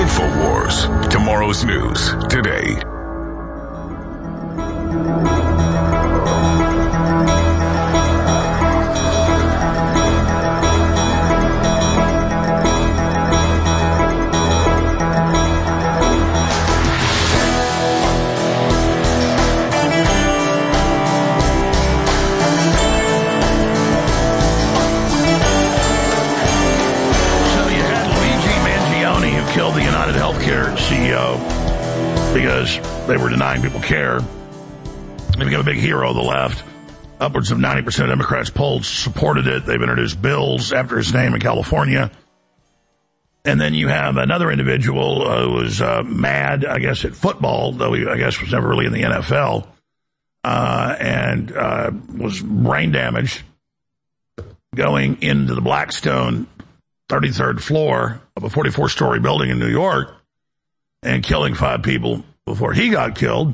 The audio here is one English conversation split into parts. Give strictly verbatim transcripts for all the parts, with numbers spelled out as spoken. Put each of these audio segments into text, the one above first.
InfoWars. Tomorrow's news today. Killed the United Healthcare C E O because they were denying people care. He became a big hero of the left. Upwards of ninety percent of Democrats polled supported it. They've introduced bills after his name in California. And then you have another individual uh, who was uh, mad, I guess, at football, though he, I guess, was never really in the N F L, uh, and uh, was brain damaged going into the Blackstone thirty-third floor of a forty-four story building in New York and killing five people before he got killed.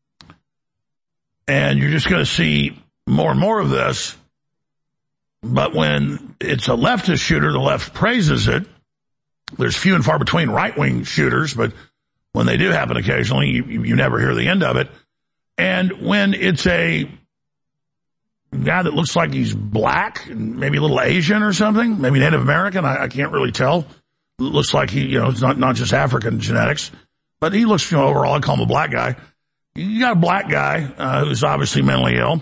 And you're just going to see more and more of this. But when it's a leftist shooter, the left praises it. There's few and far between right-wing shooters, but when they do happen occasionally, you, you never hear the end of it. And when it's a guy that looks like he's black, maybe a little Asian or something, maybe Native American, I, I can't really tell. Looks like he, you know, it's not, not just African genetics, but he looks, you know, overall, I call him a black guy. You got a black guy uh, who's obviously mentally ill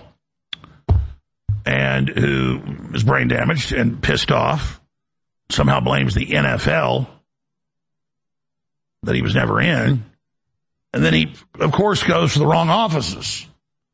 and who is brain damaged and pissed off, somehow blames the N F L that he was never in, and then he, of course, goes to the wrong offices.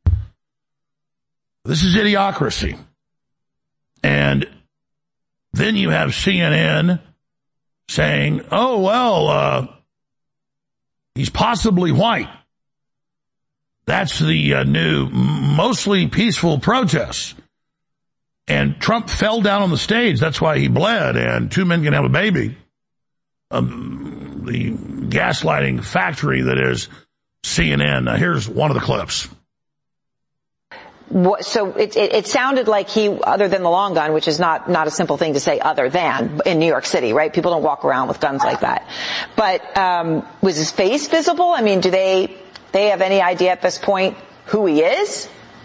This is idiocracy. And then you have C N N saying, oh, well, uh, he's possibly white. That's the uh, new, mostly peaceful protests. And Trump fell down on the stage. That's why he bled. And two men can have a baby. Um, the gaslighting factory that is C N N. Uh, here's one of the clips. What, so it, it, it sounded like he, other than the long gun, which is not, not a simple thing to say other than in New York City, right? People don't walk around with guns like that. But, um, was his face visible? I mean, do they, they have any idea at this point who he is?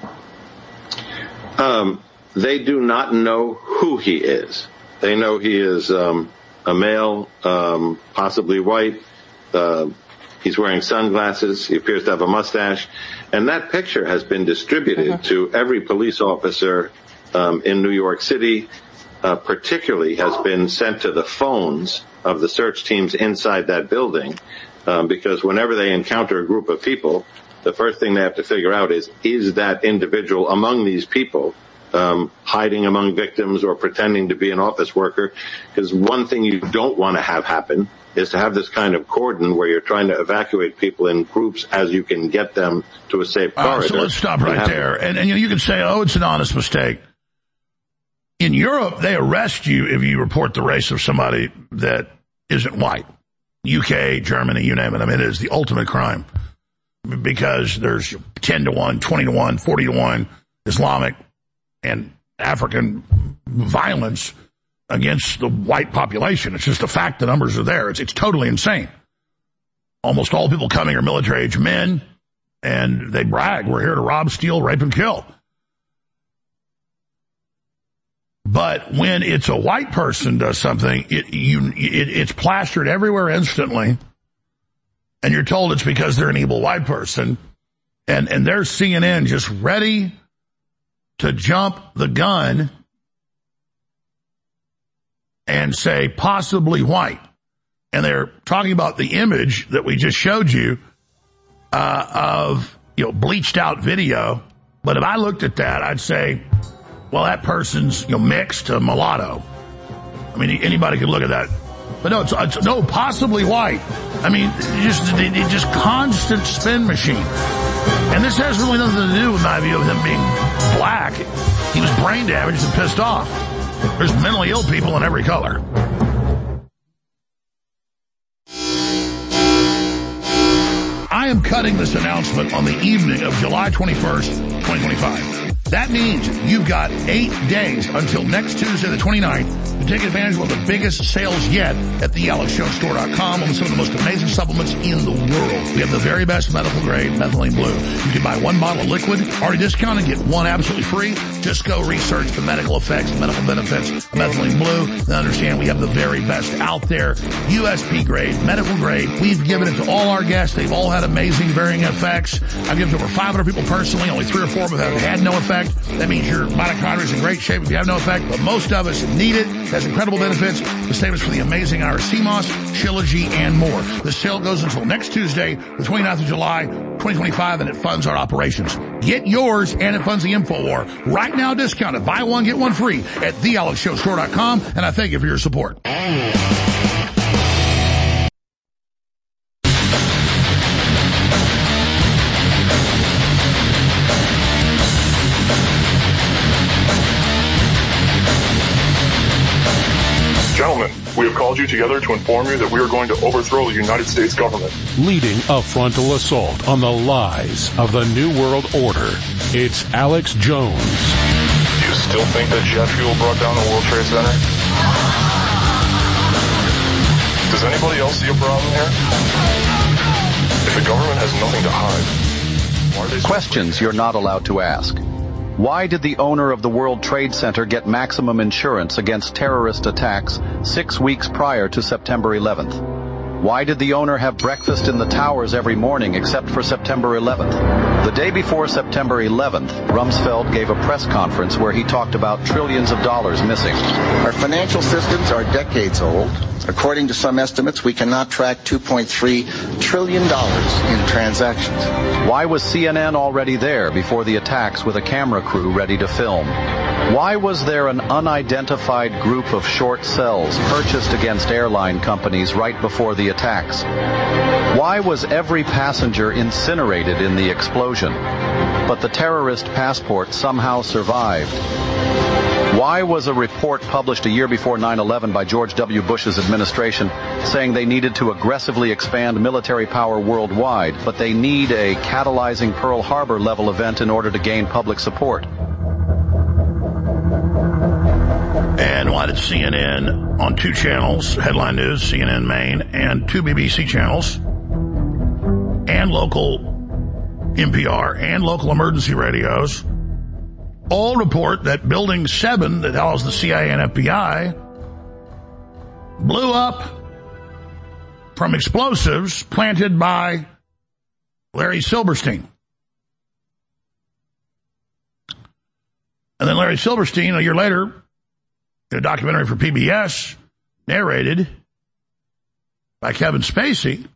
Um, they do not know who he is. They know he is, um, a male, um, possibly white, uh, he's wearing sunglasses. He appears to have a mustache. And that picture has been distributed mm-hmm. to every police officer um, in New York City, uh, particularly has been sent to the phones of the search teams inside that building, um, because whenever they encounter a group of people, the first thing they have to figure out is, is that individual among these people um, hiding among victims or pretending to be an office worker? Because one thing you don't want to have happen is to have this kind of cordon where you're trying to evacuate people in groups as you can get them to a safe corridor. Uh, so let's stop right and there. And, and you know, you can say, oh, it's an honest mistake. In Europe, they arrest you if you report the race of somebody that isn't white. U K, Germany, you name it. I mean, it is the ultimate crime because there's ten to one, twenty to one, forty to one Islamic and African violence against the white population. It's just a fact. The numbers are there. It's, it's totally insane. Almost all people coming are military-age men, and they brag, we're here to rob, steal, rape, and kill. But when it's a white person does something, it, you, it, it's plastered everywhere instantly, and you're told it's because they're an evil white person, and, and there's C N N just ready to jump the gun and say possibly white. And they're talking about the image that we just showed you uh, of, you know, bleached out video. But if I looked at that, I'd say, well, that person's, you know, mixed to mulatto. I mean, anybody could look at that. But no, it's, it's no, possibly white. I mean, just it, just constant spin machine. And this has really nothing to do with my view of him being black. He was brain damaged and pissed off. There's mentally ill people in every color. I am cutting this announcement on the evening of July twenty-first, twenty twenty-five. That means you've got eight days until next Tuesday the twenty-ninth to take advantage of one of the biggest sales yet at the alex jones store dot com with some of the most amazing supplements in the world. We have the very best medical grade methylene blue. You can buy one bottle of liquid, already discounted, get one absolutely free. Just go research the medical effects, the medical benefits of methylene blue, and understand we have the very best out there. U S P grade, medical grade. We've given it to all our guests. They've all had amazing varying effects. I've given it to over five hundred people personally. Only three or four of them have had no effect. That means your mitochondria is in great shape if you have no effect, but most of us need it. It has incredible benefits. The same is for the amazing Irish sea moss, Trilogy, and more. The sale goes until next Tuesday, the twenty-ninth of July, twenty twenty-five, and it funds our operations. Get yours, and it funds the InfoWar. Right now, discounted. Buy one, get one free at the alex jones store dot com, and I thank you for your support. Gentlemen, we have called you together to inform you that we are going to overthrow the United States government. Leading a frontal assault on the lies of the New World Order, it's Alex Jones. Do you still think that jet fuel brought down the World Trade Center? Does anybody else see a problem here? If the government has nothing to hide, why are they... Questions you're not allowed to ask. Why did the owner of the World Trade Center get maximum insurance against terrorist attacks six weeks prior to September eleventh? Why did the owner have breakfast in the towers every morning except for September eleventh? The day before September eleventh, Rumsfeld gave a press conference where he talked about trillions of dollars missing. Our financial systems are decades old. According to some estimates, we cannot track two point three trillion dollars in transactions. Why was C N N already there before the attacks with a camera crew ready to film? Why was there an unidentified group of short cells purchased against airline companies right before the attacks? Why was every passenger incinerated in the explosion, but the terrorist passport somehow survived? Why was a report published a year before nine eleven by George W. Bush's administration saying they needed to aggressively expand military power worldwide, but they need a catalyzing Pearl Harbor level event in order to gain public support? And why did C N N on two channels, Headline News, C N N Maine, and two B B C channels, and local N P R, and local emergency radios, all report that Building seven that housed the C I A and F B I blew up from explosives planted by Larry Silverstein. And then Larry Silverstein, a year later, in a documentary for P B S, narrated by Kevin Spacey,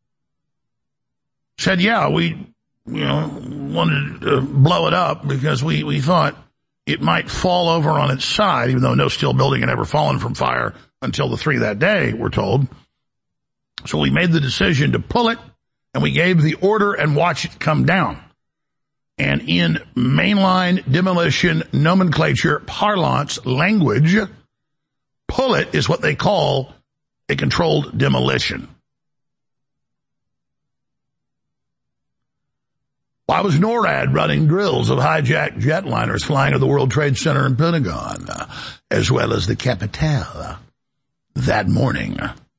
said, yeah, we, you know, wanted to blow it up because we, we thought it might fall over on its side, even though no steel building had ever fallen from fire until the three that day, we're told. So we made the decision to pull it, and we gave the order and watch it come down. And in mainline demolition nomenclature parlance language, pull it is what they call a controlled demolition. Why was NORAD running drills of hijacked jetliners flying at the World Trade Center and Pentagon, as well as the Capitol that morning?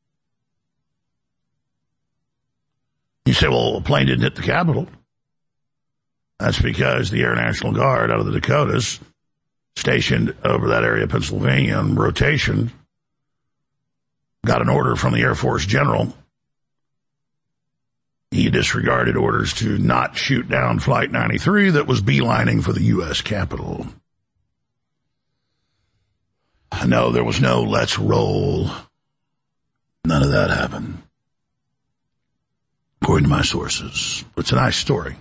You say, well, a plane didn't hit the Capitol. That's because the Air National Guard out of the Dakotas, stationed over that area of Pennsylvania on rotation, got an order from the Air Force General. He disregarded orders to not shoot down Flight ninety-three that was beelining for the U S Capitol. No, there was no let's roll. None of that happened, according to my sources. It's a nice story.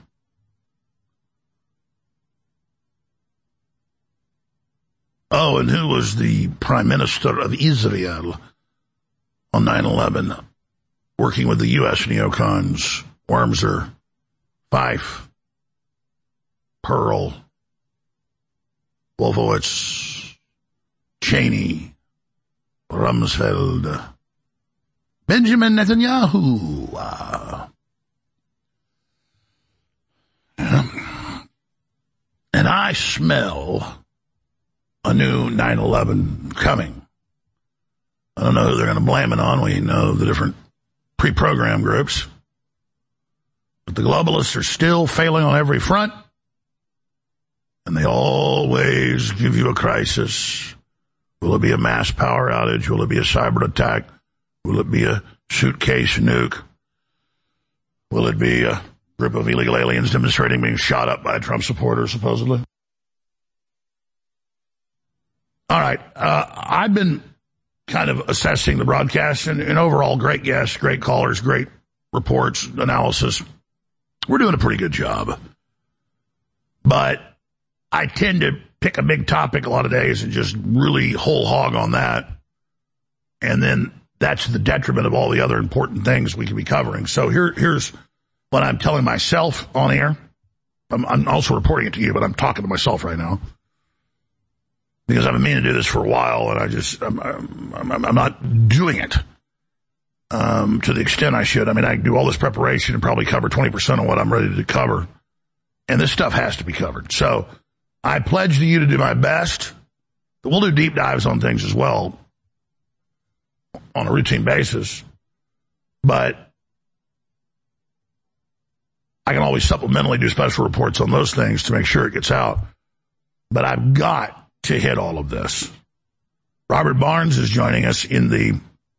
Oh, and who was the Prime Minister of Israel on nine eleven, working with the U S neocons, Wormser, Fife, Pearl, Wolfowitz, Cheney, Rumsfeld, Benjamin Netanyahu. Uh, yeah. And I smell a new nine eleven coming. I don't know who they're going to blame it on. We know the different pre-programmed groups. But the globalists are still failing on every front. And they always give you a crisis. Will it be a mass power outage? Will it be a cyber attack? Will it be a suitcase nuke? Will it be a group of illegal aliens demonstrating being shot up by a Trump supporter, supposedly? All right. Uh, I've been kind of assessing the broadcast, and, and overall, great guests, great callers, great reports, analysis. We're doing a pretty good job. But I tend to pick a big topic a lot of days and just really whole hog on that. And then that's the detriment of all the other important things we could be covering. So here, here's what I'm telling myself on air. I'm, I'm also reporting it to you, but I'm talking to myself right now. Because I've been meaning to do this for a while, and I just, I'm, I'm, I'm not doing it um, to the extent I should. I mean, I do all this preparation and probably cover twenty percent of what I'm ready to cover. And this stuff has to be covered. So I pledge to you to do my best. We'll do deep dives on things as well on a routine basis. But I can always supplementally do special reports on those things to make sure it gets out. But I've got to hit all of this. Robert Barnes is joining us in the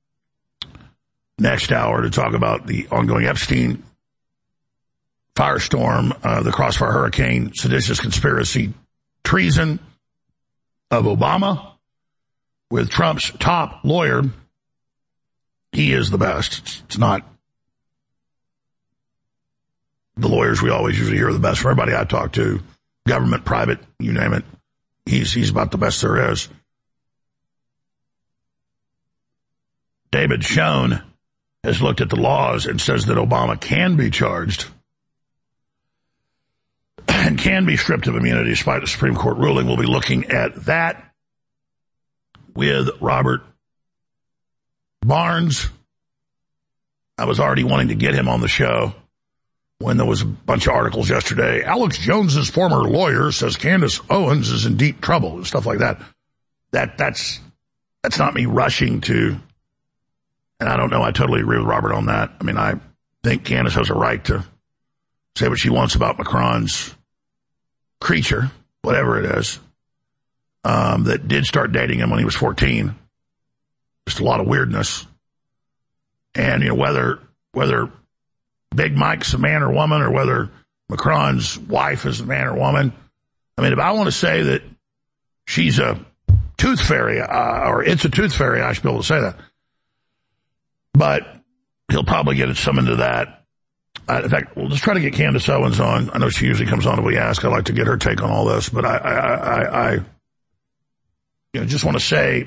next hour to talk about the ongoing Epstein firestorm, uh, the Crossfire Hurricane, seditious conspiracy, treason of Obama with Trump's top lawyer. He is the best. It's, it's not the lawyers we always usually hear are the best. For everybody I talk to, government, private, you name it, he's he's about the best there is. David Schoen has looked at the laws and says that Obama can be charged and can be stripped of immunity despite the Supreme Court ruling. We'll be looking at that with Robert Barnes. I was already wanting to get him on the show when there was a bunch of articles yesterday. Alex Jones's former lawyer says Candace Owens is in deep trouble and stuff like that. That that's that's not me rushing to, and I don't know, I totally agree with Robert on that. I mean, I think Candace has a right to say what she wants about Macron's creature, whatever it is, um, that did start dating him when he was fourteen. Just a lot of weirdness. And, you know, whether whether Big Mike's a man or woman, or whether Macron's wife is a man or woman. I mean, if I want to say that she's a tooth fairy, uh, or it's a tooth fairy, I should be able to say that. But he'll probably get some into that. Uh, in fact, we'll just try to get Candace Owens on. I know she usually comes on if we ask. I'd like to get her take on all this. But I, I, I, I you know, just want to say,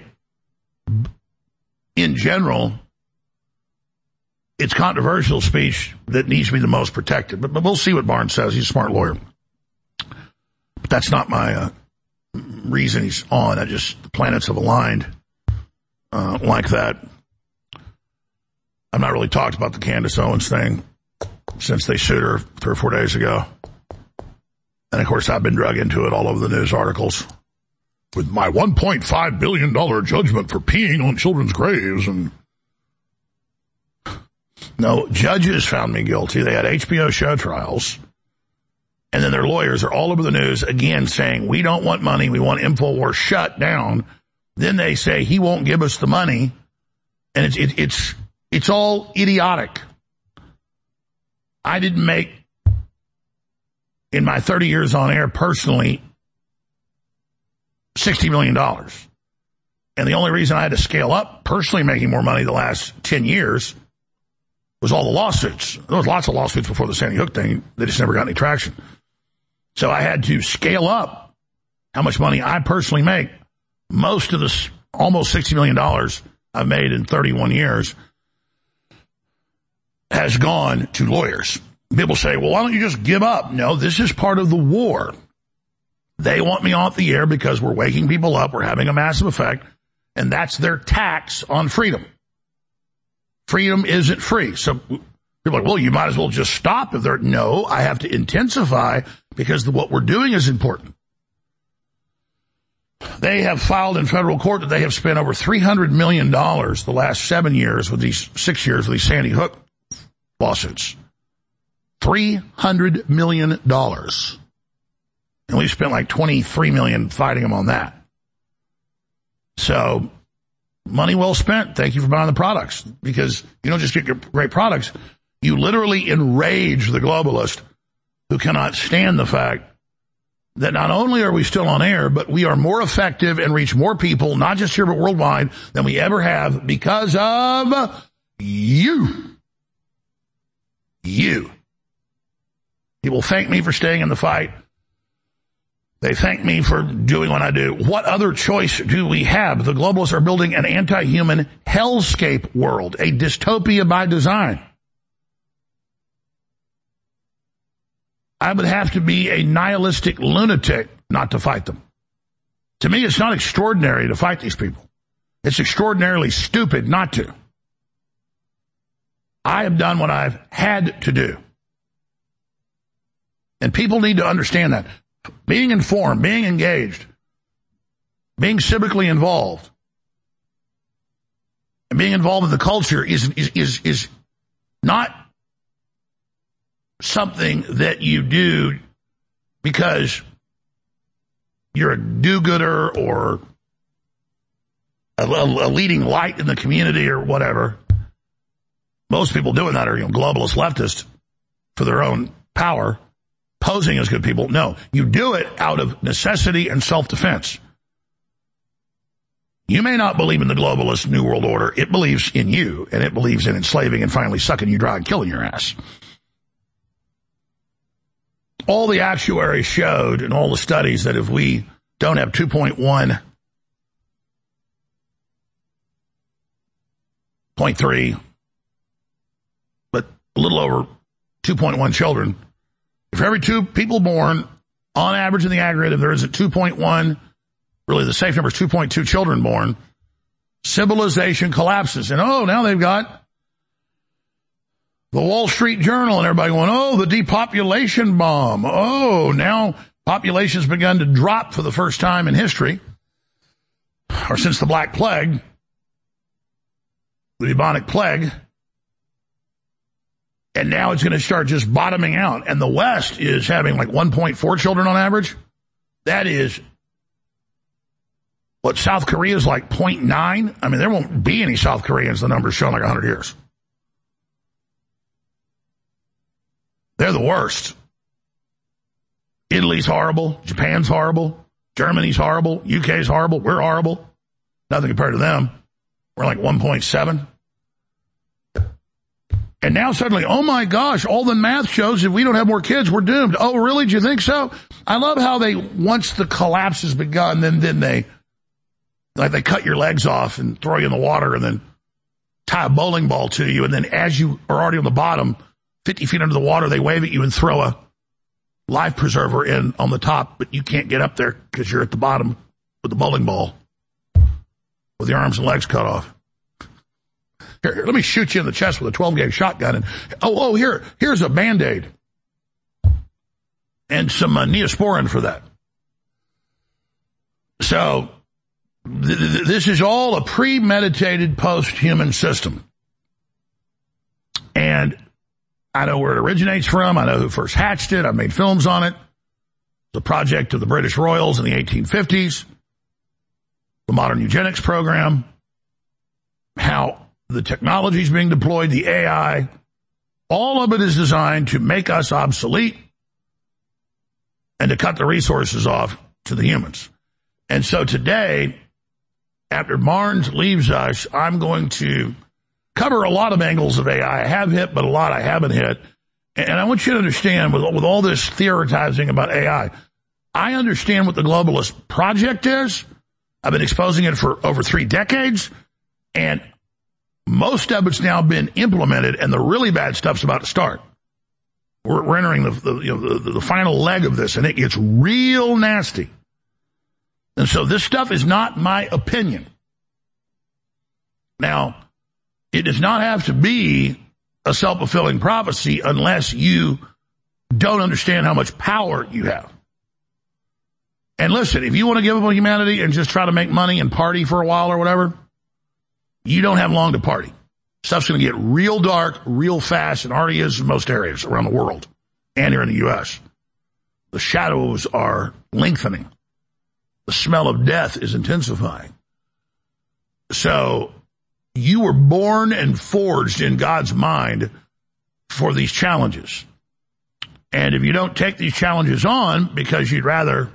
in general, it's controversial speech that needs to be the most protected. But, but we'll see what Barnes says. He's a smart lawyer. But that's not my uh, reason he's on. I just, the planets have aligned uh, like that. I've not really talked about the Candace Owens thing since they sued her three or four days ago. And, of course, I've been drug into it all over the news articles with my one point five billion dollars judgment for peeing on children's graves. And no, judges found me guilty. They had H B O show trials. And then their lawyers are all over the news, again, saying, we don't want money. We want InfoWars shut down. Then they say he won't give us the money. And it's, it, it's, it's all idiotic. I didn't make, in my thirty years on air personally, sixty million dollars. And the only reason I had to scale up personally making more money the last ten years was all the lawsuits. There was lots of lawsuits before the Sandy Hook thing. They just never got any traction. So I had to scale up how much money I personally make. Most of this, almost sixty million dollars I've made in thirty-one years, has gone to lawyers. People say, well, why don't you just give up? No, this is part of the war. They want me off the air because we're waking people up. We're having a massive effect. And that's their tax on freedom. Freedom isn't free. So people are like, well, you might as well just stop if they're, no, I have to intensify because the, what we're doing is important. They have filed in federal court that they have spent over three hundred million dollars the last seven years with these, six years with these Sandy Hook lawsuits. three hundred million dollars. And we've spent like twenty-three million dollars fighting them on that. So, money well spent. Thank you for buying the products. Because you don't just get great products, you literally enrage the globalist who cannot stand the fact that not only are we still on air, but we are more effective and reach more people, not just here but worldwide, than we ever have because of you. You. People thank me for staying in the fight. They thank me for doing what I do. What other choice do we have? The globalists are building an anti-human hellscape world, a dystopia by design. I would have to be a nihilistic lunatic not to fight them. To me, it's not extraordinary to fight these people. It's extraordinarily stupid not to. I have done what I've had to do. And people need to understand that. Being informed, being engaged, being civically involved, and being involved in the culture is, is, is, is not something that you do because you're a do-gooder or a, a, a leading light in the community or whatever. Most people doing that are, you know, globalist leftists for their own power, posing as good people. No, you do it out of necessity and self-defense. You may not believe in the globalist New World Order. It believes in you, and it believes in enslaving and finally sucking you dry and killing your ass. All the actuaries showed and all the studies that if we don't have two point one, point three, but a little over two point one children, if every two people born, on average in the aggregate, if there isn't two point one, really the safe number is two point two children born, civilization collapses. And oh, now they've got the Wall Street Journal and everybody going, oh, the depopulation bomb. Oh, now population's begun to drop for the first time in history, or since the Black Plague, the bubonic plague. And now it's going to start just bottoming out. And the West is having like one point four children on average. That is what South Korea is like zero point nine. I mean, there won't be any South Koreans, the numbers show in like one hundred years. They're the worst. Italy's horrible. Japan's horrible. Germany's horrible. U K's horrible. We're horrible. Nothing compared to them. We're like one point seven. And now suddenly, oh my gosh, all the math shows if we don't have more kids, we're doomed. Oh, really? Do you think so? I love how they, once the collapse has begun, then, then they, like they cut your legs off and throw you in the water and then tie a bowling ball to you. And then as you are already on the bottom, fifty feet under the water, they wave at you and throw a life preserver in on the top, but you can't get up there because you're at the bottom with the bowling ball with your arms and legs cut off. Here, here, let me shoot you in the chest with a twelve gauge shotgun. And oh, oh, here, here's a Band-Aid and some uh, Neosporin for that. So th- th- this is all a premeditated post-human system. And I know where it originates from. I know who first hatched it. I've made films on it. The project of the British Royals in the eighteen fifties. The modern eugenics program. How the technology is being deployed, the A I. All of it is designed to make us obsolete and to cut the resources off to the humans. And so today, after Barnes leaves us, I'm going to cover a lot of angles of A I. I have hit, but a lot I haven't hit. And I want you to understand, with, with all this theorizing about A I, I understand what the globalist project is. I've been exposing it for over three decades, and most of it's now been implemented, and the really bad stuff's about to start. We're, we're entering the, the, you know, the, the final leg of this, and it gets real nasty. And so this stuff is not my opinion. Now, it does not have to be a self-fulfilling prophecy unless you don't understand how much power you have. And listen, if you want to give up on humanity and just try to make money and party for a while or whatever, you don't have long to party. Stuff's going to get real dark, real fast, and already is in most areas around the world and here in the U S. The shadows are lengthening. The smell of death is intensifying. So you were born and forged in God's mind for these challenges. And if you don't take these challenges on because you'd rather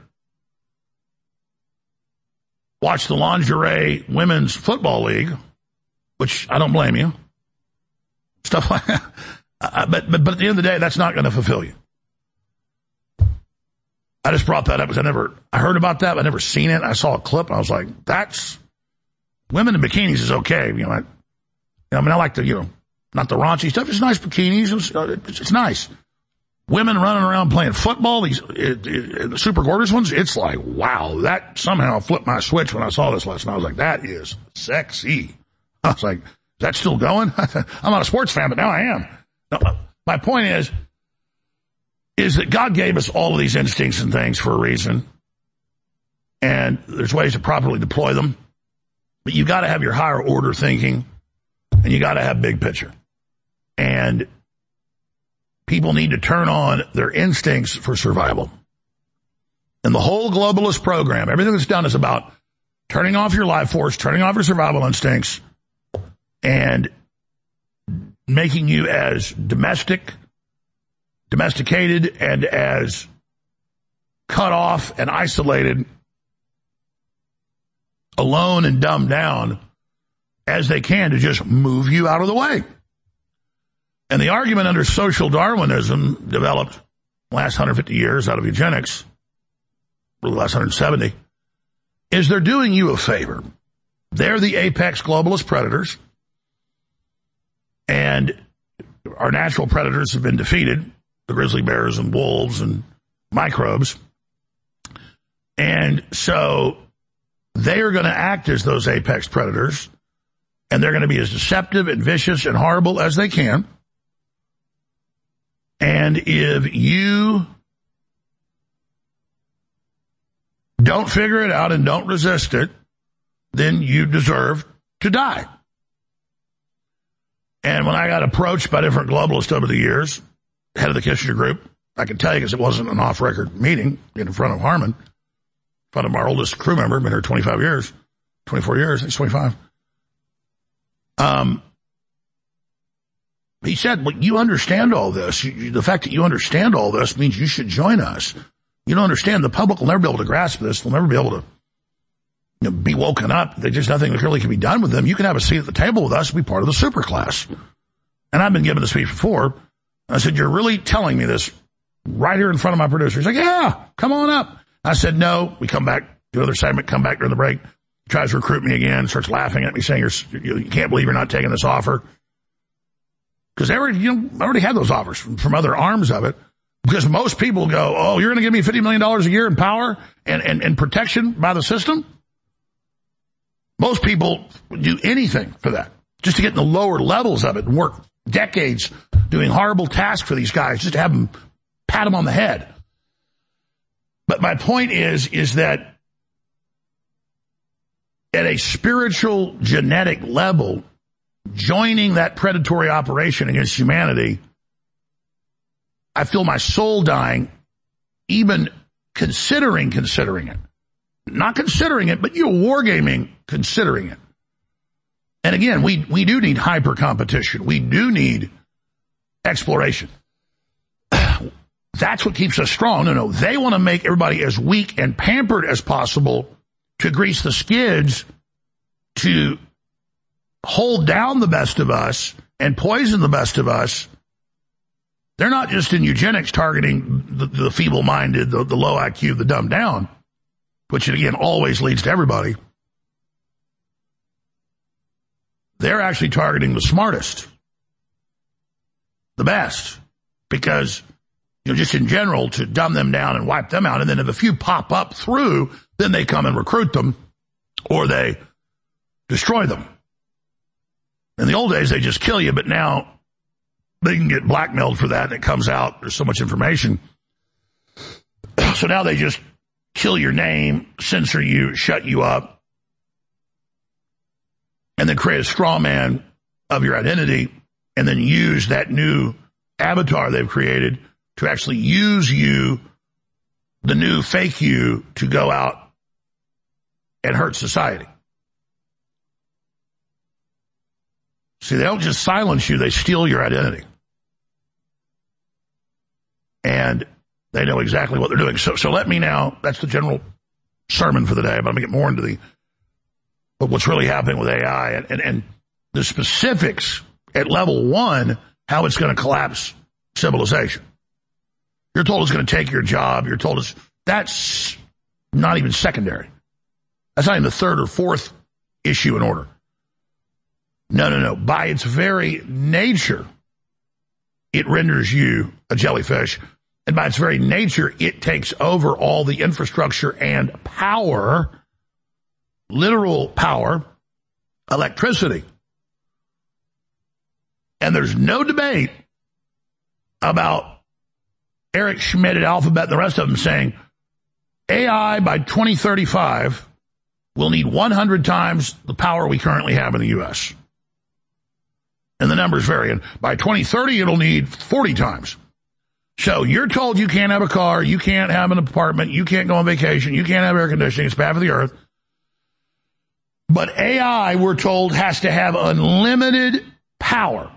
watch the lingerie women's football league, which I don't blame you, stuff like that. Uh, but, but, but at the end of the day, that's not going to fulfill you. I just brought that up because I never, I heard about that, but I never seen it. I saw a clip and I was like, that's, women in bikinis is okay. You know, I, I mean, I like the, you know, not the raunchy stuff. It's nice bikinis. It's, it's, it's nice. Women running around playing football, these it, it, the super gorgeous ones, it's like, wow, that somehow flipped my switch when I saw this last night. I was like, that is sexy. I was like, is that still going? I'm not a sports fan, but now I am. No, my point is, is that God gave us all of these instincts and things for a reason. And there's ways to properly deploy them. But you got to have your higher order thinking, and you got to have big picture. And people need to turn on their instincts for survival. And the whole globalist program, everything that's done is about turning off your life force, turning off your survival instincts, and making you as domestic, domesticated, and as cut off and isolated, alone and dumbed down as they can to just move you out of the way. And the argument under social Darwinism developed the last one hundred fifty years out of eugenics, really the last one hundred seventy, is they're doing you a favor. They're the apex globalist predators, and our natural predators have been defeated, the grizzly bears and wolves and microbes. And so they are going to act as those apex predators, and they're going to be as deceptive and vicious and horrible as they can. And if you don't figure it out and don't resist it, then you deserve to die. And when I got approached by different globalists over the years, head of the Kissinger Group, I can tell you because it wasn't an off-record meeting in front of Harman, in front of our oldest crew member, been here twenty-five years, twenty-four years, I think it's twenty-five. Um, he said, well, you understand all this. You, the fact that you understand all this means you should join us. You don't understand. The public will never be able to grasp this. They'll never be able to you know, be woken up. There's just nothing that really can be done with them. You can have a seat at the table with us and be part of the super class. And I've been given this speech before. I said, you're really telling me this right here in front of my producer? He's like, yeah, come on up. I said, no. We come back, do another segment, come back during the break, tries to recruit me again, starts laughing at me, saying you're, you, you can't believe you're not taking this offer. Because I already, you know, I already had those offers from, from other arms of it. Because most people go, oh, you're going to give me fifty million dollars a year in power and, and, and protection by the system? Most people would do anything for that, just to get in the lower levels of it and work decades doing horrible tasks for these guys, just to have them pat them on the head. But my point is, is that at a spiritual, genetic level, joining that predatory operation against humanity, I feel my soul dying, even considering considering it. Not considering it, but you're wargaming considering it. And again, we, we do need hyper competition. We do need exploration. That's what keeps us strong. No, no, they want to make everybody as weak and pampered as possible to grease the skids, to hold down the best of us and poison the best of us. They're not just in eugenics targeting the, the feeble-minded, the, the low I Q, the dumbed down, which again always leads to everybody. They're actually targeting the smartest, the best, because, you know, just in general, to dumb them down and wipe them out. And then if a few pop up through, then they come and recruit them or they destroy them. In the old days, they just kill you, but now they can get blackmailed for that. And it comes out. There's so much information. So now they just kill your name, censor you, shut you up, and then create a straw man of your identity, and then use that new avatar they've created to actually use you, the new fake you, to go out and hurt society. See, they don't just silence you, they steal your identity. And they know exactly what they're doing. So so let me now, that's the general sermon for the day, but I'm going to get more into the but what's really happening with A I and, and, and the specifics at level one, how it's going to collapse civilization. You're told it's going to take your job. You're told it's, that's not even secondary. That's not even the third or fourth issue in order. No, no, no. By its very nature, it renders you a jellyfish. And by its very nature, it takes over all the infrastructure and power, literal power, electricity. And there's no debate about Eric Schmidt at Alphabet and the rest of them saying A I by twenty thirty-five will need one hundred times the power we currently have in the U S. And the numbers vary. And by twenty thirty, it'll need forty times. So you're told you can't have a car, you can't have an apartment, you can't go on vacation, you can't have air conditioning, it's bad for the earth. But A I, we're told, has to have unlimited power.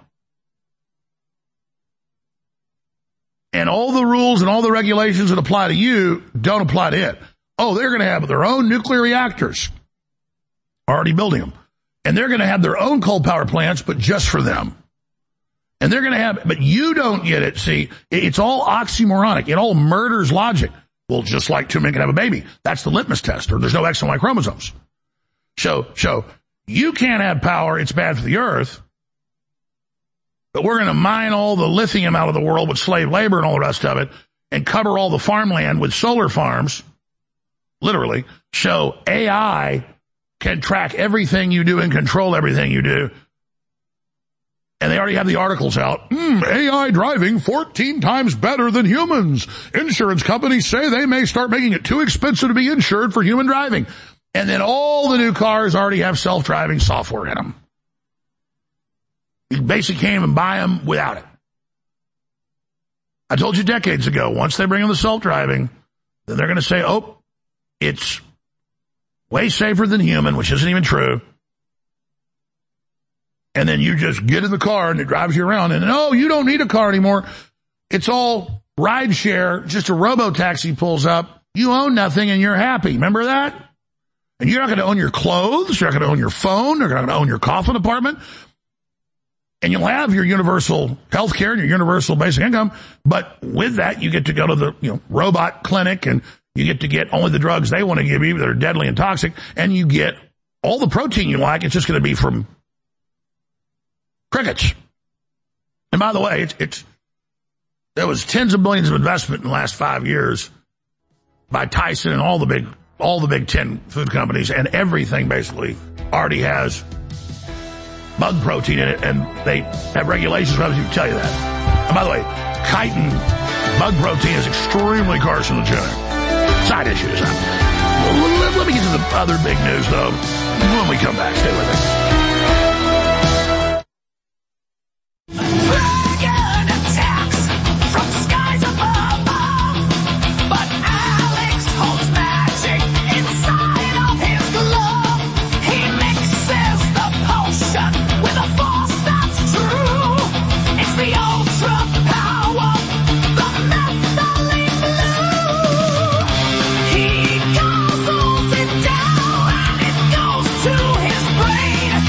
And all the rules and all the regulations that apply to you don't apply to it. Oh, they're going to have their own nuclear reactors. Already building them. And they're going to have their own coal power plants, but just for them. And they're going to have, but you don't get it. See, it's all oxymoronic. It all murders logic. Well, just like two men can have a baby. That's the litmus test, or there's no X and Y chromosomes. So, so you can't have power. It's bad for the earth. But we're going to mine all the lithium out of the world with slave labor and all the rest of it and cover all the farmland with solar farms, literally. So A I can track everything you do and control everything you do. And they already have the articles out. Mm, A I driving fourteen times better than humans. Insurance companies say they may start making it too expensive to be insured for human driving. And then all the new cars already have self-driving software in them. You basically can't even buy them without it. I told you decades ago, once they bring in the self-driving, then they're going to say, oh, it's way safer than human, which isn't even true. And then you just get in the car and it drives you around. And, oh, you don't need a car anymore. It's all ride share. Just a robo-taxi pulls up. You own nothing and you're happy. Remember that? And you're not going to own your clothes. You're not going to own your phone. You're not going to own your coffin apartment. And you'll have your universal health care and your universal basic income. But with that, you get to go to the, you know, robot clinic and you get to get only the drugs they want to give you that are deadly and toxic. And you get all the protein you like. It's just going to be from crickets. And by the way, it's, it's, there was tens of billions of investment in the last five years by Tyson and all the big, all the big ten food companies, and everything basically already has bug protein in it, and they have regulations for others to tell you that. And by the way, chitin bug protein is extremely carcinogenic. Side issues. Huh? Let me get to the other big news, though, when we come back. Stay with us. Dragon attacks from skies above, but Alex holds magic inside of his glove. He mixes the potion with a force that's true. It's the ultra power, the methylene blue. He guzzles it down and it goes to his brain.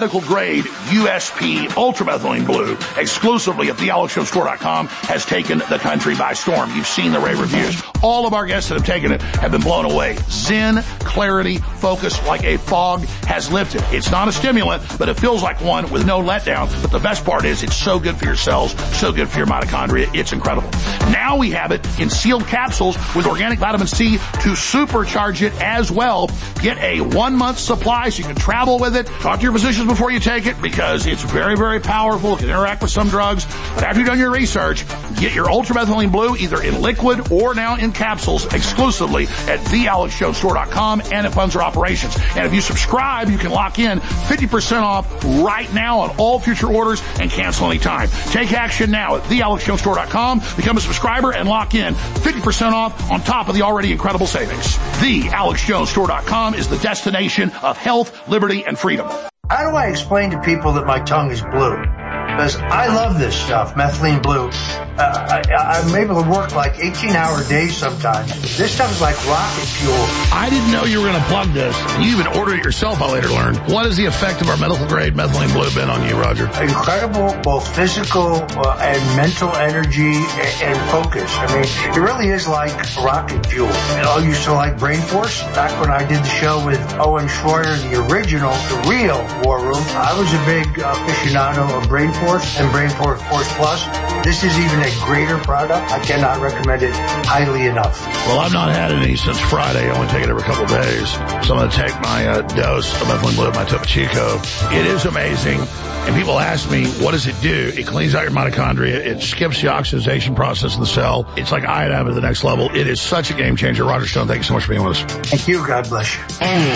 medical grade U S P ultramethylene blue exclusively at the alex jones store dot com has taken the country by storm. You've seen the rave reviews. All of our guests that have taken it have been blown away. Zen, clarity, focus like a fog has lifted. It's not a stimulant, but it feels like one with no letdown. But the best part is it's so good for your cells, so good for your mitochondria. It's incredible. Now we have it in sealed capsules with organic vitamin C to supercharge it as well. Get a one month supply so you can travel with it. Talk to your physicians before you take it because it's very, very powerful. It can interact with some drugs. But after you've done your research, get your ultramethylene blue either in liquid or now in capsules exclusively at the alex jones store dot com and it funds our operations. And if you subscribe, you can lock in fifty percent off right now on all future orders and cancel anytime. Take action now at the alex jones store dot com. Become a subscriber and lock in fifty percent off on top of the already incredible savings. the alex jones store dot com is the destination of health, liberty, and freedom. How do I explain to people that my tongue is blue? Because I love this stuff, methylene blue. Uh, I, I'm able to work like eighteen hour days sometimes. This stuff is like rocket fuel. I didn't know you were going to plug this. You even ordered it yourself, I later learned. What has the effect of our medical grade methylene blue been on you, Roger? Incredible, both physical uh, and mental energy and, and focus. I mean, it really is like rocket fuel. You know, I used to like Brain Force. Back when I did the show with Owen Schroyer, the original, the real War Room, I was a big aficionado of Brain Force and Brain Force Force Plus. This is even a greater product. I cannot recommend it highly enough. Well, I've not had any since Friday. I only take it every couple of days. So I'm going to take my uh, dose of methylene blue, my Topo Chico. It is amazing. And people ask me, what does it do? It cleans out your mitochondria. It skips the oxidation process in the cell. It's like iodine at the next level. It is such a game changer. Roger Stone, thank you so much for being with us. Thank you. God bless you.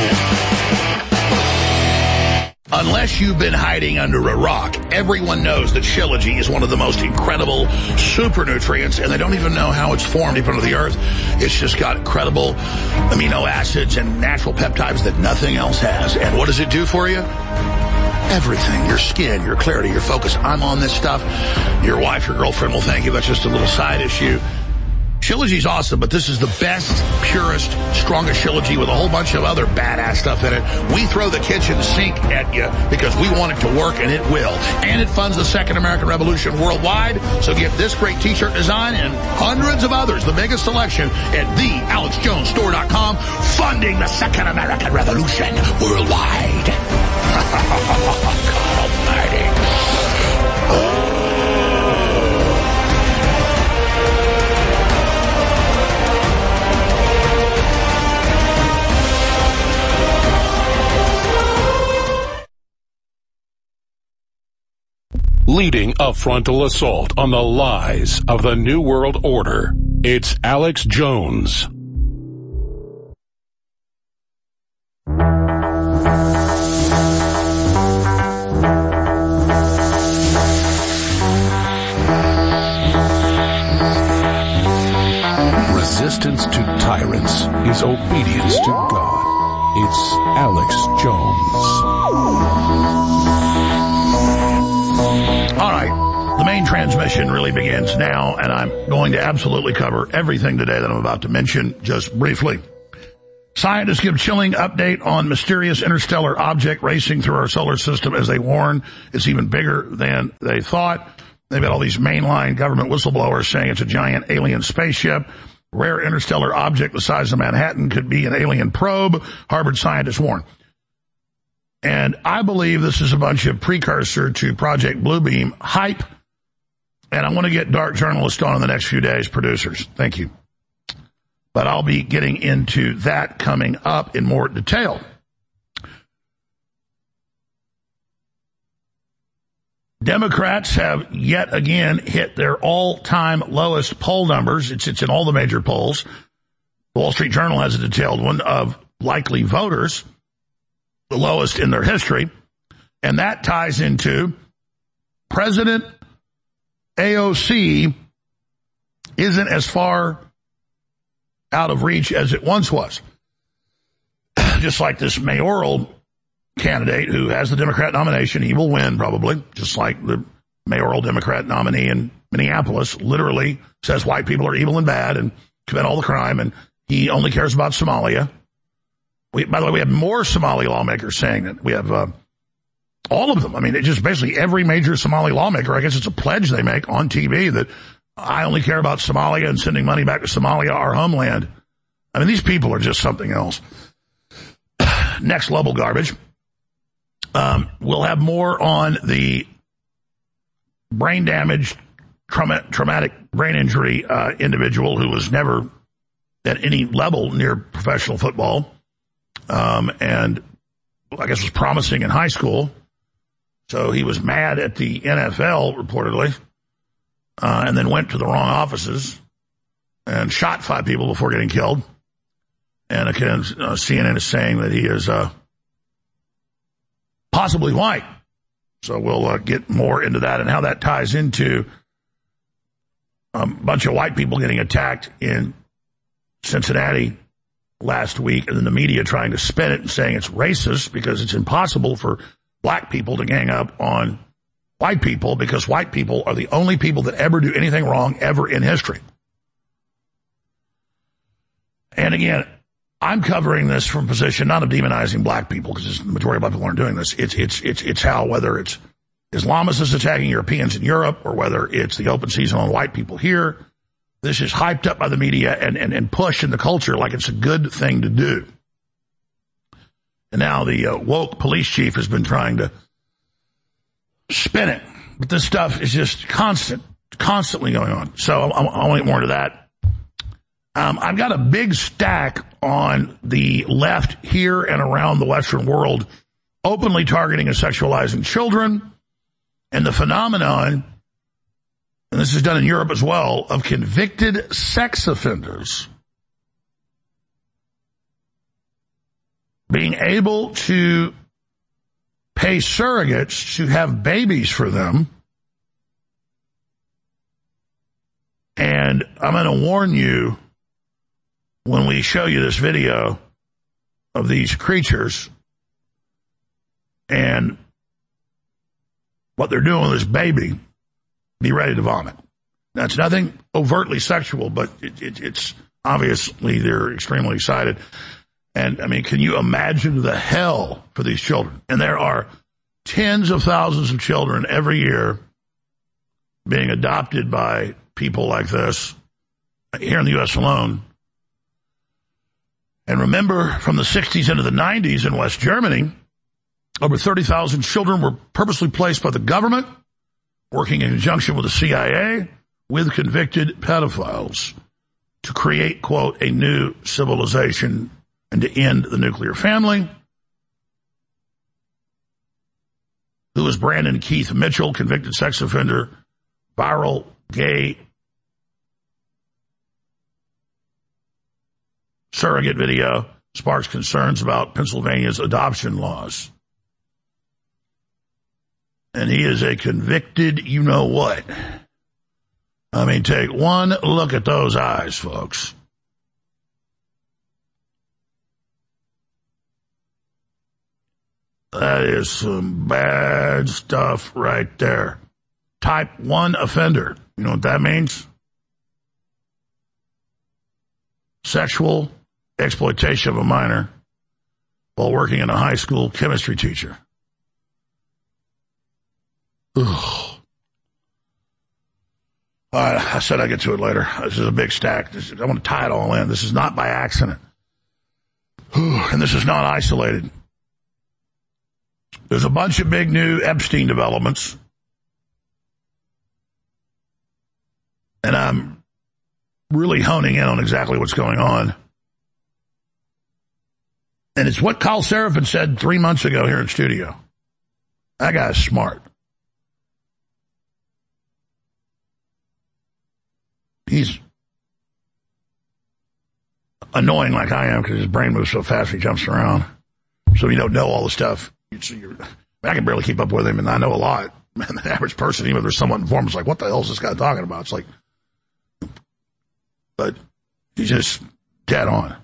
Unless you've been hiding under a rock, everyone knows that Shilajit is one of the most incredible super nutrients, and they don't even know how it's formed deep under the earth. It's just got incredible amino acids and natural peptides that nothing else has. And what does it do for you? Everything. Your skin, your clarity, your focus. I'm on this stuff. Your wife, your girlfriend will thank you. That's just a little side issue. Shilajit's awesome, but this is the best, purest, strongest Shilajit with a whole bunch of other badass stuff in it. We throw the kitchen sink at you because we want it to work, and it will. And it funds the Second American Revolution worldwide. So get this great t-shirt design and hundreds of others, the biggest selection, at the alex jones store dot com, funding the Second American Revolution worldwide. God almighty. Leading a frontal assault on the lies of the New World Order, it's Alex Jones. Resistance to tyrants is obedience to God. It's Alex Jones. All right, the main transmission really begins now, and I'm going to absolutely cover everything today that I'm about to mention just briefly. Scientists give chilling update on mysterious interstellar object racing through our solar system as they warn it's even bigger than they thought. They've got all these mainline government whistleblowers saying it's a giant alien spaceship. Rare interstellar object the size of Manhattan could be an alien probe, Harvard scientists warn. And I believe this is a bunch of precursor to Project Bluebeam hype. And I'm going to get dark journalists on in the next few days, producers. Thank you. But I'll be getting into that coming up in more detail. Democrats have yet again hit their all-time lowest poll numbers. It's, it's in all the major polls. The Wall Street Journal has a detailed one of likely voters, the lowest in their history. And that ties into President A O C isn't as far out of reach as it once was. Just like this mayoral candidate who has the Democrat nomination, he will win probably, just like the mayoral Democrat nominee in Minneapolis literally says white people are evil and bad and commit all the crime, and he only cares about Somalia. We, by the way, we have more Somali lawmakers saying that. We have uh, All of them. I mean, it just basically every major Somali lawmaker, I guess it's a pledge they make on T V that I only care about Somalia and sending money back to Somalia, our homeland. I mean, these people are just something else. Next level garbage. Um, we'll have more on the brain damaged, trauma, traumatic brain injury uh, individual who was never at any level near professional football, um, and I guess was promising in high school. So he was mad at the N F L, reportedly, uh, and then went to the wrong offices and shot five people before getting killed. And again, uh, C N N is saying that he is uh, possibly white. So we'll uh, get more into that and how that ties into a bunch of white people getting attacked in Cincinnati last week, and then the media trying to spin it and saying it's racist because it's impossible for black people to gang up on white people because white people are the only people that ever do anything wrong ever in history. And again, I'm covering this from a position not of demonizing black people because the majority of black people aren't doing this. It's it's it's it's how whether it's Islamists attacking Europeans in Europe or whether it's the open season on white people here, this is hyped up by the media and, and, and pushed in the culture like it's a good thing to do. And now the uh, woke police chief has been trying to spin it. But this stuff is just constant, constantly going on. So I'll, I'll get more into that. Um, I've got a big stack on the left here and around the Western world openly targeting and sexualizing children and the phenomenon, and this is done in Europe as well, of convicted sex offenders being able to pay surrogates to have babies for them. And I'm going to warn you when we show you this video of these creatures and what they're doing with this baby, be ready to vomit. Now, it's nothing overtly sexual, but it, it, it's obviously they're extremely excited. And, I mean, can you imagine the hell for these children? And there are tens of thousands of children every year being adopted by people like this here in the U S alone. And remember, from the sixties into the nineties in West Germany, over thirty thousand children were purposely placed by the government, working in conjunction with the C I A, with convicted pedophiles to create, quote, a new civilization and to end the nuclear family. Who is Brandon Keith Mitchell, convicted sex offender, viral gay surrogate video sparks concerns about Pennsylvania's adoption laws. And he is a convicted you-know-what. I mean, take one look at those eyes, folks. That is some bad stuff right there. Type one offender. You know what that means? Sexual exploitation of a minor while working in a high school chemistry teacher. Ugh. All right, I said I'd get to it later. This is a big stack. This, I want to tie it all in. This is not by accident. And this is not isolated. There's a bunch of big new Epstein developments. And I'm really honing in on exactly what's going on. And it's what Kyle Seraphin said three months ago here in studio. That guy's smart. He's annoying like I am because his brain moves so fast he jumps around. So you don't know all the stuff. You're, I can barely keep up with him, and I know a lot. Man, the average person, even if there's someone informed, is like, what the hell is this guy talking about? It's like, but he's just dead on.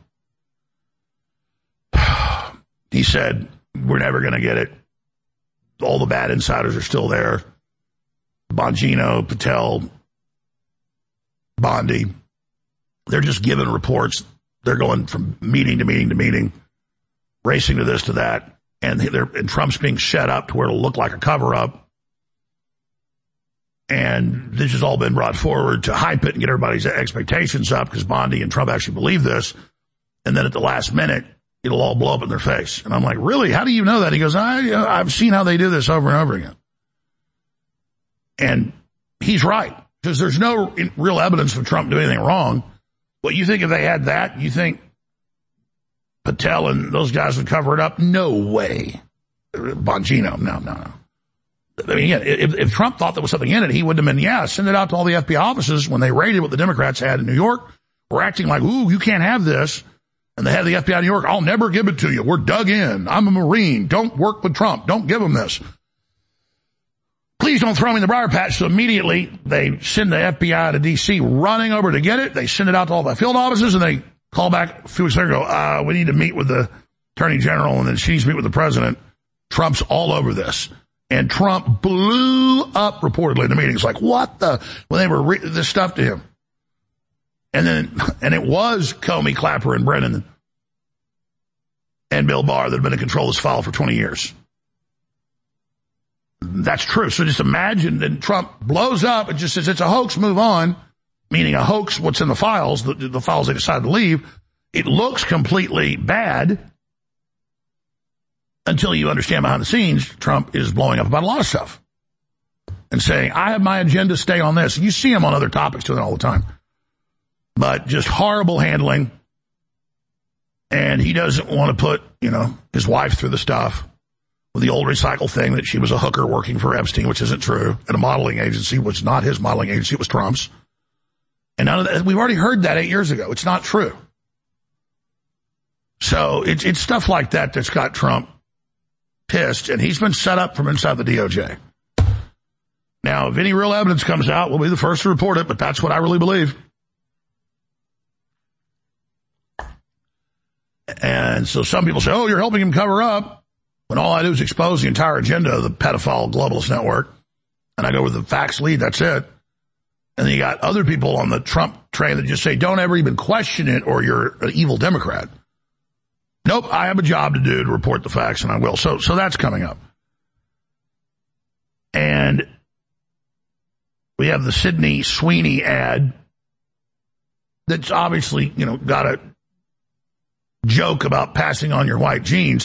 He said, we're never going to get it. All the bad insiders are still there. Bongino, Patel, Bondi. They're just giving reports. They're going from meeting to meeting to meeting, racing to this to that. and, and Trump's being set up to where it'll look like a cover-up. And this has all been brought forward to hype it and get everybody's expectations up because Bondi and Trump actually believe this. And then at the last minute, it'll all blow up in their face. And I'm like, really? How do you know that? He goes, I, I've seen how they do this over and over again. And he's right, because there's no real evidence of Trump doing anything wrong. But you think if they had that, you think Patel and those guys would cover it up? No way. Bongino, no, no, no. I mean, yeah, if, if Trump thought there was something in it, he would have been, yeah, send it out to all the F B I offices when they raided what the Democrats had in New York. We're acting like, ooh, you can't have this. And they have the F B I in New York. I'll never give it to you. We're dug in. I'm a Marine. Don't work with Trump. Don't give him this. Please don't throw me in the briar patch. So immediately they send the F B I to D C running over to get it. They send it out to all the field offices, and they call back a few weeks later and go, uh, we need to meet with the Attorney General, and then she needs to meet with the President. Trump's all over this. And Trump blew up reportedly in the meetings, like, what the, when they were re- this stuff to him. And then, and it was Comey, Clapper, and Brennan and Bill Barr that have been in control of this file for twenty years. That's true. So just imagine that Trump blows up and just says it's a hoax, move on, meaning a hoax, what's in the files, the, the files they decided to leave. It looks completely bad until you understand behind the scenes, Trump is blowing up about a lot of stuff and saying, I have my agenda, stay on this. You see him on other topics doing it all the time. But just horrible handling. And he doesn't want to put, you know, his wife through the stuff with the old recycle thing that she was a hooker working for Epstein, which isn't true, at a modeling agency, which not his modeling agency, it was Trump's. And none of that, we've already heard that eight years ago. It's not true. So it's, it's stuff like that that's got Trump pissed, and he's been set up from inside the D O J. Now, if any real evidence comes out, we'll be the first to report it, but that's what I really believe. And so some people say, oh, you're helping him cover up, when all I do is expose the entire agenda of the pedophile globalist network, and I go where the facts lead, that's it. And then you got other people on the Trump train that just say, don't ever even question it, or you're an evil Democrat. Nope, I have a job to do to report the facts, and I will. So, so that's coming up. And we have the Sydney Sweeney ad that's obviously, you know, got a joke about passing on your white genes,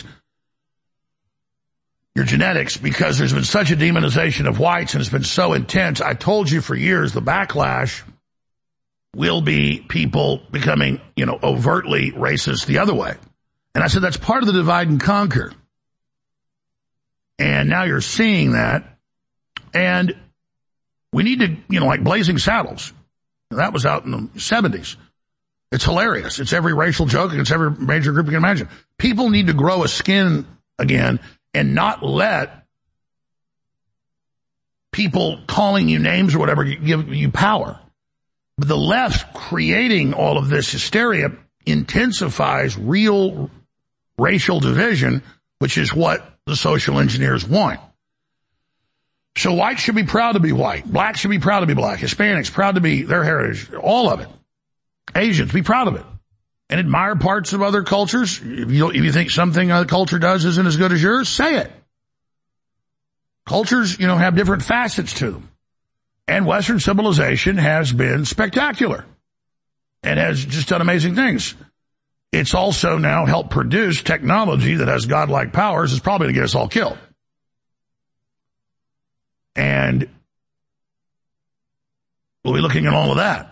your genetics, because there's been such a demonization of whites, and it's been so intense. I told you for years the backlash will be people becoming, you know, overtly racist the other way. And I said, that's part of the divide and conquer. And now you're seeing that. And we need to, you know, like Blazing Saddles. That was out in the seventies. It's hilarious. It's every racial joke against every major group you can imagine. People need to grow a skin again and not let people calling you names or whatever give you power. But the left creating all of this hysteria intensifies real racial division, which is what the social engineers want. So whites should be proud to be white. Blacks should be proud to be black. Hispanics proud to be their heritage. All of it. Asians, be proud of it. And admire parts of other cultures. If you, if you think something a culture does isn't as good as yours, say it. Cultures, you know, have different facets to them. And Western civilization has been spectacular and has just done amazing things. It's also now helped produce technology that has godlike powers, is probably going to get us all killed. And we'll be looking at all of that.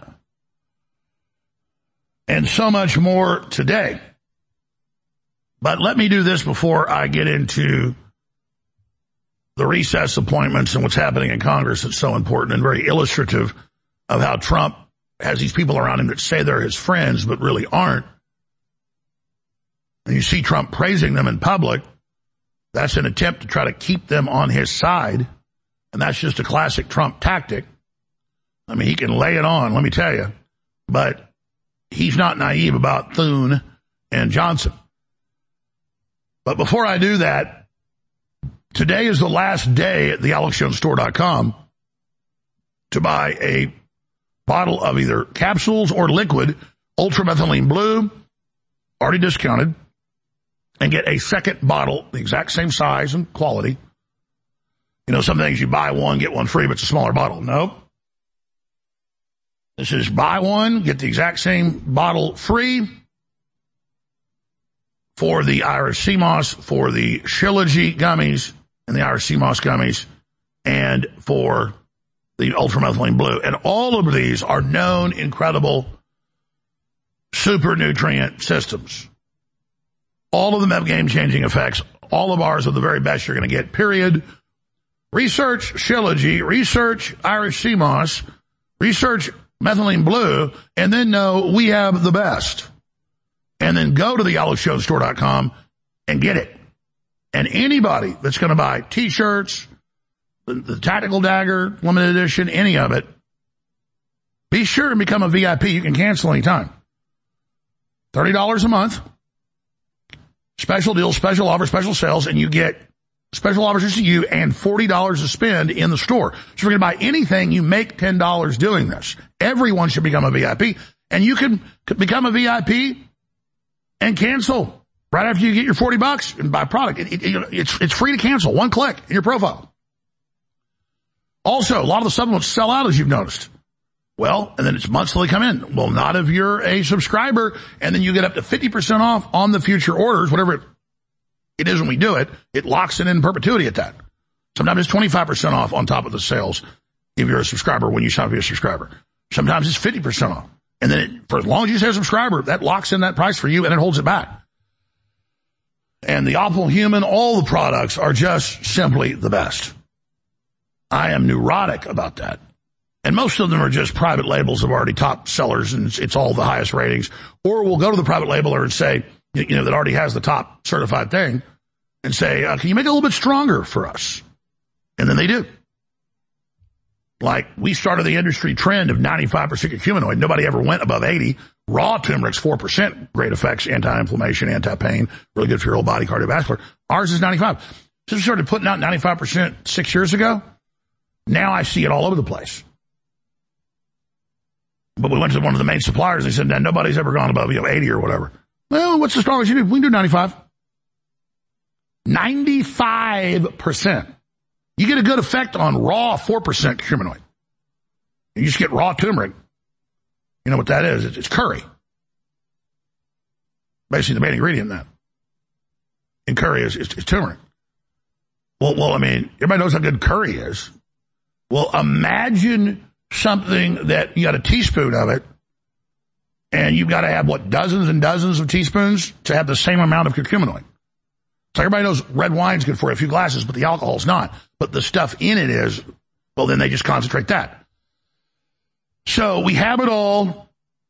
And so much more today. But let me do this before I get into the recess appointments and what's happening in Congress. That's so important and very illustrative of how Trump has these people around him that say they're his friends but really aren't. And you see Trump praising them in public. That's an attempt to try to keep them on his side. And that's just a classic Trump tactic. I mean, he can lay it on, let me tell you. But he's not naive about Thune and Johnson. But before I do that, today is the last day at the alex jones store dot com to buy a bottle of either capsules or liquid ultramethylene blue, already discounted, and get a second bottle, the exact same size and quality. You know, some things you buy one, get one free, but it's a smaller bottle. Nope. This is buy one, get the exact same bottle free for the Irish Sea Moss, for the Shilajit gummies and the Irish Sea Moss gummies, and for the ultramethylene blue. And all of these are known, incredible, super nutrient systems. All of them have game-changing effects. All of ours are the very best you're going to get, period. Research Shilajit, research Irish Sea Moss, research methylene blue, and then know we have the best. And then go to the alex jones store dot com and get it. And anybody that's going to buy T-shirts, the, the Tactical Dagger, limited edition, any of it, be sure and become a V I P. You can cancel anytime. thirty dollars a month. Special deals, special offers, special sales, and you get special offers to you and forty dollars to spend in the store. So if you're going to buy anything, you make ten dollars doing this. Everyone should become a V I P. And you can become a V I P and cancel right after you get your forty bucks and buy product. It, it, it's, it's free to cancel. One click in your profile. Also, a lot of the supplements sell out, as you've noticed. Well, and then it's months till they come in. Well, not if you're a subscriber, and then you get up to fifty percent off on the future orders, whatever it, it is when we do it. It locks it in perpetuity at that. Sometimes it's twenty-five percent off on top of the sales if you're a subscriber when you sign up to be a subscriber. Sometimes it's fifty percent off. And then it, for as long as you say a subscriber, that locks in that price for you and it holds it back. And the Optimal Human, all the products are just simply the best. I am neurotic about that. And most of them are just private labels of already top sellers, and it's, it's all the highest ratings. Or we'll go to the private labeler and say, you know, that already has the top certified thing, and say, uh, can you make it a little bit stronger for us? And then they do. Like, we started the industry trend of ninety-five percent curcuminoid. Nobody ever went above eighty. Raw turmeric's four percent. Great effects, anti-inflammation, anti-pain, really good for your whole body, cardiovascular. Ours is ninety-five. Since we started putting out ninety-five percent six years ago, now I see it all over the place. But we went to one of the main suppliers and they said, nah, nobody's ever gone above, you know, eighty or whatever. Well, what's the strongest you do? We can do ninety-five. ninety-five percent. You get a good effect on raw four percent curcuminoid. You just get raw turmeric. You know what that is? It's, it's curry. Basically the main ingredient in that. In curry is, is, is turmeric. Well, well, I mean, everybody knows how good curry is. Well, imagine something that you got a teaspoon of it, and you've got to have, what, dozens and dozens of teaspoons to have the same amount of curcuminoid. So everybody knows red wine's good for a few glasses, but the alcohol's not. But the stuff in it is, well, then they just concentrate that. So we have it all.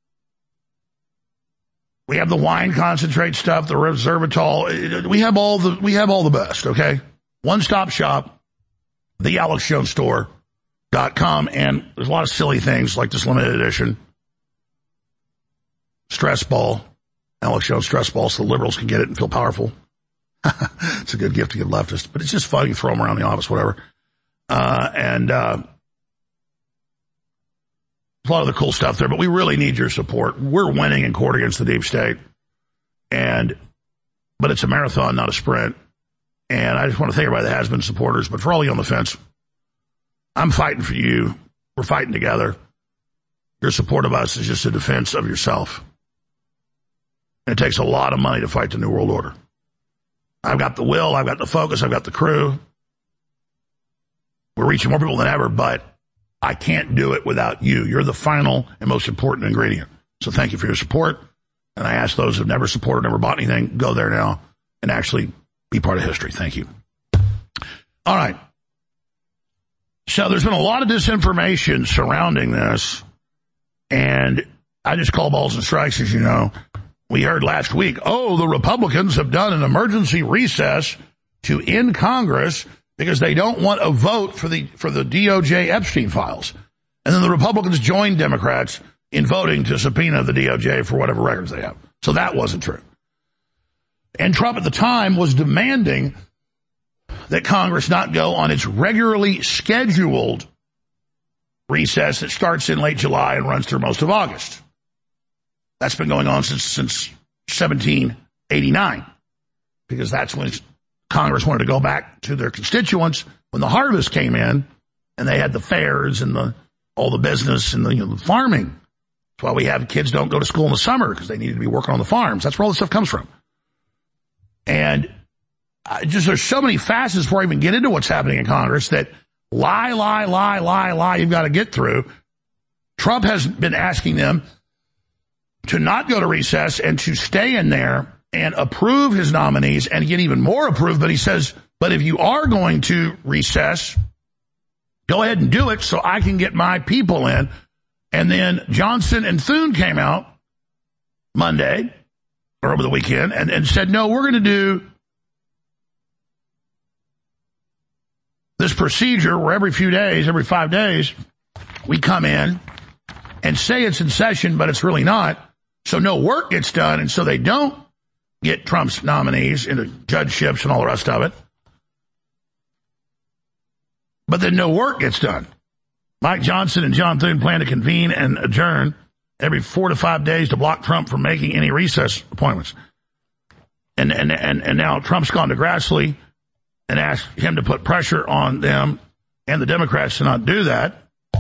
We have the wine concentrate stuff, the resveratrol. We have all the, we have all the best, okay? One-stop shop, the alex jones store dot com, and there's a lot of silly things like this limited edition stress ball, Alex Jones stress ball, so the liberals can get it and feel powerful. It's a good gift to give leftists, but it's just fun. You throw them around the office, whatever. Uh, and uh, a lot of the cool stuff there, but we really need your support. We're winning in court against the deep state, and but it's a marathon, not a sprint. And I just want to thank everybody that has been supporters, but for all you on the fence, I'm fighting for you. We're fighting together. Your support of us is just a defense of yourself. And it takes a lot of money to fight the New World Order. I've got the will, I've got the focus, I've got the crew. We're reaching more people than ever, but I can't do it without you. You're the final and most important ingredient. So thank you for your support. And I ask those who've never supported, never bought anything, go there now and actually be part of history. Thank you. All right. So there's been a lot of disinformation surrounding this, and I just call balls and strikes, as you know. We heard last week, oh, the Republicans have done an emergency recess to end Congress because they don't want a vote for the for the D O J Epstein files. And then the Republicans joined Democrats in voting to subpoena the D O J for whatever records they have. So that wasn't true. And Trump at the time was demanding that Congress not go on its regularly scheduled recess that starts in late July and runs through most of August. That's been going on since since seventeen eighty-nine. because that's when Congress wanted to go back to their constituents when the harvest came in and they had the fairs and the all the business and the, you know, the farming. That's why we have kids don't go to school in the summer because they needed to be working on the farms. That's where all this stuff comes from. And I just there's so many facets before I even get into what's happening in Congress that lie, lie, lie, lie, lie you've got to get through. Trump has been asking them to not go to recess and to stay in there and approve his nominees and get even more approved. But he says, but if you are going to recess, go ahead and do it so I can get my people in. And then Johnson and Thune came out Monday or over the weekend and, and said, no, we're going to do this procedure where every few days, every five days, we come in and say it's in session, but it's really not. So no work gets done, and so they don't get Trump's nominees into judgeships and all the rest of it. But then no work gets done. Mike Johnson and John Thune plan to convene and adjourn every four to five days to block Trump from making any recess appointments. And and and, and now Trump's gone to Grassley and asked him to put pressure on them and the Democrats to not do that.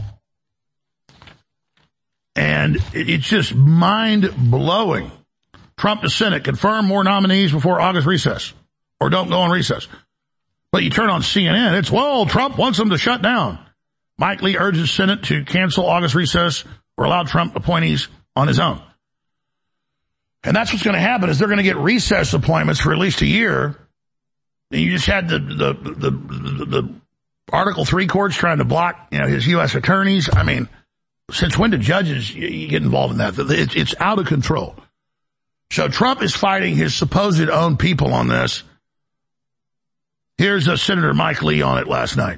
And it's just mind-blowing. Trump to Senate, confirm more nominees before August recess, or don't go on recess. But you turn on C N N, it's, whoa, Trump wants them to shut down. Mike Lee urges Senate to cancel August recess or allow Trump appointees on his own. And that's what's going to happen is they're going to get recess appointments for at least a year. And you just had the the the, the, the Article three courts trying to block, you know, his U S attorneys. I mean, since when do judges you get involved in that? It's, it's out of control. So Trump is fighting his supposed own people on this. Here's uh, Senator Mike Lee on it last night.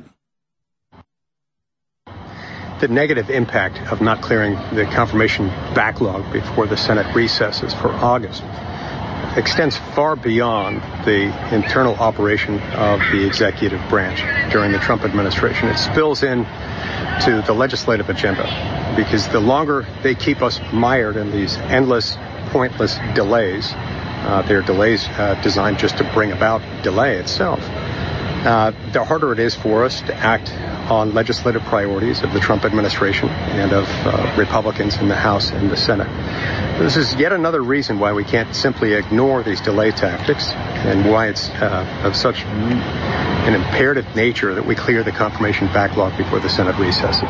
The negative impact of not clearing the confirmation backlog before the Senate recesses for August extends far beyond the internal operation of the executive branch during the Trump administration. It spills in to the legislative agenda because the longer they keep us mired in these endless, pointless delays, uh, they're delays uh, designed just to bring about delay itself, uh, the harder it is for us to act on legislative priorities of the Trump administration and of uh, Republicans in the House and the Senate. This is yet another reason why we can't simply ignore these delay tactics and why it's uh, of such an imperative nature that we clear the confirmation backlog before the Senate recesses.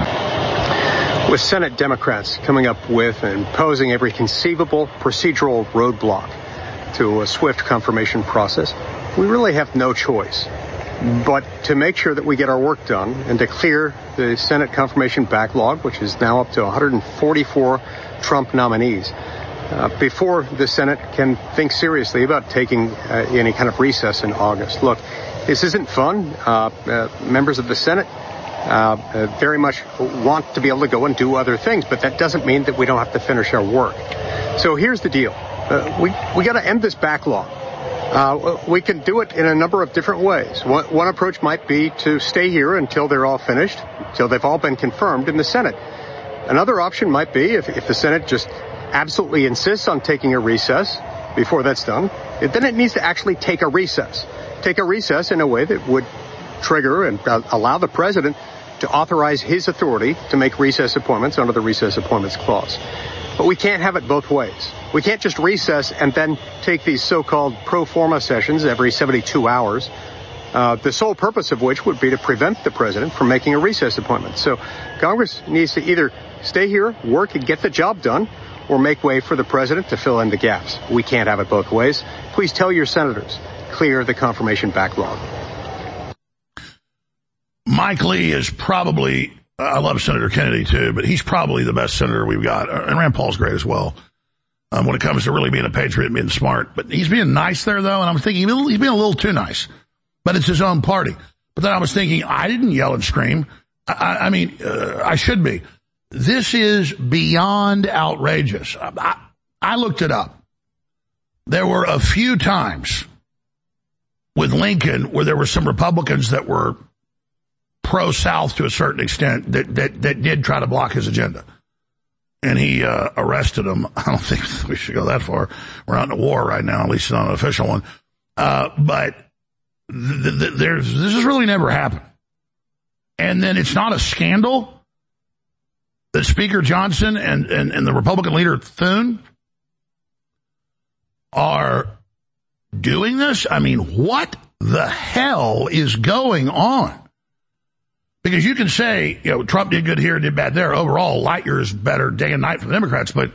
With Senate Democrats coming up with and imposing every conceivable procedural roadblock to a swift confirmation process, we really have no choice but to make sure that we get our work done and to clear the Senate confirmation backlog, which is now up to one hundred forty-four Trump nominees, uh, before the Senate can think seriously about taking uh, any kind of recess in August. Look, this isn't fun. Uh, uh, members of the Senate uh, uh, very much want to be able to go and do other things, but that doesn't mean that we don't have to finish our work. So here's the deal. Uh, we we got to end this backlog. Uh, we can do it in a number of different ways. One, one approach might be to stay here until they're all finished, until they've all been confirmed in the Senate. Another option might be if, if the Senate just absolutely insists on taking a recess before that's done, it, then it needs to actually take a recess. Take a recess in a way that would trigger and uh, allow the president to authorize his authority to make recess appointments under the Recess Appointments Clause. But we can't have it both ways. We can't just recess and then take these so-called pro forma sessions every seventy-two hours, uh, the sole purpose of which would be to prevent the president from making a recess appointment. So Congress needs to either stay here, work and get the job done, or make way for the president to fill in the gaps. We can't have it both ways. Please tell your senators, clear the confirmation backlog. Mike Lee is probably, I love Senator Kennedy too, but he's probably the best senator we've got. And Rand Paul's great as well. Um, when it comes to really being a patriot and being smart. But he's being nice there, though, and I'm thinking he's being a little too nice. But it's his own party. But then I was thinking, I didn't yell and scream. I, I mean, uh, I should be. This is beyond outrageous. I, I, I looked it up. There were a few times with Lincoln where there were some Republicans that were pro-South to a certain extent that, that, that did try to block his agenda. And he uh, arrested them. I don't think we should go that far. We're not in a war right now, at least not an official one. Uh, but th- th- there's this has really never happened. And then it's not a scandal that Speaker Johnson and, and, and the Republican leader Thune are doing this. I mean, what the hell is going on? Because you can say, you know, Trump did good here, did bad there. Overall, light years better day and night for the Democrats. But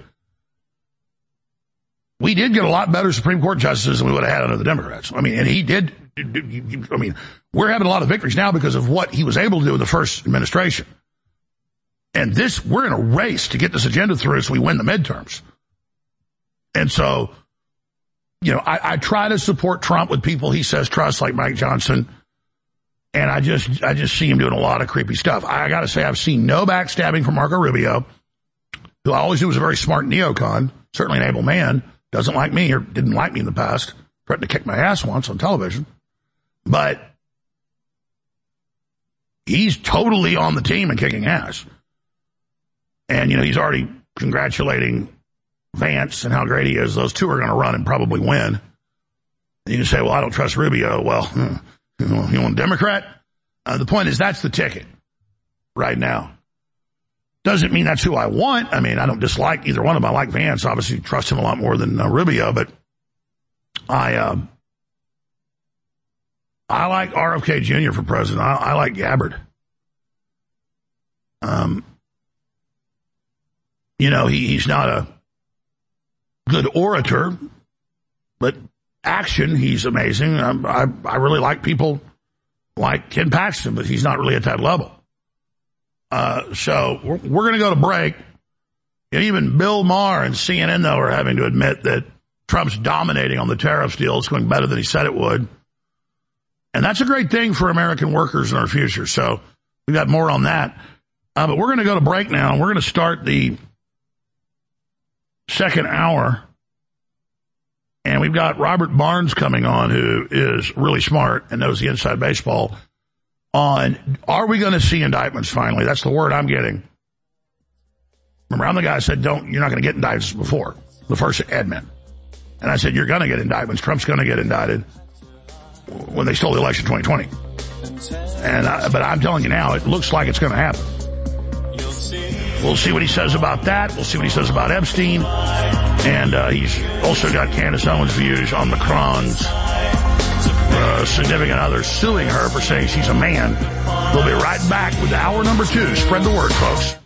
we did get a lot better Supreme Court justices than we would have had under the Democrats. I mean, and he did. I mean, we're having a lot of victories now because of what he was able to do in the first administration. And this, we're in a race to get this agenda through so we win the midterms. And so, you know, I, I try to support Trump with people he says trust, like Mike Johnson. And I just, I just see him doing a lot of creepy stuff. I got to say, I've seen no backstabbing from Marco Rubio, who I always knew was a very smart neocon, certainly an able man, doesn't like me or didn't like me in the past, threatened to kick my ass once on television. But he's totally on the team and kicking ass. And, you know, he's already congratulating Vance and how great he is. Those two are going to run and probably win. And you can say, well, I don't trust Rubio. Well, hmm. You want a Democrat? Uh, the point is that's the ticket right now. Doesn't mean that's who I want. I mean, I don't dislike either one of them. I like Vance. Obviously, trust him a lot more than uh, Rubio. But I uh, I like R F K Junior for president. I, I like Gabbard. Um, you know, he, he's not a good orator, but action, he's amazing. I, I, I really like people like Ken Paxton, but he's not really at that level. Uh, so we're, we're going to go to break. And even Bill Maher and C N N, though, are having to admit that Trump's dominating on the tariff deal. It's going better than he said it would. And that's a great thing for American workers in our future. So we've got more on that. Uh, but we're going to go to break now, and we're going to start the second hour. And we've got Robert Barnes coming on, who is really smart and knows the inside baseball, on are we going to see indictments finally? That's the word I'm getting. Remember, I'm the guy who said, don't, you're not going to get indictments before, the first admin. And I said, you're going to get indictments. Trump's going to get indicted when they stole the election in twenty twenty. And I, but I'm telling you now, it looks like it's going to happen. We'll see what he says about that. We'll see what he says about Epstein. And uh, he's also got Candace Owens' views on Macron's uh, significant other suing her for saying she's a man. We'll be right back with hour number two. Spread the word, folks.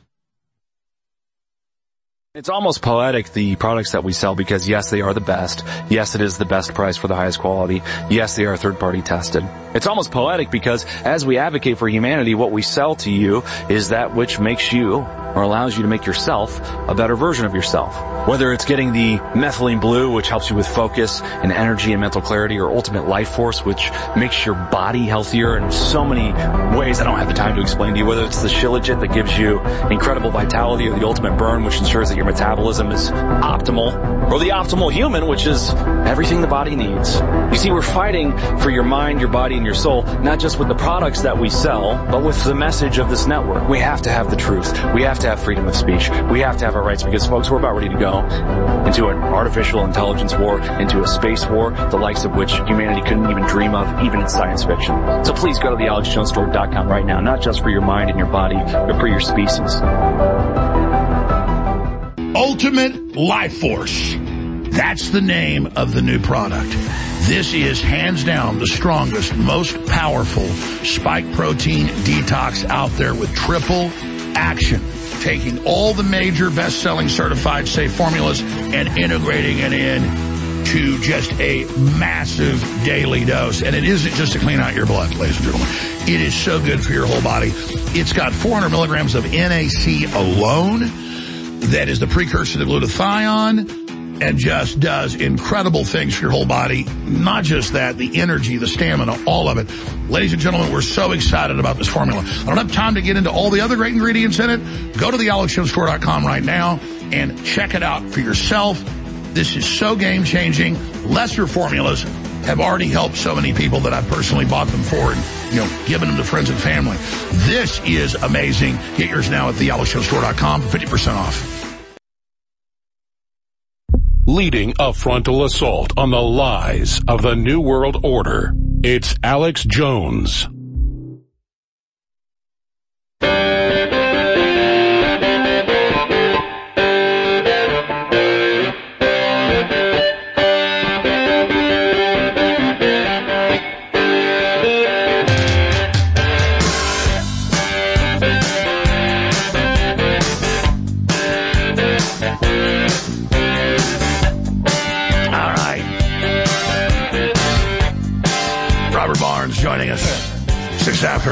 It's almost poetic, the products that we sell, because yes, they are the best. Yes, it is the best price for the highest quality. Yes, they are third-party tested. It's almost poetic because as we advocate for humanity, what we sell to you is that which makes you, or allows you to make yourself, a better version of yourself. Whether it's getting the methylene blue, which helps you with focus and energy and mental clarity, or ultimate life force, which makes your body healthier in so many ways I don't have the time to explain to you. Whether it's the Shilajit that gives you incredible vitality, or the ultimate burn, which ensures that your metabolism is optimal, or the optimal human, which is everything the body needs. You see, we're fighting for your mind, your body, and your soul, not just with the products that we sell, but with the message of this network. We have to have the truth. We have to have freedom of speech. We have to have our rights, because, folks, we're about ready to go into an artificial intelligence war, into a space war, the likes of which humanity couldn't even dream of, even in science fiction. So please go to the alex jones store dot com right now, not just for your mind and your body, but for your species. Ultimate Life Force. That's the name of the new product. This is hands down the strongest, most powerful spike protein detox out there with triple action. Taking all the major best-selling certified safe formulas and integrating it in to just a massive daily dose. And it isn't just to clean out your blood, ladies and gentlemen. It is so good for your whole body. It's got four hundred milligrams of N A C alone. That is the precursor to glutathione, and just does incredible things for your whole body. Not just that, the energy, the stamina, all of it. Ladies and gentlemen, we're so excited about this formula. I don't have time to get into all the other great ingredients in it. Go to the alex jones store dot com right now and check it out for yourself. This is so game-changing. Lesser formulas have already helped so many people that I've personally bought them for and, you know, given them to friends and family. This is amazing. Get yours now at the alex jones store dot com for fifty percent off. leading a frontal assault on the lies of the New World Order. It's Alex Jones. Joining us six after.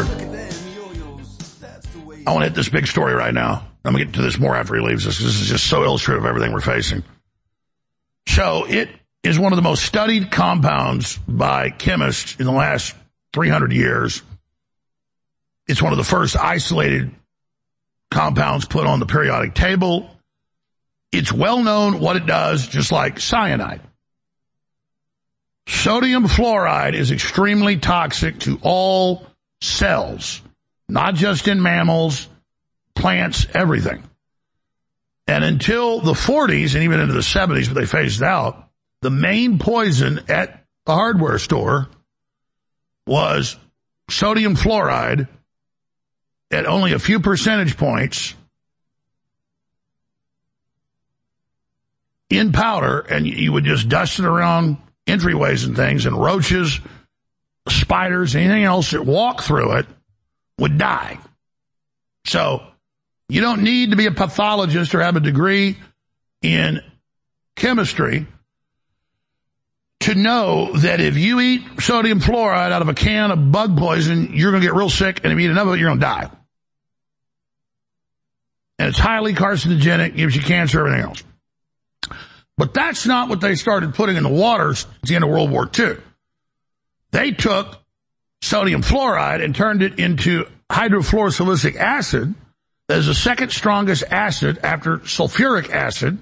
I want to hit this big story right now. I'm going to get to this more after he leaves us. This is just so illustrative of everything we're facing. So it is one of the most studied compounds by chemists in the last three hundred years. It's one of the first isolated compounds put on the periodic table. It's well known what it does, just like cyanide. Sodium fluoride is extremely toxic to all cells, not just in mammals, plants, everything. And until the forties and even into the seventies, but they phased out, the main poison at the hardware store was sodium fluoride at only a few percentage points in powder, and you would just dust it around entryways and things, and roaches, spiders, anything else that walk through it would die. So you don't need to be a pathologist or have a degree in chemistry to know that if you eat sodium fluoride out of a can of bug poison, you're going to get real sick, and if you eat enough of it, you're going to die. And it's highly carcinogenic, gives you cancer, everything else. But that's not what they started putting in the waters at the end of World War Two. They took sodium fluoride and turned it into hydrofluorosilicic acid. That is the second strongest acid after sulfuric acid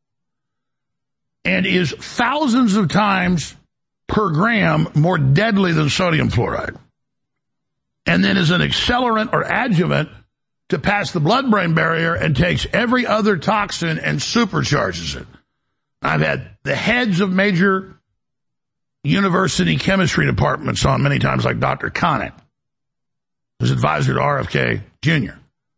and is thousands of times per gram more deadly than sodium fluoride. And then is an accelerant or adjuvant to pass the blood-brain barrier and takes every other toxin and supercharges it. I've had the heads of major university chemistry departments on many times, like Doctor Conant, who's advisor to R F K Junior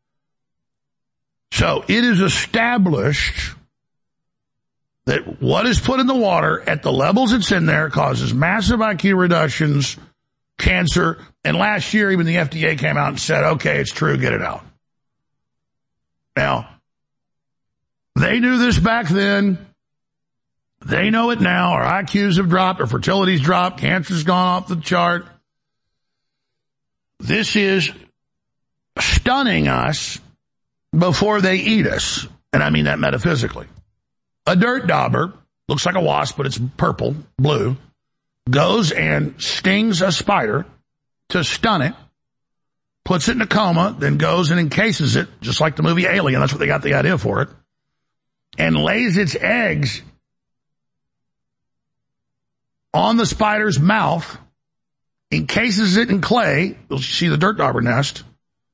So it is established that what is put in the water at the levels it's in there causes massive I Q reductions, cancer, and last year even the F D A came out and said, okay, it's true, get it out. Now, they knew this back then. They know it now. Our I Qs have dropped, our fertility's dropped, cancer's gone off the chart. This is stunning us before they eat us, and I mean that metaphysically. A dirt dauber, looks like a wasp, but it's purple, blue, goes and stings a spider to stun it, puts it in a coma, then goes and encases it, just like the movie Alien, that's what they got the idea for it, and lays its eggs on the spider's mouth, encases it in clay. You'll see the dirt dauber nest.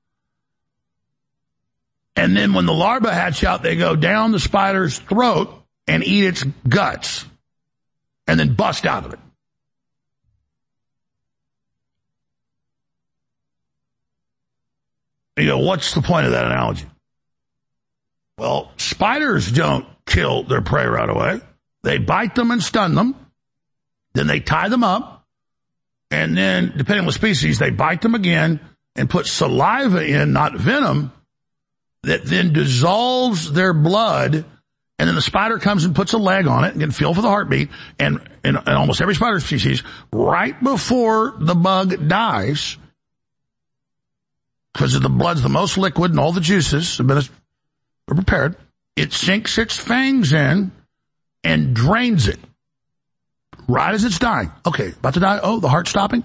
And then when the larvae hatch out, they go down the spider's throat and eat its guts and then bust out of it. You go, what's the point of that analogy? Well, spiders don't kill their prey right away. They bite them and stun them. Then they tie them up, and then, depending on the species, they bite them again and put saliva in, not venom, that then dissolves their blood, and then the spider comes and puts a leg on it and can feel for the heartbeat, and in almost every spider species, right before the bug dies, because the blood's the most liquid and all the juices have been prepared, it sinks its fangs in and drains it. Right as it's dying. Okay, about to die. Oh, the heart's stopping.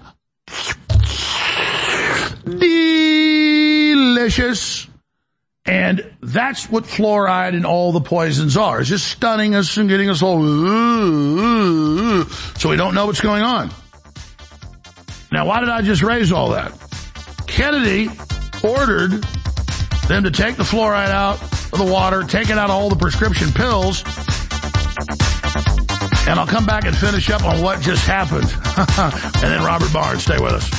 Delicious. And that's what fluoride and all the poisons are. It's just stunning us and getting us all, so we don't know what's going on. Now, why did I just raise all that? Kennedy ordered them to take the fluoride out of the water, take it out of all the prescription pills, And I'll come back and finish up on what just happened. And then Robert Barnes, stay with us.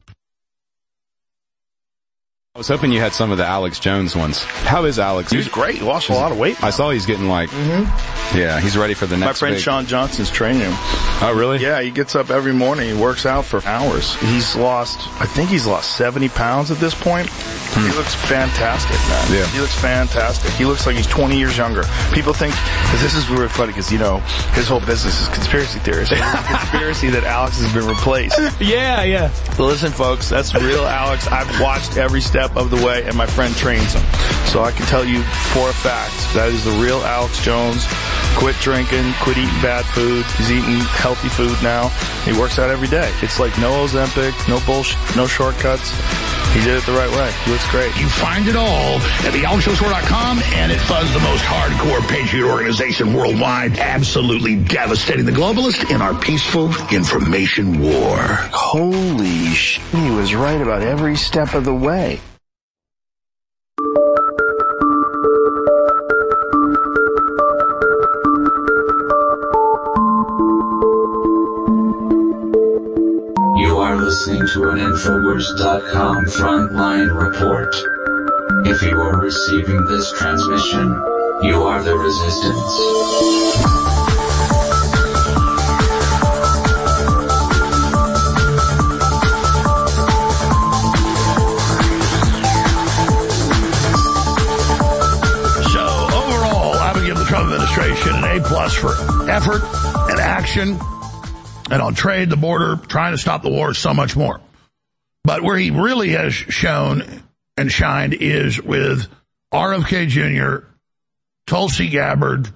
I was hoping you had some of the Alex Jones ones. How is Alex? He's great. He lost a lot of weight. I saw he's getting like, mm-hmm. yeah, he's ready for the next My friend big. Sean Johnson's training him. Oh, really? Yeah, he gets up every morning. He works out for hours. He's lost, I think he's lost seventy pounds at this point. Hmm. He looks fantastic, man. Yeah. He looks fantastic. He looks like he's twenty years younger. People think, because this is really funny, because, you know, his whole business is conspiracy theories. It's a conspiracy that Alex has been replaced. Yeah, yeah. But listen, folks, that's real Alex. I've watched every step of the way, and my friend trains him. So I can tell you for a fact that is the real Alex Jones. Quit drinking, quit eating bad food. He's eating healthy food now. He works out every day. It's like no Ozempic, no bullshit, no shortcuts. He did it the right way. He looks great. You find it all at the alex jones store dot com, and it funds the most hardcore patriot organization worldwide, absolutely devastating the globalists in our peaceful information war. Holy shit, he was right about every step of the way. You are listening to an Infowars dot com frontline report. If you are receiving this transmission, you are the resistance. So overall, I would give the Trump administration an A plus for effort and action, and on trade, the border, trying to stop the war, so much more. But where he really has shown and shined is with R F K Junior, Tulsi Gabbard,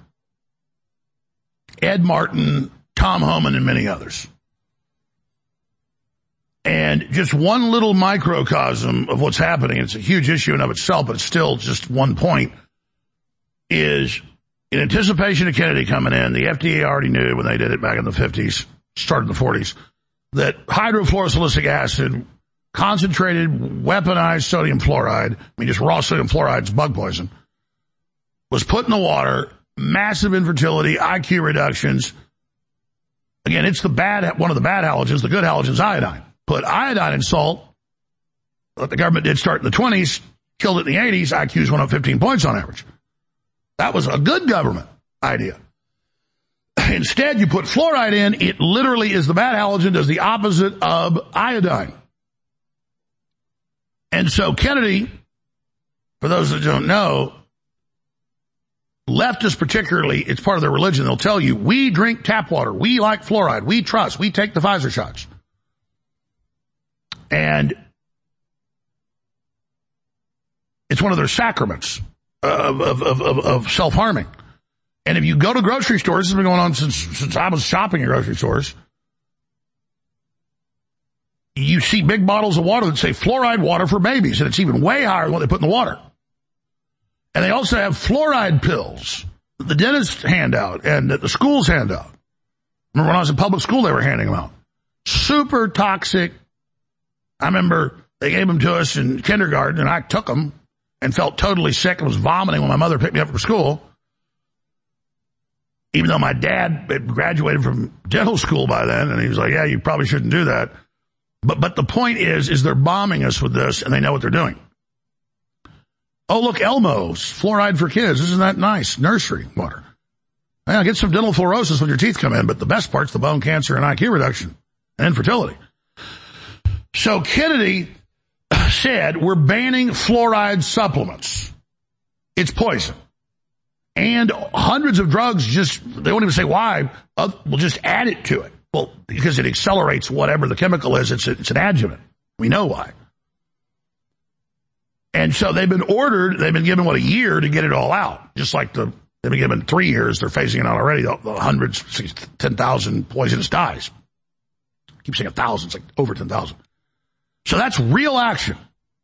Ed Martin, Tom Homan, and many others. And just one little microcosm of what's happening, it's a huge issue in of itself, but it's still just one point, is in anticipation of Kennedy coming in, the F D A already knew when they did it back in the fifties, started in the forties, that hydrofluorosilicic acid, concentrated, weaponized sodium fluoride, I mean just raw sodium fluoride is bug poison, was put in the water, massive infertility, I Q reductions. Again, it's the bad, one of the bad halogens, the good halogen's iodine. Put iodine in salt, what the government did start in the twenties, killed it in the eighties, I Q's went up fifteen points on average. That was a good government idea. Instead, you put fluoride in, it literally is the bad halogen, does the opposite of iodine. And so Kennedy, for those that don't know, leftists particularly, it's part of their religion, they'll tell you, we drink tap water, we like fluoride, we trust, we take the Pfizer shots. And it's one of their sacraments of, of, of, of, of self-harming. And if you go to grocery stores, this has been going on since, since I was shopping at grocery stores, you see big bottles of water that say fluoride water for babies, and it's even way higher than what they put in the water. And they also have fluoride pills that the dentists hand out and that the schools hand out. Remember when I was in public school, they were handing them out. Super toxic. I remember they gave them to us in kindergarten, and I took them and felt totally sick and was vomiting when my mother picked me up from school. Even though my dad had graduated from dental school by then, and he was like, yeah, you probably shouldn't do that. But but the point is, is they're bombing us with this, and they know what they're doing. Oh, look, Elmo's, fluoride for kids. Isn't that nice? Nursery water. Yeah, get some dental fluorosis when your teeth come in, but the best part's the bone cancer and I Q reduction and infertility. So Kennedy said, we're banning fluoride supplements. It's poison. And hundreds of drugs just, they won't even say why, uh, we'll just add it to it. Well, because it accelerates whatever the chemical is, it's, a, it's an adjuvant. We know why. And so they've been ordered, they've been given, what, a year to get it all out. Just like the, they've been given three years, they're phasing it out already, the, the hundreds, ten thousand poisonous dyes. I keep saying a thousand, it's like over ten thousand. So that's real action.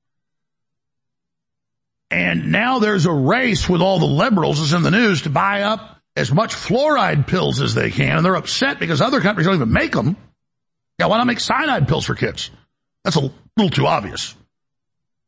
And now there's a race with all the liberals, as in the news, to buy up as much fluoride pills as they can. And they're upset because other countries don't even make them. Yeah, why not make cyanide pills for kids? That's a little too obvious.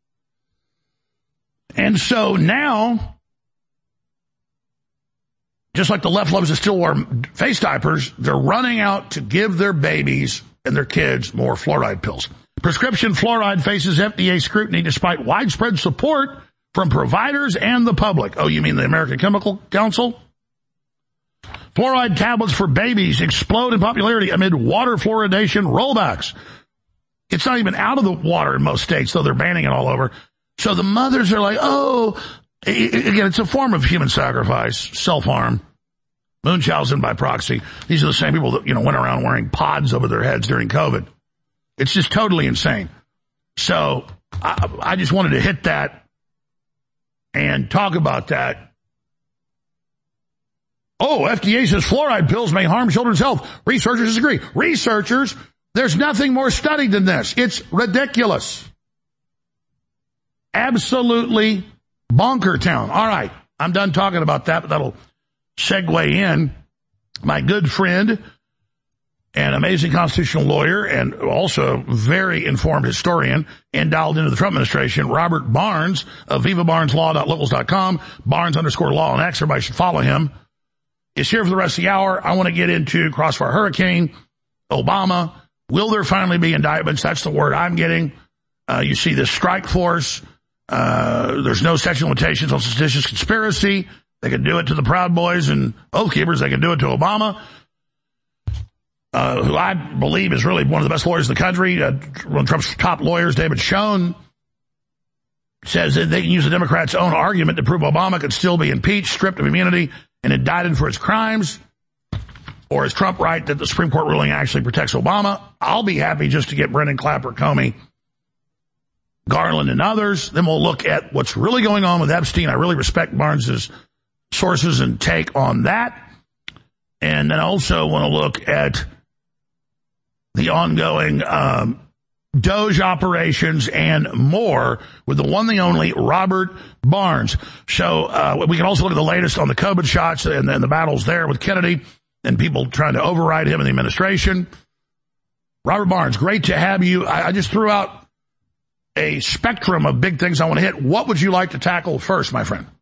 And so now, just like the left loves to still wear face diapers, they're running out to give their babies and their kids more fluoride pills. Prescription fluoride faces F D A scrutiny despite widespread support from providers and the public. Oh, you mean the American Chemical Council? Fluoride tablets for babies explode in popularity amid water fluoridation rollbacks. It's not even out of the water in most states, though they're banning it all over. So the mothers are like, oh, again, it's a form of human sacrifice, self-harm, Munchausen by proxy. These are the same people that, you know, went around wearing pods over their heads during COVID. It's just totally insane. So I, I just wanted to hit that and talk about that. Oh, F D A says fluoride pills may harm children's health. Researchers disagree. Researchers, there's nothing more studied than this. It's ridiculous. Absolutely bonker town. All right, I'm done talking about that, but that'll segue in. My good friend and amazing constitutional lawyer and also very informed historian and dialed into the Trump administration, Robert Barnes of viva barnes law dot locals dot com, Barnes underscore law on X. Everybody should follow him. Is here for the rest of the hour. I want to get into Crossfire Hurricane, Obama. Will there finally be indictments? That's the word I'm getting. Uh, you see this strike force. Uh, there's no statute of limitations on seditious conspiracy. They can do it to the Proud Boys and Oath Keepers. They can do it to Obama, uh, who I believe is really one of the best lawyers in the country. Uh, one of Trump's top lawyers, David Schoen, says that they can use the Democrats' own argument to prove Obama could still be impeached, stripped of immunity, and indicted for his crimes. Or is Trump right that the Supreme Court ruling actually protects Obama? I'll be happy just to get Brendan Clapper, Comey, Garland, and others. Then we'll look at what's really going on with Epstein. I really respect Barnes's sources and take on that. And then also want to look at the ongoing um, Doge operations and more with the one, the only Robert Barnes. So uh, we can also look at the latest on the COVID shots and, and the battles there with Kennedy and people trying to override him in the administration. Robert Barnes, great to have you. I, I just threw out a spectrum of big things I want to hit. What would you like to tackle first, my friend?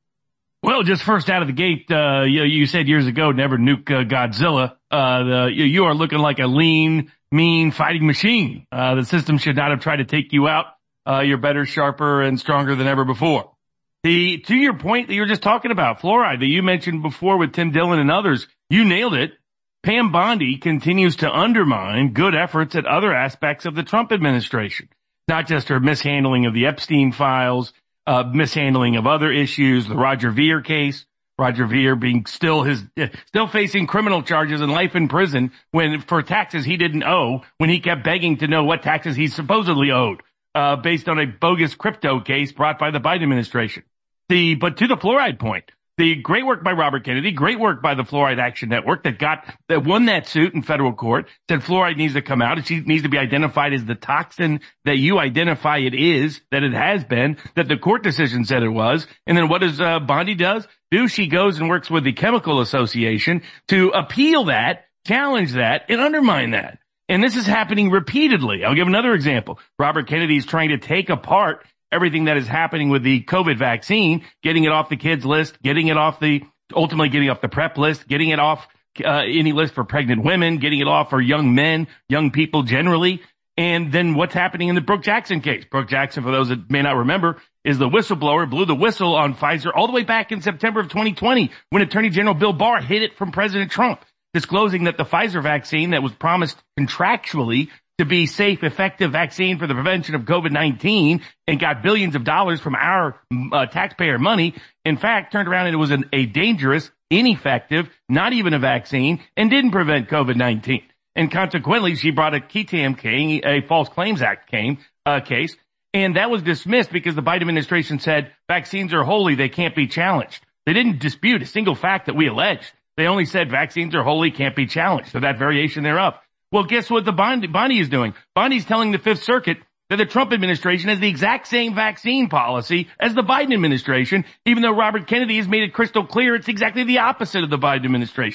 Well, just first out of the gate, uh, you, you said years ago, never nuke uh, Godzilla. Uh, the, you, you are looking like a lean, mean fighting machine. Uh, the system should not have tried to take you out. Uh, you're better, sharper, and stronger than ever before. The, to your point that you were just talking about, fluoride that you mentioned before with Tim Dillon and others, you nailed it. Pam Bondi continues to undermine good efforts at other aspects of the Trump administration. Not just her mishandling of the Epstein files, uh, mishandling of other issues, the Roger Ver case, Roger Ver being still his, uh, still facing criminal charges and life in prison when, for taxes he didn't owe, when he kept begging to know what taxes he supposedly owed, uh, based on a bogus crypto case brought by the Biden administration. The, but to the fluoride point, the great work by Robert Kennedy, great work by the Fluoride Action Network that got, that won that suit in federal court, said fluoride needs to come out. It needs to be identified as the toxin that you identify it is, that it has been, that the court decision said it was. And then what does, uh, Bondi does? Do she goes and works with the Chemical Association to appeal that, challenge that, and undermine that. And this is happening repeatedly. I'll give another example. Robert Kennedy is trying to take apart everything that is happening with the COVID vaccine, getting it off the kids list, getting it off the, ultimately getting off the PrEP list, getting it off uh, any list for pregnant women, getting it off for young men, young people generally. And then what's happening in the Brooke Jackson case? Brooke Jackson, for those that may not remember, is the whistleblower, blew the whistle on Pfizer all the way back in September of twenty twenty when Attorney General Bill Barr hid it from President Trump, disclosing that the Pfizer vaccine that was promised contractually to be safe, effective vaccine for the prevention of COVID nineteen and got billions of dollars from our uh, taxpayer money, in fact, turned around and it was an, a dangerous, ineffective, not even a vaccine, and didn't prevent COVID nineteen. And consequently, she brought a K T A M K, a False Claims Act came, uh, case, and that was dismissed because the Biden administration said vaccines are holy, they can't be challenged. They didn't dispute a single fact that we alleged. They only said vaccines are holy, can't be challenged. So that variation thereof. Well, guess what the Bondi, Bondi is doing? Bondi's telling the Fifth Circuit that the Trump administration has the exact same vaccine policy as the Biden administration, even though Robert Kennedy has made it crystal clear it's exactly the opposite of the Biden administration.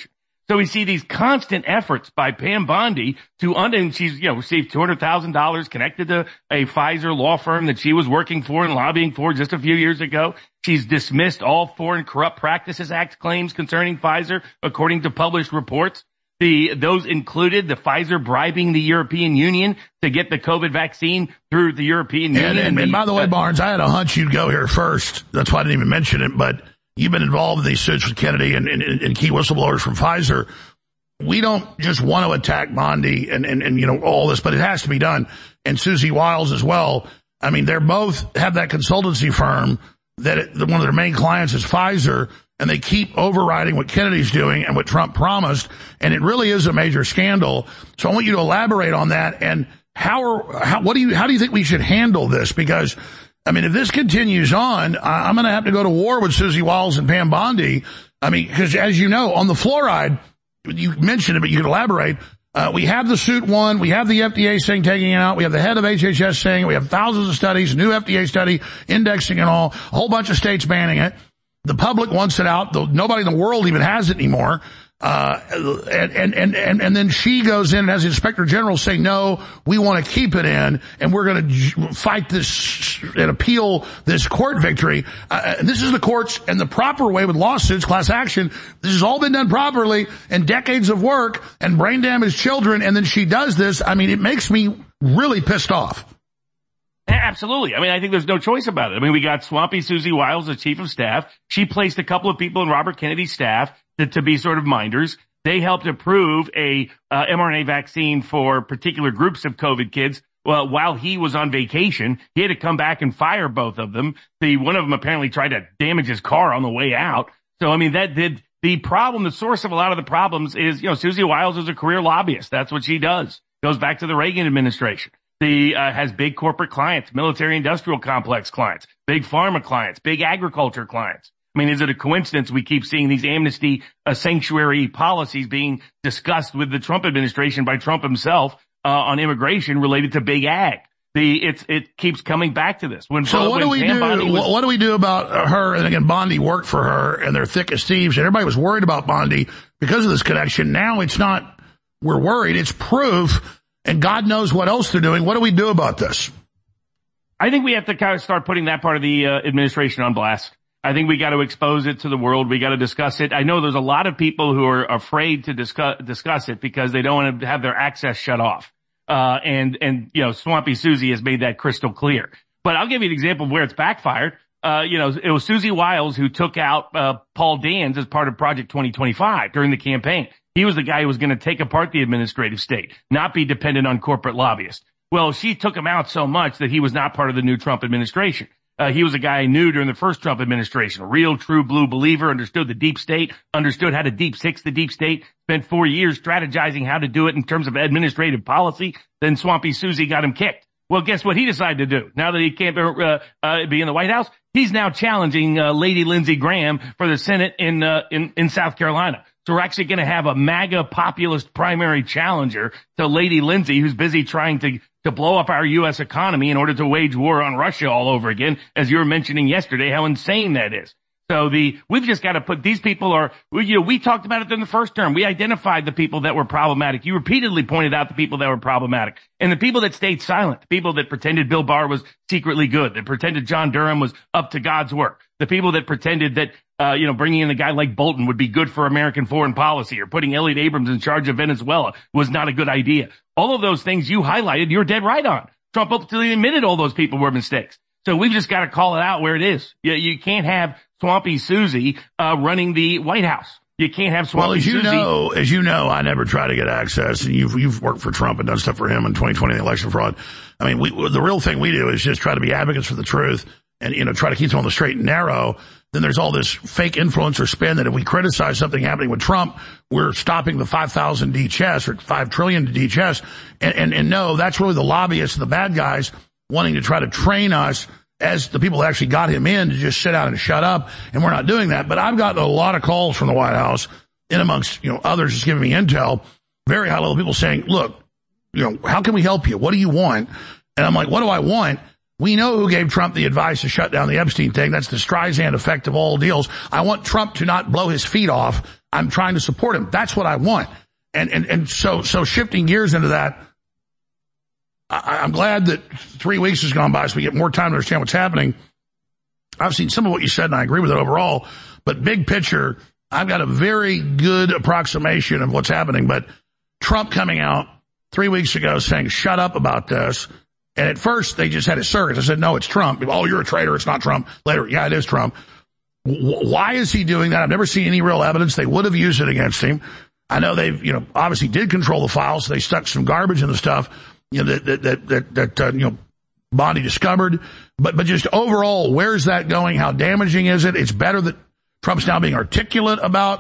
So we see these constant efforts by Pam Bondi to, and she's, you know, received two hundred thousand dollars connected to a Pfizer law firm that she was working for and lobbying for just a few years ago. She's dismissed all Foreign Corrupt Practices Act claims concerning Pfizer, according to published reports. The, those included the Pfizer bribing the European Union to get the COVID vaccine through the European Union. And, and, the, and by the way, uh, Barnes, I had a hunch you'd go here first. That's why I didn't even mention it, but you've been involved in these suits with Kennedy and, and, and key whistleblowers from Pfizer. We don't just want to attack Bondi and, and, and, you know, all this, but it has to be done. And Susie Wiles as well. I mean, they're both have that consultancy firm that it, one of their main clients is Pfizer, and they keep overriding what Kennedy's doing and what Trump promised. And it really is a major scandal. So I want you to elaborate on that. And how are, how, what do you, how do you think we should handle this? Because I mean, if this continues on, I'm going to have to go to war with Susie Wiles and Pam Bondi. I mean, because as you know, on the fluoride, you mentioned it, but you can elaborate. Uh, we have the suit one. We have the F D A saying taking it out. We have the head of H H S saying it. We have thousands of studies, new F D A study, indexing and all, a whole bunch of states banning it. The public wants it out, though nobody in the world even has it anymore. Uh, and, and, and, and then she goes in and has the inspector general say, no, we want to keep it in and we're going to fight this and appeal this court victory. Uh, and this is the courts and the proper way with lawsuits, class action. This has all been done properly and decades of work and brain damaged children. And then she does this. I mean, it makes me really pissed off. Absolutely. I mean, I think there's no choice about it. I mean, we got Swampy Susie Wiles, the chief of staff. She placed a couple of people in Robert Kennedy's staff to, to be sort of minders. They helped approve a uh, mRNA vaccine for particular groups of COVID kids. Well, while he was on vacation, he had to come back and fire both of them. The one of them apparently tried to damage his car on the way out. So, I mean, that did the problem. The source of a lot of the problems is, you know, Susie Wiles is a career lobbyist. That's what she does. Goes back to the Reagan administration. The, uh, has big corporate clients, military industrial complex clients, big pharma clients, big agriculture clients. I mean, is it a coincidence we keep seeing these amnesty, uh, sanctuary policies being discussed with the Trump administration by Trump himself, uh, on immigration related to big ag? The, it's, it keeps coming back to this. When, so what when do we Pam do? Bondi was, what do we do about her? And again, Bondi worked for her and they're thick as thieves and everybody was worried about Bondi because of this connection. Now it's not, we're worried. It's proof. And God knows what else they're doing. What do we do about this? I think we have to kind of start putting that part of the uh, administration on blast. I think we got to expose it to the world. We got to discuss it. I know there's a lot of people who are afraid to discuss, discuss it because they don't want to have their access shut off. Uh, and, and, you know, Swampy Susie has made that crystal clear. But I'll give you an example of where it's backfired. Uh, you know, it was Susie Wiles who took out, uh, Paul Dans as part of Project twenty twenty-five during the campaign. He was the guy who was going to take apart the administrative state, not be dependent on corporate lobbyists. Well, she took him out so much that he was not part of the new Trump administration. Uh, he was a guy I knew during the first Trump administration, a real true blue believer, understood the deep state, understood how to deep six the deep state, spent four years strategizing how to do it in terms of administrative policy. Then Swampy Susie got him kicked. Well, guess what he decided to do? Now that he can't uh, uh, be in the White House, he's now challenging uh, Lady Lindsey Graham for the Senate in, uh, in, in South Carolina. So we're actually going to have a MAGA populist primary challenger to Lady Lindsey, who's busy trying to, to blow up our U S economy in order to wage war on Russia all over again, as you were mentioning yesterday, how insane that is. So the, we've just got to put, these people are, you know, we talked about it during the first term. We identified the people that were problematic. You repeatedly pointed out the people that were problematic. And the people that stayed silent, the people that pretended Bill Barr was secretly good, that pretended John Durham was up to God's work, the people that pretended that, uh, you know, bringing in a guy like Bolton would be good for American foreign policy, or putting Elliot Abrams in charge of Venezuela was not a good idea. All of those things you highlighted, you're dead right on. Trump ultimately admitted all those people were mistakes. So we've just got to call it out where it is. You, you can't have Swampy Susie, uh, running the White House. You can't have Swampy Well, as you Susie. know, as you know, I never try to get access, and you've, you've worked for Trump and done stuff for him in twenty twenty, the election fraud. I mean, we, the real thing we do is just try to be advocates for the truth and, you know, try to keep them on the straight and narrow. Then there's all this fake influencer spin that if we criticize something happening with Trump, we're stopping the five thousand D chess or five trillion to D chess. And, and, and no, that's really the lobbyists and the bad guys wanting to try to train us as the people that actually got him in to just sit down and shut up. And we're not doing that. But I've gotten a lot of calls from the White House, in amongst, you know, others just giving me intel, very high level people saying, look, you know, how can we help you? What do you want? And I'm like, what do I want? We know who gave Trump the advice to shut down the Epstein thing. That's the Streisand effect of all deals. I want Trump to not blow his feet off. I'm trying to support him. That's what I want. And, and, and so, so shifting gears into that, I, I'm glad that three weeks has gone by so we get more time to understand what's happening. I've seen some of what you said and I agree with it overall, but big picture, I've got a very good approximation of what's happening. But Trump coming out three weeks ago saying, shut up about this. And at first they just had a circus. I said, no, it's Trump. Oh, you're a traitor. It's not Trump. Later, yeah, it is Trump. W- why is he doing that? I've never seen any real evidence. They would have used it against him. I know they've, you know, obviously did control the files. So they stuck some garbage in the stuff, you know, that, that, that, that, that uh, you know, Bondi discovered. But, but just overall, where's that going? How damaging is it? It's better that Trump's now being articulate about,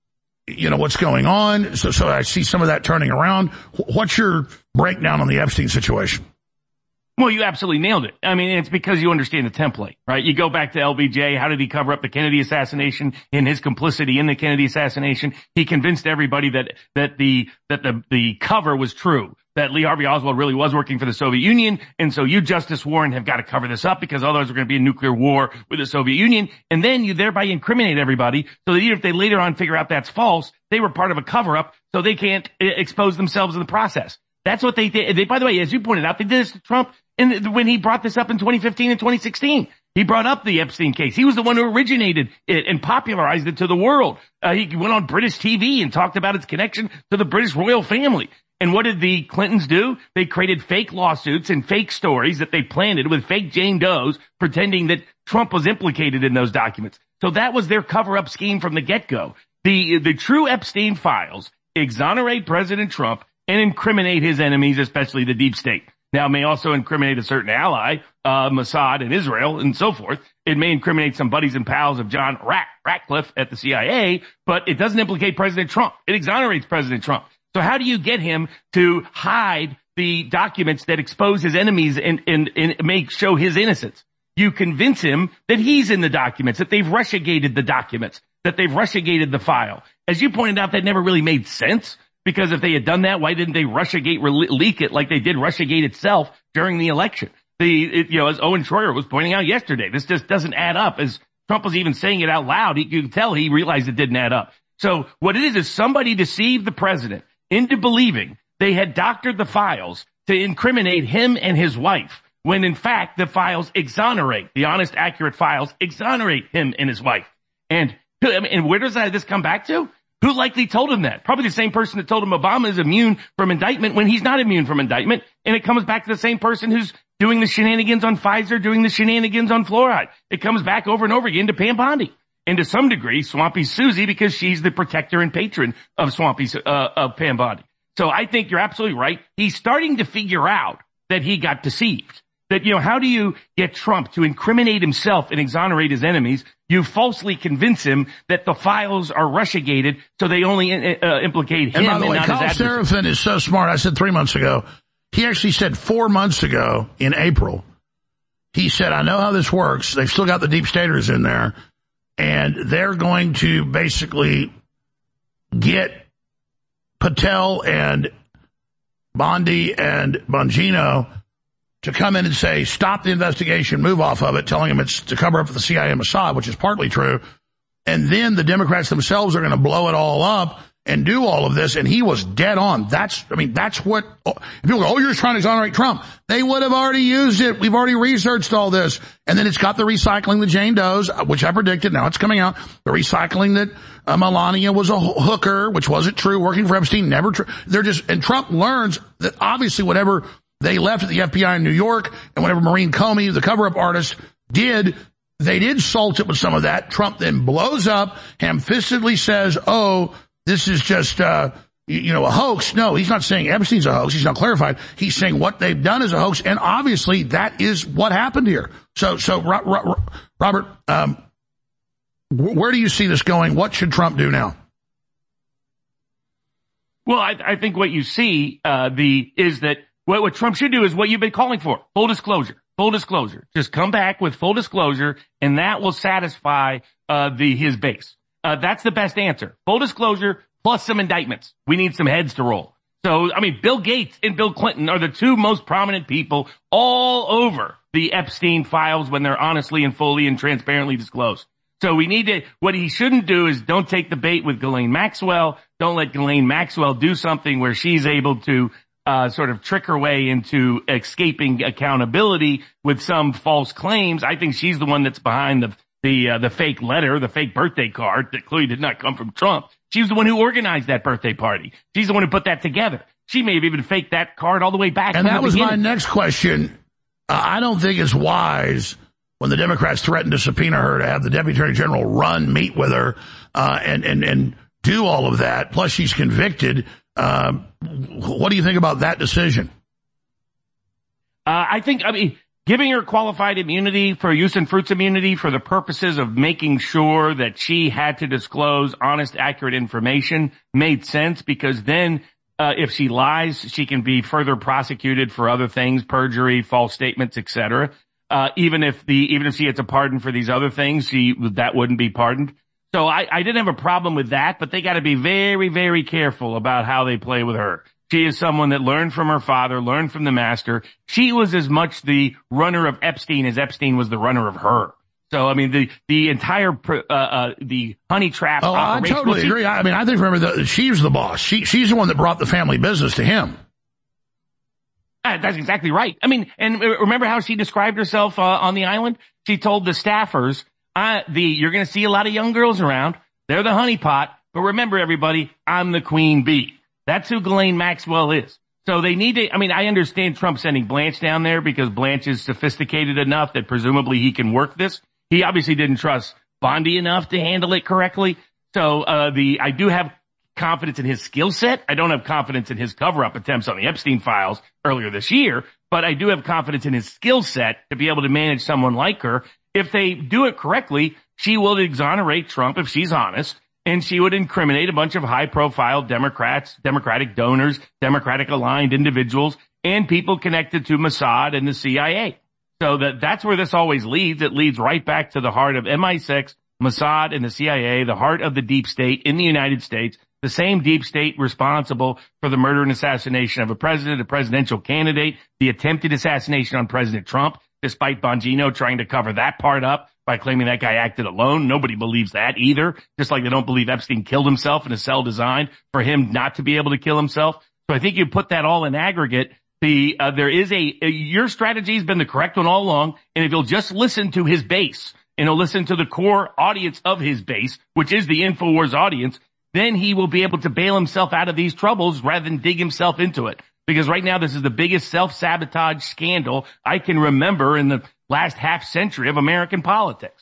you know, what's going on. So, so I see some of that turning around. What's your breakdown on the Epstein situation? Well, you absolutely nailed it. I mean, it's because you understand the template, right? You go back to L B J. How did he cover up the Kennedy assassination and his complicity in the Kennedy assassination? He convinced everybody that, that the, that the, the cover was true, that Lee Harvey Oswald really was working for the Soviet Union. And so you, Justice Warren, have got to cover this up because otherwise we're going to be a nuclear war with the Soviet Union. And then you thereby incriminate everybody so that even if they later on figure out that's false, they were part of a cover up so they can't uh, expose themselves in the process. That's what they did. They, by the way, as you pointed out, they did this to Trump in, when he brought this up in twenty fifteen and twenty sixteen. He brought up the Epstein case. He was the one who originated it and popularized it to the world. Uh, he went on British T V and talked about its connection to the British royal family. And what did the Clintons do? They created fake lawsuits and fake stories that they planted with fake Jane Does, pretending that Trump was implicated in those documents. So that was their cover-up scheme from the get-go. The, the true Epstein files exonerate President Trump and incriminate his enemies, especially the deep state. Now, it may also incriminate a certain ally, uh, Mossad and Israel and so forth. It may incriminate some buddies and pals of John Rat- Ratcliffe at the C I A, but it doesn't implicate President Trump. It exonerates President Trump. So how do you get him to hide the documents that expose his enemies and, and, and make show his innocence? You convince him that he's in the documents, that they've Russiagated the documents, that they've Russiagated the file. As you pointed out, that never really made sense. Because if they had done that, why didn't they Russiagate re- leak it like they did Russiagate itself during the election? The, it, you know, as Owen Schroyer was pointing out yesterday, this just doesn't add up. As Trump was even saying it out loud, he, you could tell he realized it didn't add up. So what it is is somebody deceived the president into believing they had doctored the files to incriminate him and his wife, when in fact the files exonerate, the honest, accurate files exonerate him and his wife. And, and where does that, this come back to? Who likely told him that? Probably the same person that told him Obama is immune from indictment when he's not immune from indictment. And it comes back to the same person who's doing the shenanigans on Pfizer, doing the shenanigans on fluoride. It comes back over and over again to Pam Bondi. And to some degree, Swampy Susie, because she's the protector and patron of Swampy, uh, of Pam Bondi. So I think you're absolutely right. He's starting to figure out that he got deceived. That, you know, how do you get Trump to incriminate himself and exonerate his enemies? You falsely convince him that the files are Russiagated, so they only uh, implicate him and, by the and way, not Kyle his adversary. Seraphin is so smart. I said three months ago. He actually said four months ago in April, he said, I know how this works. They've still got the deep staters in there, and they're going to basically get Patel and Bondi and Bongino to come in and say, stop the investigation, move off of it, telling him it's to cover up for the C I A and Mossad, which is partly true. And then the Democrats themselves are going to blow it all up and do all of this. And he was dead on. That's, I mean, that's what, if people go, oh, you're just trying to exonerate Trump. They would have already used it. We've already researched all this. And then it's got the recycling the Jane Does, which I predicted. Now it's coming out. The recycling that uh, Melania was a hooker, which wasn't true. Working for Epstein, never true. They're just, and Trump learns that obviously whatever they left at the F B I in New York, and whenever Maureen Comey, the cover-up artist, did, they did salt it with some of that. Trump then blows up, ham-fistedly says, oh, this is just, uh, you know, a hoax. No, he's not saying Epstein's a hoax. He's not clarified. He's saying what they've done is a hoax, and obviously that is what happened here. So, so Robert, um, where do you see this going? What should Trump do now? Well, I, I think what you see, uh, the, is that What, what Trump should do is what you've been calling for. Full disclosure. Full disclosure. Just come back with full disclosure, and that will satisfy uh the his base. Uh That's the best answer. Full disclosure plus some indictments. We need some heads to roll. So, I mean, Bill Gates and Bill Clinton are the two most prominent people all over the Epstein files when they're honestly and fully and transparently disclosed. So we need to, what he shouldn't do is don't take the bait with Ghislaine Maxwell. Don't let Ghislaine Maxwell do something where she's able to uh sort of trick her way into escaping accountability with some false claims. I think she's the one that's behind the the uh, the fake letter, the fake birthday card that clearly did not come from Trump. She was the one who organized that birthday party. She's the one who put that together. She may have even faked that card all the way back. And that was my next question. Uh, I don't think it's wise when the Democrats threatened to subpoena her to have the Deputy Attorney General run, meet with her, uh, and, and, and do all of that. Plus she's convicted. Um, what do you think about that decision? Uh, I think, I mean, giving her qualified immunity for use and fruits immunity for the purposes of making sure that she had to disclose honest, accurate information made sense, because then uh, if she lies, she can be further prosecuted for other things, perjury, false statements, et cetera. Uh, even if the, even if she gets a pardon for these other things, she, that wouldn't be pardoned. So I, I didn't have a problem with that, but they got to be very, very careful about how they play with her. She is someone that learned from her father, learned from the master. She was as much the runner of Epstein as Epstein was the runner of her. So, I mean, the, the entire, uh, uh, the honey trap. Oh, I totally she, agree. I mean, I think, remember, that she's the boss. She, she's the one that brought the family business to him. Uh, that's exactly right. I mean, and remember how she described herself uh, on the island? She told the staffers, uh, the, you're going to see a lot of young girls around. They're the honeypot. But remember, everybody, I'm the queen bee. That's who Ghislaine Maxwell is. So they need to, I mean, I understand Trump sending Blanche down there because Blanche is sophisticated enough that presumably he can work this. He obviously didn't trust Bondi enough to handle it correctly. So, uh, the, I do have confidence in his skill set. I don't have confidence in his cover-up attempts on the Epstein files earlier this year, but I do have confidence in his skill set to be able to manage someone like her. If they do it correctly, she will exonerate Trump if she's honest, and she would incriminate a bunch of high-profile Democrats, Democratic donors, Democratic-aligned individuals, and people connected to Mossad and the C I A. So that that's where this always leads. It leads right back to the heart of M I six, Mossad, and the C I A, the heart of the deep state in the United States, the same deep state responsible for the murder and assassination of a president, a presidential candidate, the attempted assassination on President Trump, despite Bongino trying to cover that part up by claiming that guy acted alone. Nobody believes that either, just like they don't believe Epstein killed himself in a cell designed for him not to be able to kill himself. So I think you put that all in aggregate. The, uh, there is a, uh, your strategy has been the correct one all along. And if you'll just listen to his base and he'll listen to the core audience of his base, which is the InfoWars audience, then he will be able to bail himself out of these troubles rather than dig himself into it. Because right now this is the biggest self-sabotage scandal I can remember in the last half century of American politics.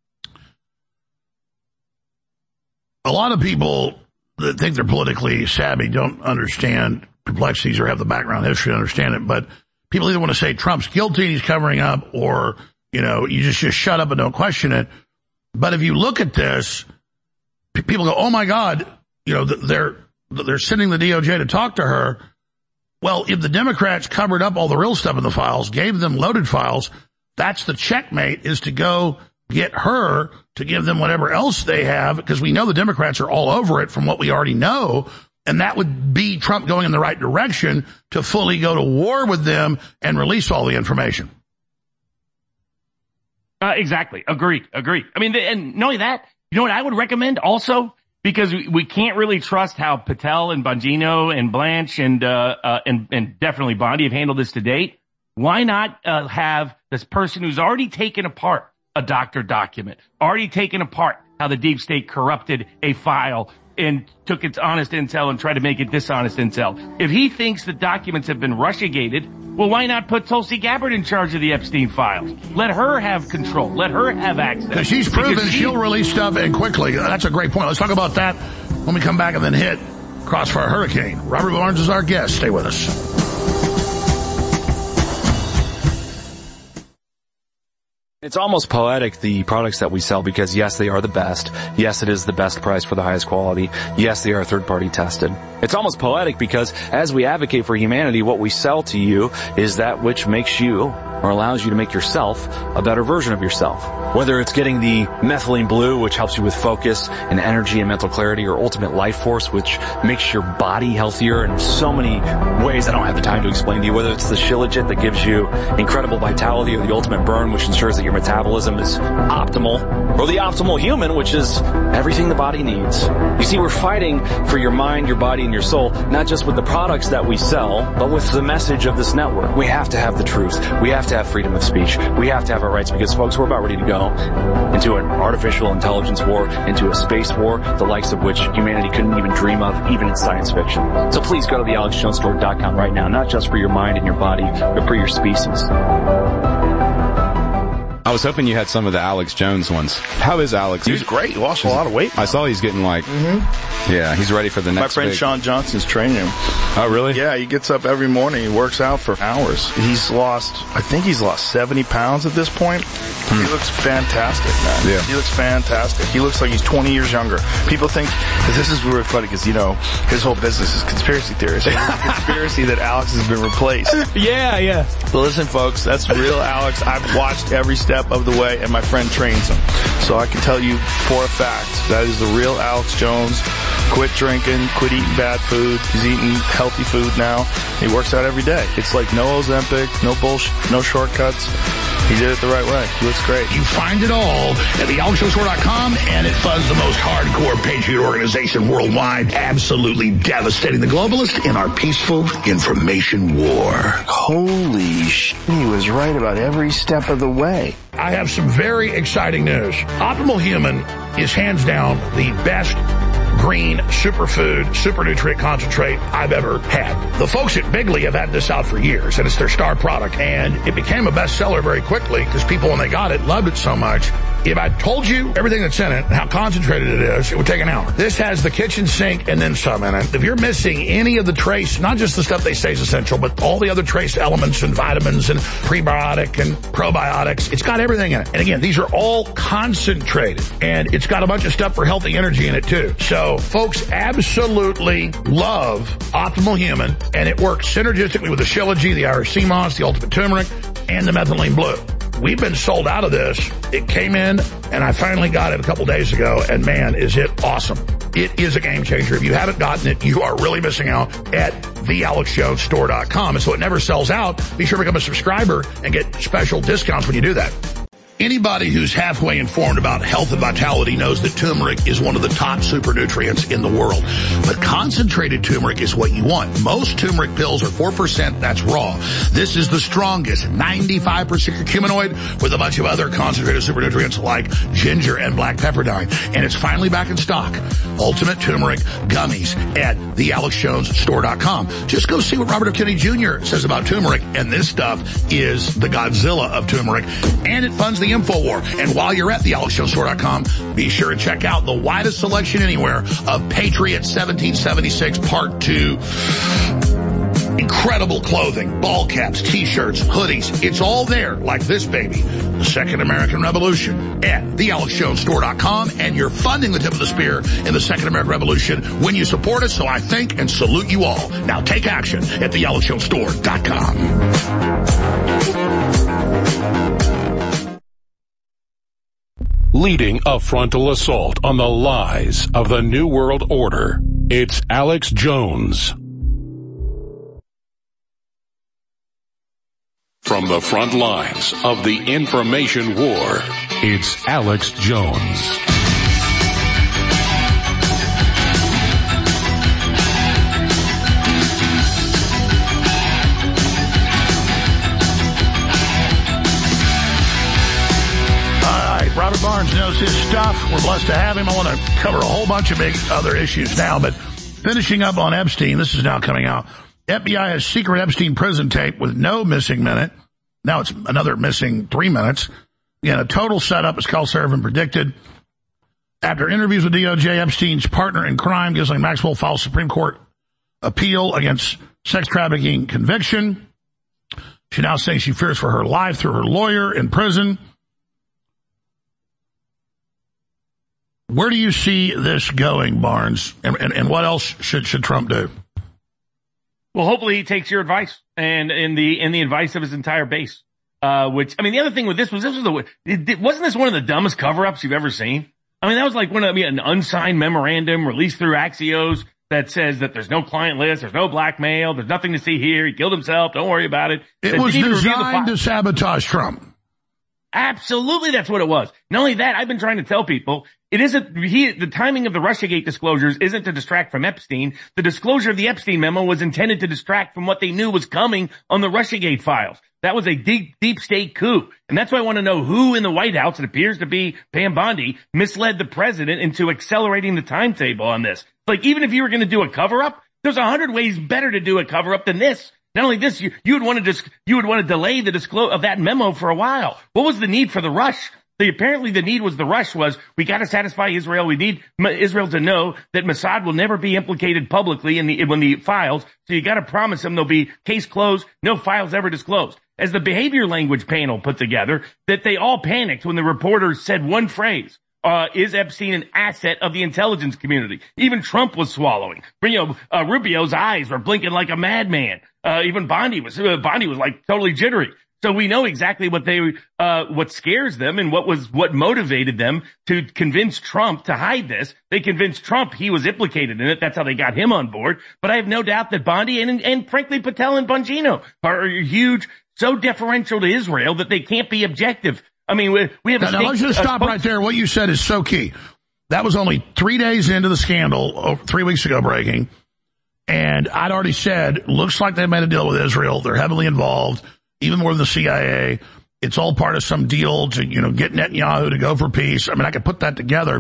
A lot of people that think they're politically savvy don't understand complexities or have the background history to understand it. But people either want to say Trump's guilty and he's covering up, or, you know, you just, just shut up and don't question it. But if you look at this, people go, oh my God, you know, they're, they're sending the D O J to talk to her. Well, if the Democrats covered up all the real stuff in the files, gave them loaded files, that's the checkmate, is to go get her to give them whatever else they have, because we know the Democrats are all over it from what we already know. And that would be Trump going in the right direction to fully go to war with them and release all the information. Uh, exactly. Agreed. Agreed. I mean, and not only that, you know what I would recommend also? Because we, we can't really trust how Patel and Bongino and Blanche and, uh, uh, and, and definitely Bondi have handled this to date. Why not, uh, have this person who's already taken apart a doctor document, already taken apart how the deep state corrupted a file and took its honest intel and tried to make it dishonest intel. If he thinks the documents have been Russiagated, well, why not put Tulsi Gabbard in charge of the Epstein files? Let her have control. Let her have access. Because she's proven because she, she'll release stuff and quickly. That's a great point. Let's talk about that when we come back and then hit Crossfire Hurricane. Robert Barnes is our guest. Stay with us. It's almost poetic, the products that we sell, because yes, they are the best. Yes, it is the best price for the highest quality. Yes, they are third-party tested. It's almost poetic because as we advocate for humanity, what we sell to you is that which makes you or allows you to make yourself a better version of yourself. Whether it's getting the methylene blue, which helps you with focus and energy and mental clarity, or ultimate life force, which makes your body healthier in so many ways I don't have the time to explain to you. Whether it's the Shilajit that gives you incredible vitality, or the ultimate burn, which ensures that your metabolism is optimal, or the optimal human, which is everything the body needs. You see, we're fighting for your mind, your body, and your soul, not just with the products that we sell, but with the message of this network. We have to have the truth. We have to have freedom of speech. We have to have our rights, because, folks, we're about ready to go into an artificial intelligence war, into a space war, the likes of which humanity couldn't even dream of, even in science fiction. So please go to the alex jones store dot com right now, not just for your mind and your body, but for your species. I was hoping you had some of the Alex Jones ones. How is Alex? He's great. He lost a lot of weight. I saw he's getting like, mm-hmm. yeah, he's ready for the next My friend big... Sean Johnson's training him. Oh, really? Yeah, he gets up every morning. He works out for hours. He's lost, I think he's lost seventy pounds at this point. Hmm. He looks fantastic, man. Yeah. He looks fantastic. He looks like he's twenty years younger. People think, this is really funny because, you know, his whole business is conspiracy theories. So it's a conspiracy that Alex has been replaced. Yeah, yeah. But listen, folks, that's real Alex. I've watched every step of the way, and my friend trains him. So I can tell you for a fact, that is the real Alex Jones. Quit drinking, quit eating bad food. He's eating healthy food now. He works out every day. It's like no Ozempic, no bullshit, no shortcuts. He did it the right way. He looks great. You find it all at the alex jones store dot com, and it funds the most hardcore patriot organization worldwide, absolutely devastating the globalists in our peaceful information war. Holy sh**, he was right about every step of the way. I have some very exciting news. Optimal Human is hands down the best green superfood, super nutrient concentrate I've ever had. The folks at Bigley have had this out for years, and it's their star product, and it became a bestseller very quickly because people, when they got it, loved it so much. If I told you everything that's in it, how concentrated it is, it would take an hour. This has the kitchen sink and then some in it. If you're missing any of the trace, not just the stuff they say is essential, but all the other trace elements and vitamins and prebiotic and probiotics, it's got everything in it. And again, these are all concentrated, and it's got a bunch of stuff for healthy energy in it too. So folks absolutely love Optimal Human, and it works synergistically with the Shilajit, the Irish sea moss, the ultimate turmeric, and the methylene blue. We've been sold out of this. It came in, and I finally got it a couple days ago, and man, is it awesome. It is a game changer. If you haven't gotten it, you are really missing out at the alex jones store dot com. And so it never sells out. Be sure to become a subscriber and get special discounts when you do that. Anybody who's halfway informed about health and vitality knows that turmeric is one of the top super nutrients in the world. But concentrated turmeric is what you want. Most turmeric pills are four percent. That's raw. This is the strongest, ninety-five percent curcuminoid with a bunch of other concentrated super nutrients like ginger and black pepperdine. And it's finally back in stock. Ultimate Turmeric Gummies at the alex jones store dot com. Just go see what Robert F. Kennedy Junior says about turmeric. And this stuff is the Godzilla of turmeric. And it funds the InfoWar. And while you're at the alex jones store dot com, be sure to check out the widest selection anywhere of Patriot seventeen seventy-six Part two. Incredible clothing, ball caps, t-shirts, hoodies. It's all there, like this baby. The Second American Revolution at the alex jones store dot com. And you're funding the tip of the spear in the Second American Revolution when you support us. So I thank and salute you all. Now take action at the alex jones store dot com. Leading a frontal assault on the lies of the New World Order, it's Alex Jones. From the front lines of the information war, it's Alex Jones. Robert Barnes knows his stuff. We're blessed to have him. I want to cover a whole bunch of big other issues now, but finishing up on Epstein, this is now coming out. F B I has secret Epstein prison tape with no missing minute. Now it's another missing three minutes. Again, a total setup, as Carl Servan predicted. After interviews with D O J, Epstein's partner in crime, Ghislaine Maxwell, filed Supreme Court appeal against sex trafficking conviction. She now saying she fears for her life through her lawyer in prison. Where do you see this going, Barnes? And, and, and what else should, should Trump do? Well, hopefully he takes your advice and in the in the advice of his entire base. Uh, uh, which, I mean, the other thing with this was, this was the, it, it, wasn't this one of the dumbest cover-ups you've ever seen? I mean, that was like one of, I mean, an unsigned memorandum released through Axios that says that there's no client list, there's no blackmail, there's nothing to see here, he killed himself, don't worry about it. It That was didn't even review the designed file. to sabotage Trump. Absolutely, that's what it was. Not only that, I've been trying to tell people, it isn't, he, the timing of the Russiagate disclosures isn't to distract from Epstein. The disclosure of the Epstein memo was intended to distract from what they knew was coming on the Russiagate files. That was a deep, deep state coup. And that's why I want to know who in the White House, it appears to be Pam Bondi, misled the president into accelerating the timetable on this. Like, even if you were going to do a cover-up, there's a hundred ways better to do a cover-up than this. Not only this, you, you would want to dis- you would want to delay the disclose of that memo for a while. What was the need for the rush? The, apparently the need was the rush was, we got to satisfy Israel. We need M- Israel to know that Mossad will never be implicated publicly in the, when the files. So you got to promise them there'll be case closed, no files ever disclosed. As the behavior language panel put together, that they all panicked when the reporters said one phrase. Uh, is Epstein an asset of the intelligence community? Even Trump was swallowing. You know, uh, Rubio's eyes were blinking like a madman. Uh, even Bondi was, uh, Bondi was like totally jittery. So we know exactly what they, uh, what scares them and what was, what motivated them to convince Trump to hide this. They convinced Trump he was implicated in it. That's how they got him on board. But I have no doubt that Bondi and, and frankly Patel and Bongino are huge, so deferential to Israel that they can't be objective. I mean, we, we have a Now, now state, let's just uh, stop right there. What you said is so key. That was only three days into the scandal, oh, three weeks ago breaking. And I'd already said, looks like they made a deal with Israel. They're heavily involved, even more than the C I A. It's all part of some deal to, you know, get Netanyahu to go for peace. I mean, I could put that together.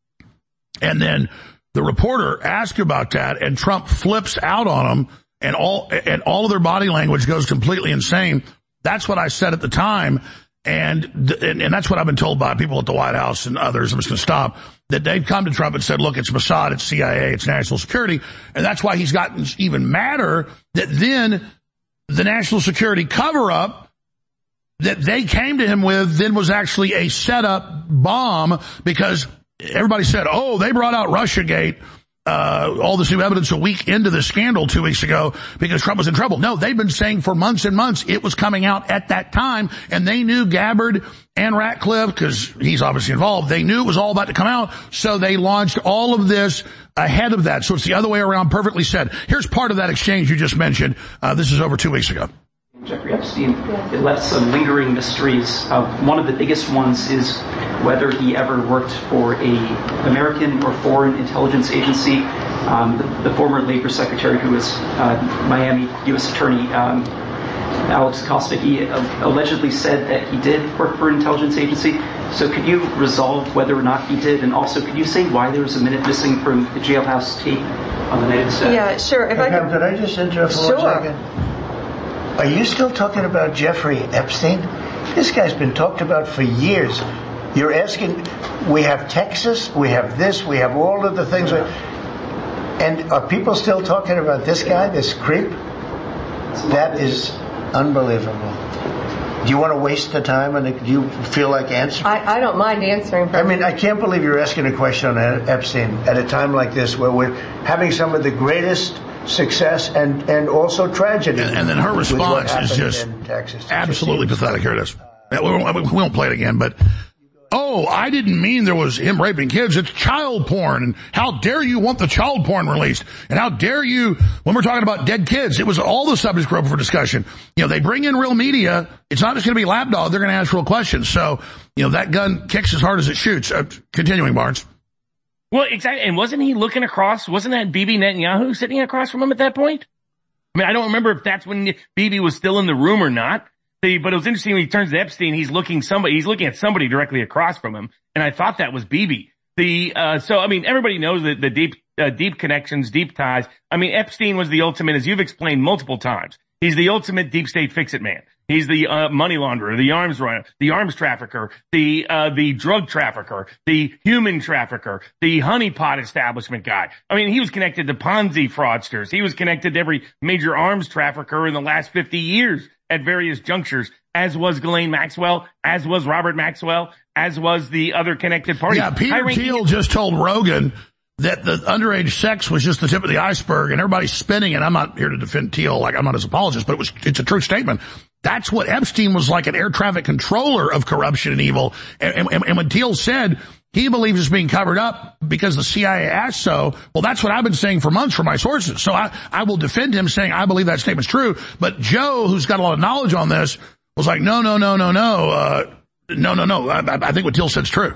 And then the reporter asked about that, and Trump flips out on them, and all, and all of their body language goes completely insane. That's what I said at the time. And, and and that's what I've been told by people at the White House and others. I'm just going to stop. That they've come to Trump and said, look, it's Mossad, it's C I A, it's national security. And that's why he's gotten even madder that then the national security cover-up that they came to him with then was actually a set-up bomb, because everybody said, oh, they brought out Russiagate. Uh, all this new evidence a week into the scandal two weeks ago because Trump was in trouble. No, they've been saying for months and months it was coming out at that time, and they knew Gabbard and Ratcliffe, because he's obviously involved, they knew it was all about to come out, so they launched all of this ahead of that. So it's the other way around, perfectly said. Here's part of that exchange you just mentioned. Uh, this is over two weeks ago. Jeffrey Epstein, it left some lingering mysteries. Uh, one of the biggest ones is whether he ever worked for a American or foreign intelligence agency. Um, the, the former Labor Secretary, who was uh, Miami U S Attorney um, Alex Acosta, he uh, allegedly said that he did work for an intelligence agency. So could you resolve whether or not he did? And also, could you say why there was a minute missing from the jailhouse tape on the night of the set? Yeah, sure. If I could, could I just interrupt for sure. one second? Are you still talking about Jeffrey Epstein? This guy's been talked about for years. You're asking, we have Texas, we have this, we have all of the things. And are people still talking about this guy, this creep? That is unbelievable. Do you want to waste the time, and do you feel like answering? I, I don't mind answering. I mean, I can't believe you're asking a question on Epstein at a time like this where we're having some of the greatest success and, and also tragedy. And, and then her response is just absolutely pathetic. Here it is. We won't, we won't play it again, but, oh, I didn't mean there was him raping kids. It's child porn. And how dare you want the child porn released? And how dare you, when we're talking about dead kids, it was all the subjects were open for discussion. You know, they bring in real media. It's not just going to be lapdog. They're going to ask real questions. So, you know, that gun kicks as hard as it shoots. Uh, continuing, Barnes. Well, exactly. And wasn't he looking across? Wasn't that Bibi Netanyahu sitting across from him at that point? I mean, I don't remember if that's when Bibi was still in the room or not. But it was interesting when he turns to Epstein, he's looking somebody, he's looking at somebody directly across from him. And I thought that was Bibi. The, uh, so, I mean, everybody knows that the deep, uh, deep connections, deep ties. I mean, Epstein was the ultimate, as you've explained multiple times. He's the ultimate deep state fix-it man. He's the uh, money launderer, the arms runner, the arms trafficker, the uh the drug trafficker, the human trafficker, the honeypot establishment guy. I mean, he was connected to Ponzi fraudsters. He was connected to every major arms trafficker in the last fifty years at various junctures, as was Ghislaine Maxwell, as was Robert Maxwell, as was the other connected parties. Yeah, Peter Thiel just told Rogan that the underage sex was just the tip of the iceberg, and everybody's spinning it. I'm not here to defend Thiel, like I'm not his apologist, but it was, it's a true statement. That's what Epstein was like, an air traffic controller of corruption and evil. And, and, and when Thiel said he believes it's being covered up because the C I A asked so, well, that's what I've been saying for months from my sources. So I, I will defend him saying I believe that statement's true. But Joe, who's got a lot of knowledge on this, was like, no, no, no, no, no, uh, no, no, no. I, I think what Thiel said's true.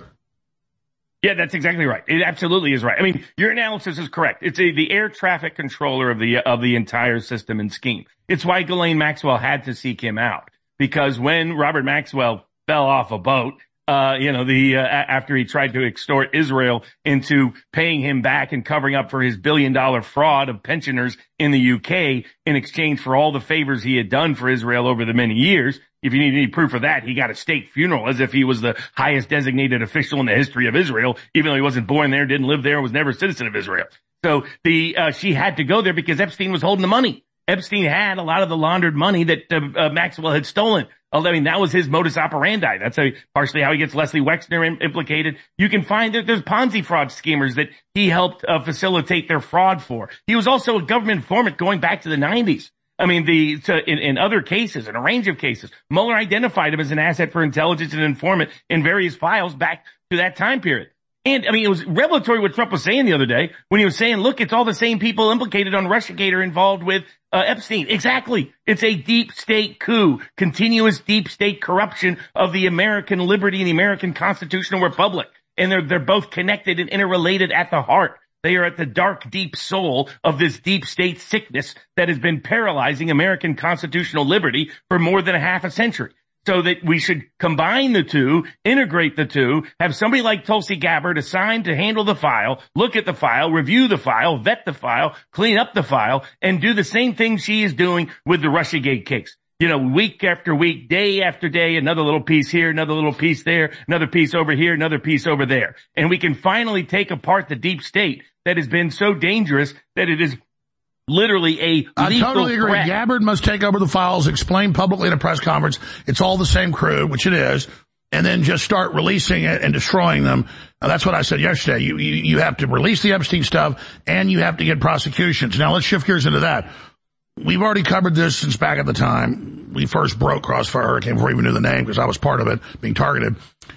Yeah, that's exactly right. It absolutely is right. I mean, your analysis is correct. It's a, the air traffic controller of the of the entire system and scheme. It's why Ghislaine Maxwell had to seek him out, because when Robert Maxwell fell off a boat, uh, you know, the uh, after he tried to extort Israel into paying him back and covering up for his billion dollar fraud of pensioners in the U K in exchange for all the favors he had done for Israel over the many years. If you need any proof of that, he got a state funeral as if he was the highest designated official in the history of Israel, even though he wasn't born there, didn't live there, was never a citizen of Israel. So the, uh, she had to go there because Epstein was holding the money. Epstein had a lot of the laundered money that uh, uh, Maxwell had stolen. I mean, that was his modus operandi. That's a, partially how he gets Leslie Wexner im- implicated. You can find that there's Ponzi fraud schemers that he helped uh, facilitate their fraud for. He was also a government informant going back to the nineties. I mean, the, to, in, in other cases, in a range of cases, Mueller identified him as an asset for intelligence and informant in various files back to that time period. And, I mean, it was revelatory what Trump was saying the other day when he was saying, look, it's all the same people implicated on Russiagate are involved with uh, Epstein. Exactly. It's a deep state coup, continuous deep state corruption of the American liberty and the American constitutional republic. And they're, they're both connected and interrelated at the heart. They are at the dark, deep soul of this deep state sickness that has been paralyzing American constitutional liberty for more than a half a century. So that we should combine the two, integrate the two, have somebody like Tulsi Gabbard assigned to handle the file, look at the file, review the file, vet the file, clean up the file, and do the same thing she is doing with the Russiagate case. You know, week after week, day after day, another little piece here, another little piece there, another piece over here, another piece over there. And we can finally take apart the deep state that has been so dangerous that it is literally a lethal I totally agree. threat. Gabbard must take over the files, explain publicly in a press conference it's all the same crew, which it is, and then just start releasing it and destroying them. Now, that's what I said yesterday. You, you, you have to release the Epstein stuff, and you have to get prosecutions. Now, let's shift gears into that. We've already covered this since back at the time we first broke Crossfire Hurricane before we even knew the name, because I was part of it, being targeted.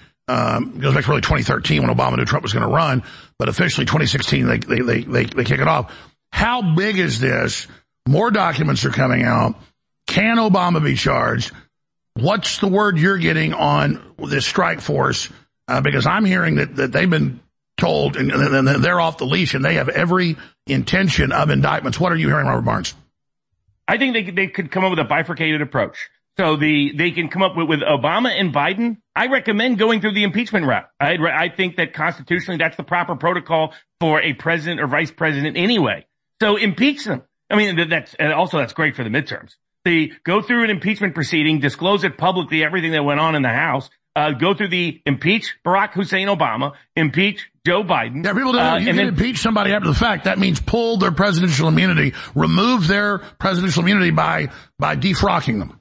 Um, it goes back to really twenty thirteen when Obama knew Trump was going to run, but officially twenty sixteen they, they, they, they, they kick it off. How big is this? More documents are coming out. Can Obama be charged? What's the word you're getting on this strike force? Uh, because I'm hearing that, that they've been told and, and they're off the leash and they have every intention of indictments. What are you hearing, Robert Barnes? I think they they could come up with a bifurcated approach. So the they can come up with, with Obama and Biden. I recommend going through the impeachment route. I I think that constitutionally that's the proper protocol for a president or vice president anyway. So impeach them. I mean, that's and also that's great for the midterms. They go through an impeachment proceeding, disclose it publicly, everything that went on in the House. Uh, go through the impeach Barack Hussein Obama, impeach Joe Biden. Yeah, people don't know. Uh, You and can then, impeach somebody after the fact. That means pull their presidential immunity, remove their presidential immunity by by defrocking them.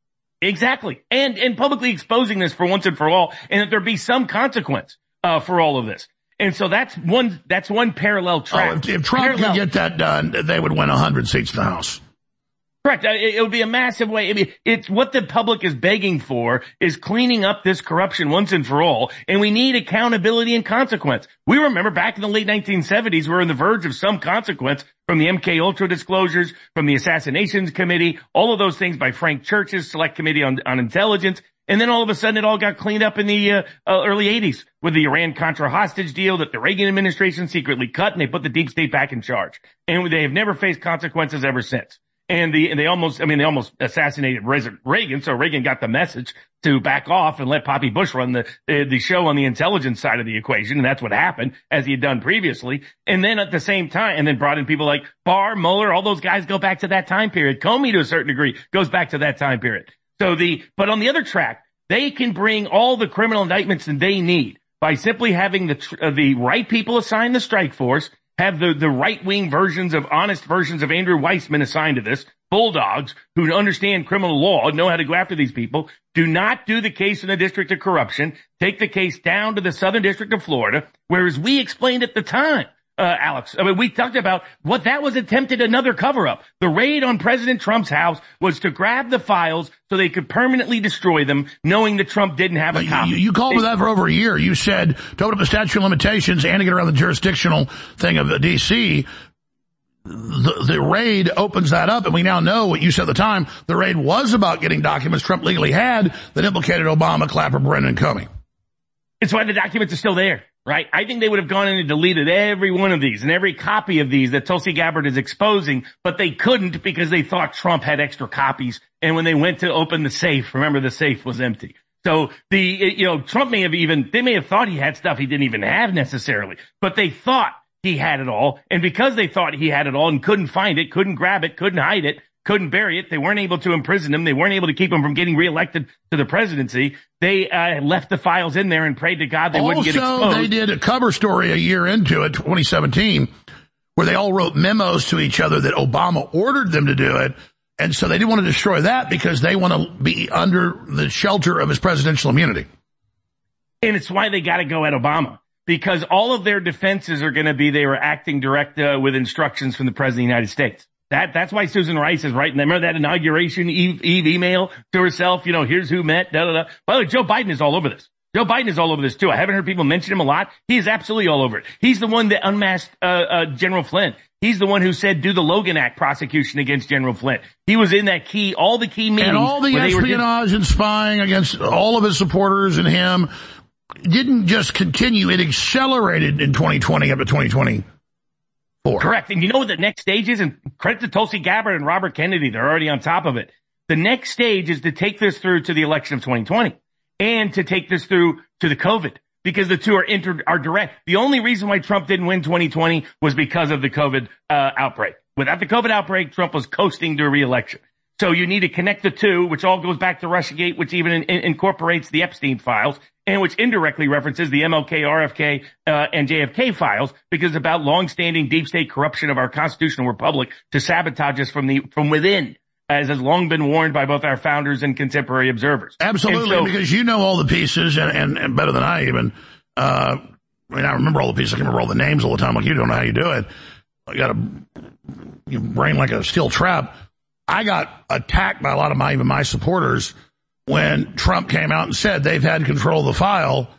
Exactly. And and publicly exposing this for once and for all, and that there be some consequence uh for all of this. And so that's one that's one parallel track. Oh, if, if Trump parallel. could get that done, they would win one hundred seats in the House. Correct. It, it would be a massive way. I mean, it's what the public is begging for is cleaning up this corruption once and for all. And we need accountability and consequence. We remember back in the late nineteen seventies, we were on the verge of some consequence from the M K Ultra disclosures, from the Assassinations Committee, all of those things by Frank Church's Select Committee on, on Intelligence. And then all of a sudden it all got cleaned up in the uh, uh, early eighties with the Iran-Contra hostage deal that the Reagan administration secretly cut, and they put the deep state back in charge. And they have never faced consequences ever since. And the, and they almost, I mean, they almost assassinated Reagan, so Reagan got the message to back off and let Poppy Bush run the, the, the show on the intelligence side of the equation. And that's what happened, as he had done previously. And then at the same time, and then brought in people like Barr, Mueller, all those guys go back to that time period. Comey, to a certain degree, goes back to that time period. So the, but on the other track, they can bring all the criminal indictments that they need by simply having the, uh, the right people assigned the strike force, have the, the right-wing versions of honest versions of Andrew Weissman assigned to this, bulldogs who understand criminal law, know how to go after these people. Do not do the case in the District of Corruption. Take the case down to the Southern District of Florida, whereas we explained at the time, uh, Alex. I mean, we talked about what that was attempted another cover-up. The raid on President Trump's house was to grab the files so they could permanently destroy them, knowing that Trump didn't have a copy. You, you called for that for over a year. You said to open up the statute of limitations and to get around the jurisdictional thing of the D C, the, the raid opens that up, and we now know what you said at the time. The raid was about getting documents Trump legally had that implicated Obama, Clapper, Brennan, and Comey. It's why the documents are still there, right? I think they would have gone in and deleted every one of these and every copy of these that Tulsi Gabbard is exposing, but they couldn't because they thought Trump had extra copies. And when they went to open the safe, remember the safe was empty. So the, you know, Trump may have even, they may have thought he had stuff he didn't even have necessarily, but they thought he had it all. And because they thought he had it all and couldn't find it, couldn't grab it, couldn't hide it, couldn't bury it, they weren't able to imprison him, they weren't able to keep him from getting reelected to the presidency, they uh, left the files in there and prayed to God they also, wouldn't get exposed. Also, they did a cover story a year into it, twenty seventeen, where they all wrote memos to each other that Obama ordered them to do it, and so they didn't want to destroy that because they want to be under the shelter of his presidential immunity. And it's why they got to go at Obama, because all of their defenses are going to be they were acting direct uh, with instructions from the President of the United States. That, that's why Susan Rice is writing. Remember that inauguration Eve, Eve email to herself? You know, here's who met, da, da, da. By the way, Joe Biden is all over this. Joe Biden is all over this too. I haven't heard people mention him a lot. He is absolutely all over it. He's the one that unmasked, uh, uh, General Flynn. He's the one who said do the Logan Act prosecution against General Flynn. He was in that key, all the key meetings. And all the espionage and spying against all of his supporters and him didn't just continue. It accelerated in twenty twenty up to twenty twenty. Correct. And you know what the next stage is? And credit to Tulsi Gabbard and Robert Kennedy. They're already on top of it. The next stage is to take this through to the election of twenty twenty and to take this through to the COVID, because the two are inter- are direct. The only reason why Trump didn't win twenty twenty was because of the COVID uh, outbreak. Without the COVID outbreak, Trump was coasting to a re-election. So you need to connect the two, which all goes back to Russiagate, which even in, in, incorporates the Epstein files, and which indirectly references the M L K, R F K, uh, and J F K files, because it's about long-standing deep state corruption of our constitutional republic to sabotage us from the from within, as has long been warned by both our founders and contemporary observers. Absolutely, so, because you know all the pieces, and, and, and better than I even. Uh, I mean, I remember all the pieces. I can remember all the names all the time, like you don't know how you do it. I got a your brain like a steel trap. I got attacked by a lot of my, even my supporters when Trump came out and said they've had control of the file.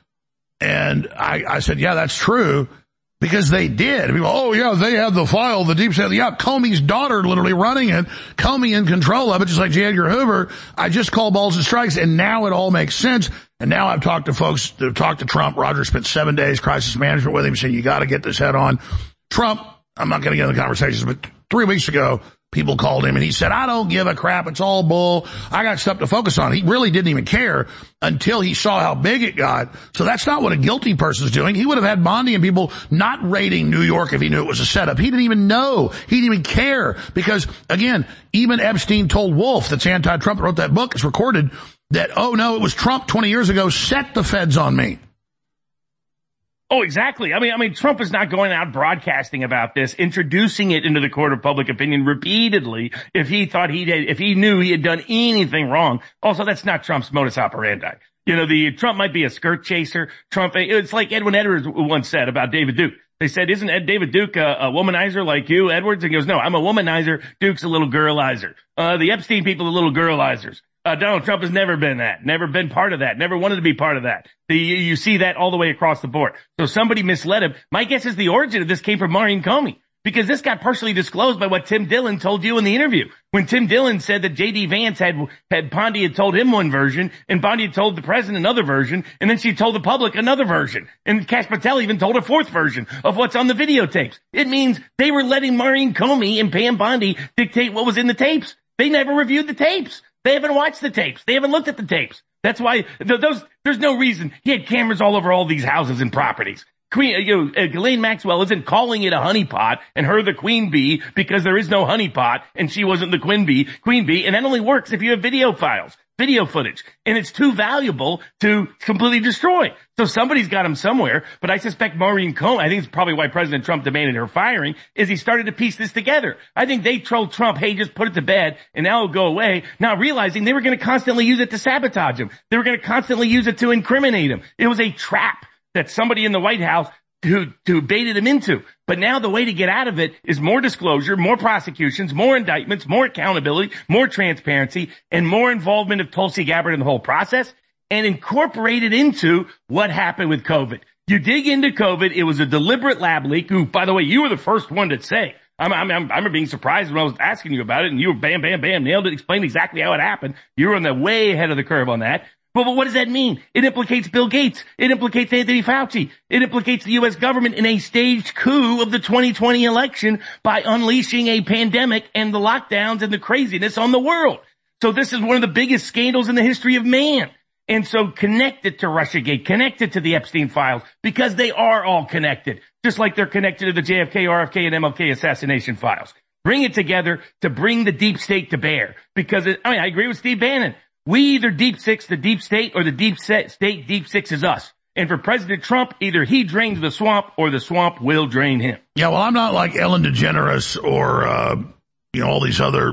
And I, I said, yeah, that's true, because they did. People, oh, yeah, they have the file, the deep state. Yeah, Comey's daughter literally running it, Comey in control of it, just like J. Edgar Hoover. I just called balls and strikes, and now it all makes sense. And now I've talked to folks that have talked to Trump. Roger spent seven days crisis management with him, saying you got to get this head on. Trump, I'm not going to get into the conversations, but three weeks ago, people called him and he said, I don't give a crap. It's all bull. I got stuff to focus on. He really didn't even care until he saw how big it got. So that's not what a guilty person's doing. He would have had Bondi and people not raiding New York if he knew it was a setup. He didn't even know. He didn't even care, because again, even Epstein told Wolf, that's anti-Trump, wrote that book, it's recorded, that, oh no, it was Trump twenty years ago set the feds on me. Oh, exactly. I mean, I mean, Trump is not going out broadcasting about this, introducing it into the court of public opinion repeatedly if he thought he did, if he knew he had done anything wrong. Also, that's not Trump's modus operandi. You know, the Trump might be a skirt chaser. Trump, it's like Edwin Edwards once said about David Duke. They said, isn't Ed, David Duke a, a womanizer like you, Edwards? And he goes, no, I'm a womanizer. Duke's a little girlizer. Uh, the Epstein people are little girlizers. Uh, Donald Trump has never been that, never been part of that, never wanted to be part of that. The, you see that all the way across the board. So somebody misled him. My guess is the origin of this came from Maureen Comey, because this got partially disclosed by what Tim Dillon told you in the interview. When Tim Dillon said that J D Vance had, had Bondi had told him one version, and Bondi had told the president another version, and then she told the public another version. And Kash Patel even told a fourth version of what's on the videotapes. It means they were letting Maureen Comey and Pam Bondi dictate what was in the tapes. They never reviewed the tapes. They haven't watched the tapes. They haven't looked at the tapes. That's why th- those, there's no reason. He had cameras all over all these houses and properties. Queen, you know, uh, Ghislaine Maxwell isn't calling it a honeypot and her the queen bee because there is no honeypot and she wasn't the queen bee, queen bee. And that only works if you have video files, video footage, and it's too valuable to completely destroy. So somebody's got him somewhere, but I suspect Maureen Comey, I think it's probably why President Trump demanded her firing, is he started to piece this together. I think they told Trump, hey, just put it to bed and now it'll go away, not realizing they were going to constantly use it to sabotage him. They were going to constantly use it to incriminate him. It was a trap that somebody in the White House who, who baited him into. But now the way to get out of it is more disclosure, more prosecutions, more indictments, more accountability, more transparency, and more involvement of Tulsi Gabbard in the whole process, and incorporate it into what happened with COVID. You dig into COVID, it was a deliberate lab leak, who, by the way, you were the first one to say. I'm, I'm, I'm, I remember being surprised when I was asking you about it, and you were bam, bam, bam, nailed it, explained exactly how it happened. You were on the way ahead of the curve on that. But, but what does that mean? It implicates Bill Gates. It implicates Anthony Fauci. It implicates the U S government in a staged coup of the twenty twenty election by unleashing a pandemic and the lockdowns and the craziness on the world. So this is one of the biggest scandals in the history of man. And so connect it to Russiagate, connect it to the Epstein files, because they are all connected, just like they're connected to the J F K, R F K, and M L K assassination files. Bring it together to bring the deep state to bear. Because, it, I mean, I agree with Steve Bannon. We either deep six the deep state, or the deep state deep six is us. And for President Trump, either he drains the swamp or the swamp will drain him. Yeah, well, I'm not like Ellen DeGeneres or, uh, you know, all these other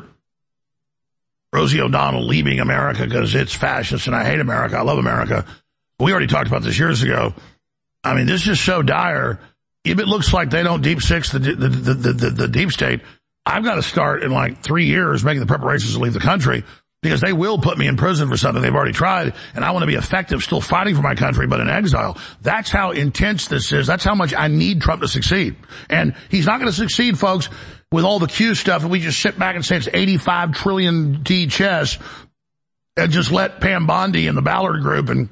Rosie O'Donnell leaving America because it's fascist and I hate America. I love America. We already talked about this years ago. I mean, this is so dire. If it looks like they don't deep six the, the, the, the, the, the deep state, I've got to start in like three years making the preparations to leave the country, because they will put me in prison for something they've already tried, and I want to be effective still fighting for my country, but in exile. That's how intense this is. That's how much I need Trump to succeed. And he's not going to succeed, folks, with all the Q stuff, and we just sit back and say it's eighty-five trillion D chess and just let Pam Bondi and the Ballard Group and,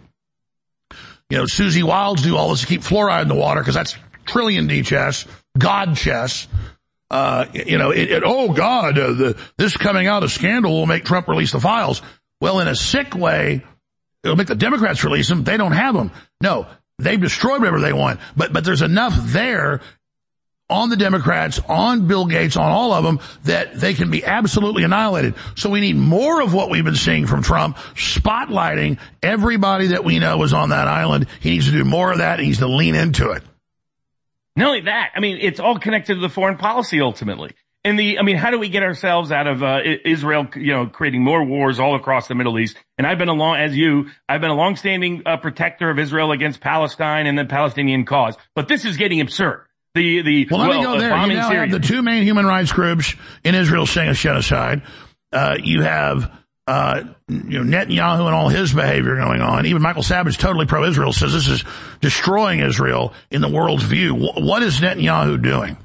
you know, Susie Wilds do all this to keep fluoride in the water, because that's trillion D chess, God chess. Uh, you know, it, it, oh God, uh, the, this coming out of scandal will make Trump release the files. Well, in a sick way, it'll make the Democrats release them. They don't have them. No, they've destroyed whatever they want. But, but there's enough there on the Democrats, on Bill Gates, on all of them, that they can be absolutely annihilated. So we need more of what we've been seeing from Trump, spotlighting everybody that we know is on that island. He needs to do more of that. He needs to lean into it. Not only that, I mean, it's all connected to the foreign policy ultimately. And the, I mean, how do we get ourselves out of, uh, Israel, you know, creating more wars all across the Middle East? And I've been a long, as you, I've been a longstanding uh, protector of Israel against Palestine and the Palestinian cause. But this is getting absurd. The, the, well, let well, me go there. You now Syria. have the two main human rights groups in Israel saying a genocide. Uh, you have, uh, you know, Netanyahu and all his behavior going on. Even Michael Savage, totally pro-Israel, says this is destroying Israel in the world's view. What is Netanyahu doing?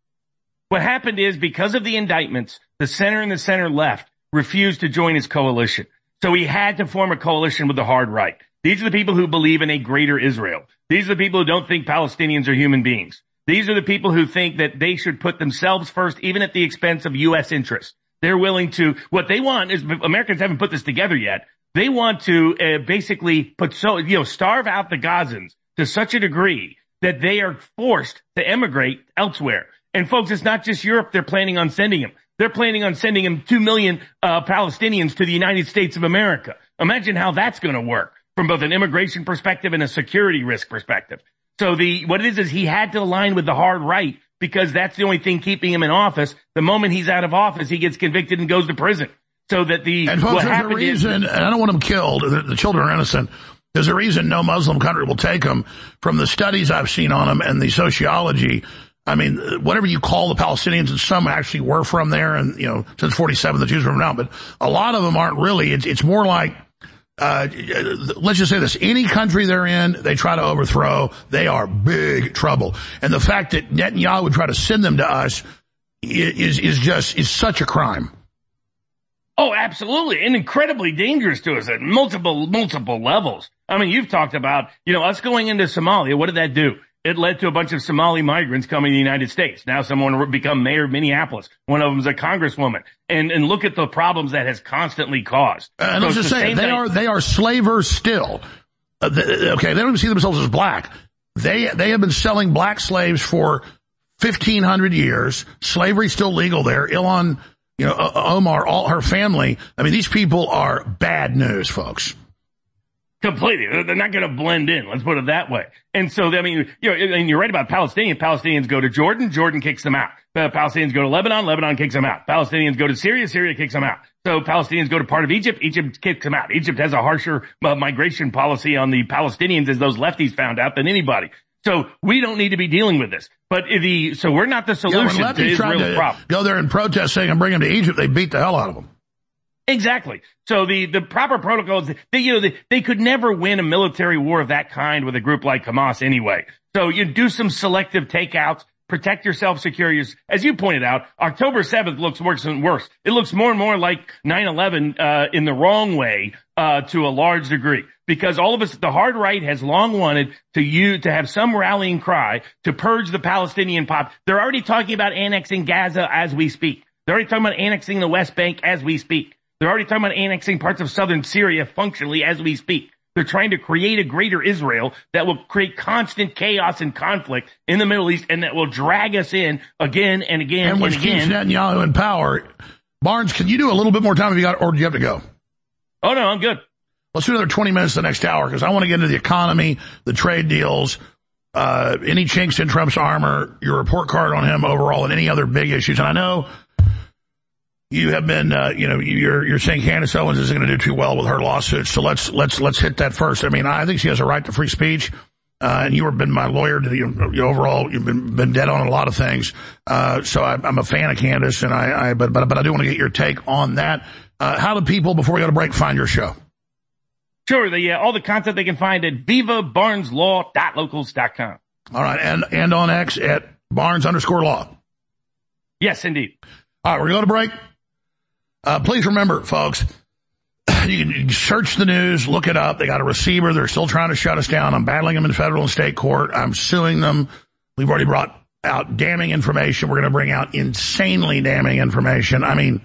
What happened is, because of the indictments, the center and the center left refused to join his coalition. So he had to form a coalition with the hard right. These are the people who believe in a greater Israel. These are the people who don't think Palestinians are human beings. These are the people who think that they should put themselves first, even at the expense of U S interests. They're willing to, what they want is, Americans haven't put this together yet. They want to uh, basically put so, you know, starve out the Gazans to such a degree that they are forced to emigrate elsewhere. And folks, it's not just Europe they're planning on sending them. They're planning on sending them two million uh, Palestinians to the United States of America. Imagine how that's going to work from both an immigration perspective and a security risk perspective. So the, what it is is he had to align with the hard right, because that's the only thing keeping him in office. The moment he's out of office, he gets convicted and goes to prison. So that the, and folks, what there's happened a reason, is, and I don't want them killed, the, the children are innocent. There's a reason no Muslim country will take them. From the studies I've seen on them and the sociology, I mean, whatever you call the Palestinians, and some actually were from there, and, you know, since forty-seven, the Jews were from now, but a lot of them aren't really. It's, it's more like, uh, let's just say this, any country they're in, they try to overthrow, they are big trouble. And the fact that Netanyahu would try to send them to us is, is just, is such a crime. Oh, absolutely. And incredibly dangerous to us at multiple, multiple levels. I mean, you've talked about, you know, us going into Somalia. What did that do? It led to a bunch of Somali migrants coming to the United States. Now someone will become mayor of Minneapolis. One of them is a congresswoman. And, and look at the problems that has constantly caused. Uh, and so let's just say, they thing. are, they are slavers still. Uh, the, okay, they don't even see themselves as black. They, they have been selling black slaves for fifteen hundred years. Slavery's still legal there. Ilhan, you know, Omar, all her family. I mean, these people are bad news, folks. Completely. They're not going to blend in. Let's put it that way. And so, I mean, you know, and you're right about Palestinians. Palestinians go to Jordan. Jordan kicks them out. Uh, Palestinians go to Lebanon. Lebanon kicks them out. Palestinians go to Syria. Syria kicks them out. So Palestinians go to part of Egypt. Egypt kicks them out. Egypt has a harsher uh, migration policy on the Palestinians, as those lefties found out, than anybody. So we don't need to be dealing with this. But the so we're not the solution yeah, to Israel's problem. Go there and protest saying and bring them to Egypt. They beat the hell out of them. Exactly. So the, the proper protocols, they, you know, they, they could never win a military war of that kind with a group like Hamas anyway. So you do some selective takeouts, protect yourself, secure yours. As you pointed out, October seventh looks worse and worse. It looks more and more like nine eleven, uh, in the wrong way, uh, to a large degree. Because all of us, the hard right has long wanted to you to have some rallying cry to purge the Palestinian pop. They're already talking about annexing Gaza as we speak. They're already talking about annexing the West Bank as we speak. They're already talking about annexing parts of southern Syria functionally as we speak. They're trying to create a greater Israel that will create constant chaos and conflict in the Middle East and that will drag us in again and again and, and which again. keeps Netanyahu in power. Barnes, can you do a little bit more time if you got, or do you have to go? Oh, no, I'm good. Let's do another twenty minutes the next hour because I want to get into the economy, the trade deals, uh, any chinks in Trump's armor, your report card on him overall, and any other big issues. And I know you have been, uh, you know, you're, you're saying Candace Owens isn't going to do too well with her lawsuits. So let's, let's, let's hit that first. I mean, I think she has a right to free speech. Uh, and you have been my lawyer to the, you know, overall, you've been, been dead on a lot of things. Uh, so I, I'm a fan of Candace and I, I, but, but, but I do want to get your take on that. Uh, how do people, before we go to break, find your show? Sure. The, uh, all the content they can find at viva barnes law dot locals dot com. All right. And, and on X at Barnes underscore law. Yes, indeed. All right. We're going to break. Uh, please remember, folks, you can search the news, look it up. They got a receiver. They're still trying to shut us down. I'm battling them in federal and state court. I'm suing them. We've already brought out damning information. We're going to bring out insanely damning information. I mean,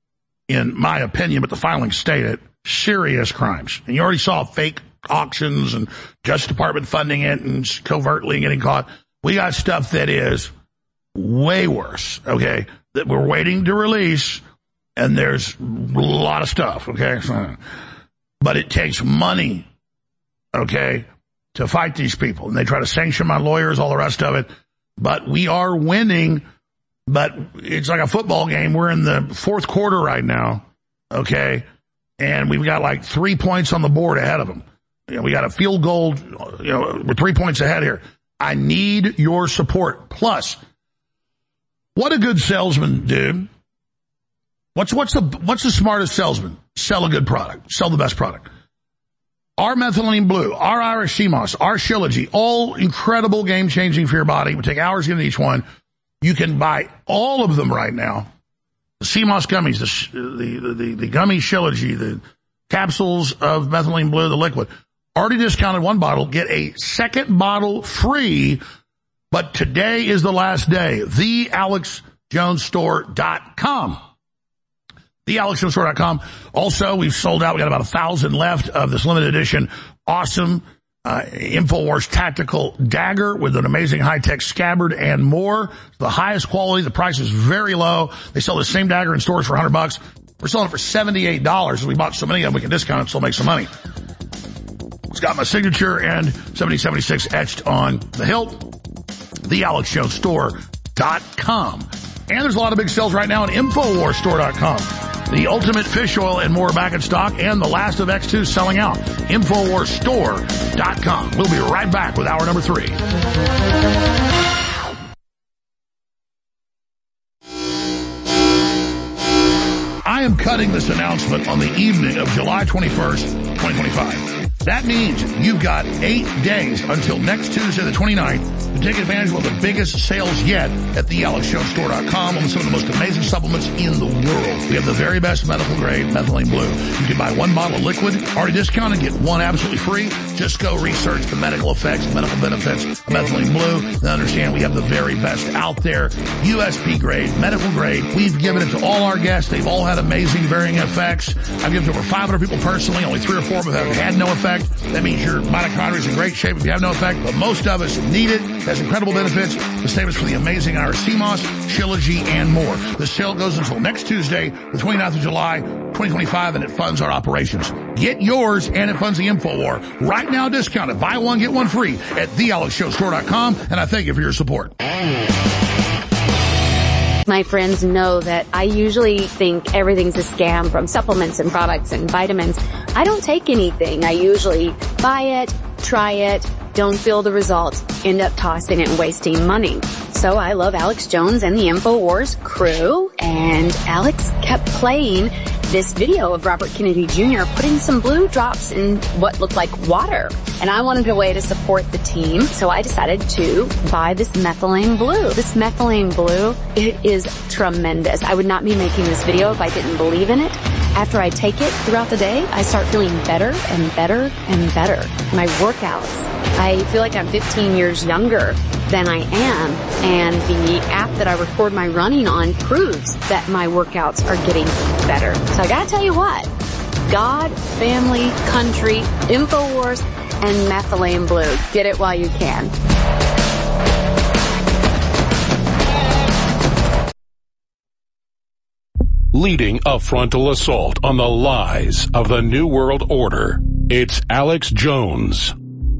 in my opinion, but the filings state it, serious crimes. And you already saw fake auctions and Justice Department funding it and covertly getting caught. We got stuff that is way worse, okay, that we're waiting to release. And there's a lot of stuff, okay? But it takes money, okay, to fight these people. And they try to sanction my lawyers, all the rest of it. But we are winning. But it's like a football game. We're in the fourth quarter right now, okay? And we've got like three points on the board ahead of them. You know, we got a field goal, you know, we're three points ahead here. I need your support. Plus, what a good salesman, dude. What's, what's the, what's the smartest salesman? Sell a good product. Sell the best product. Our methylene blue, our Irish sea moss, our Shilajit, all incredible game changing for your body. It would take hours to get into each one. You can buy all of them right now. The sea moss gummies, the, the, the, the gummy Shilajit, the capsules of methylene blue, the liquid. Already discounted one bottle. Get a second bottle free. But today is the last day. the alex jones store dot com. the alex jones store dot com. Also, we've sold out. We got about a thousand left of this limited edition awesome uh, InfoWars tactical dagger with an amazing high-tech scabbard and more. The highest quality. The price is very low. They sell the same dagger in stores for one hundred bucks. We're selling it for seventy-eight dollars. We bought so many of them, we can discount it and still make some money. It's got my signature and seventy seventy-six etched on the hilt. the alex jones store dot com. And there's a lot of big sales right now at infowars store dot com. The ultimate fish oil and more back in stock, and the last of X two selling out. infowars store dot com. We'll be right back with hour number three. I am cutting this announcement on the evening of July twenty-first, twenty twenty-five. That means you've got eight days until next Tuesday, the twenty-ninth, to take advantage of one of the biggest sales yet at the alex jones store dot com on some of the most amazing supplements in the world. We have the very best medical grade methylene blue. You can buy one bottle of liquid, already discounted, get one absolutely free. Just go research the medical effects, medical benefits of methylene blue, and understand we have the very best out there. U S P grade, medical grade. We've given it to all our guests. They've all had amazing varying effects. I've given it to over five hundred people personally. Only three or four of them have had no effect. That means your mitochondria is in great shape if you have no effect, but most of us need it. It has incredible benefits. The same is for the amazing Irish sea moss, Shilajit, and more. The sale goes until next Tuesday, the twenty-ninth of July, twenty twenty-five, and it funds our operations. Get yours, and it funds the InfoWar. Right now discounted. Buy one, get one free at the alex jones store dot com, and I thank you for your support. My friends know that I usually think everything's a scam, from supplements and products and vitamins. I don't take anything. I usually buy it, try it, don't feel the results, end up tossing it and wasting money. So I love Alex Jones and the InfoWars crew, and Alex kept playing this video of Robert Kennedy Junior putting some blue drops in what looked like water. And I wanted a way to support the team, so I decided to buy this methylene blue. This methylene blue, it is tremendous. I would not be making this video if I didn't believe in it. After I take it throughout the day, I start feeling better and better and better. My workouts, I feel like I'm fifteen years younger than I am, and the app that I record my running on proves that my workouts are getting better. So I gotta tell you what, God, family, country, InfoWars, and methylene blue. Get it while you can. Leading a frontal assault on the lies of the New World Order, it's Alex Jones.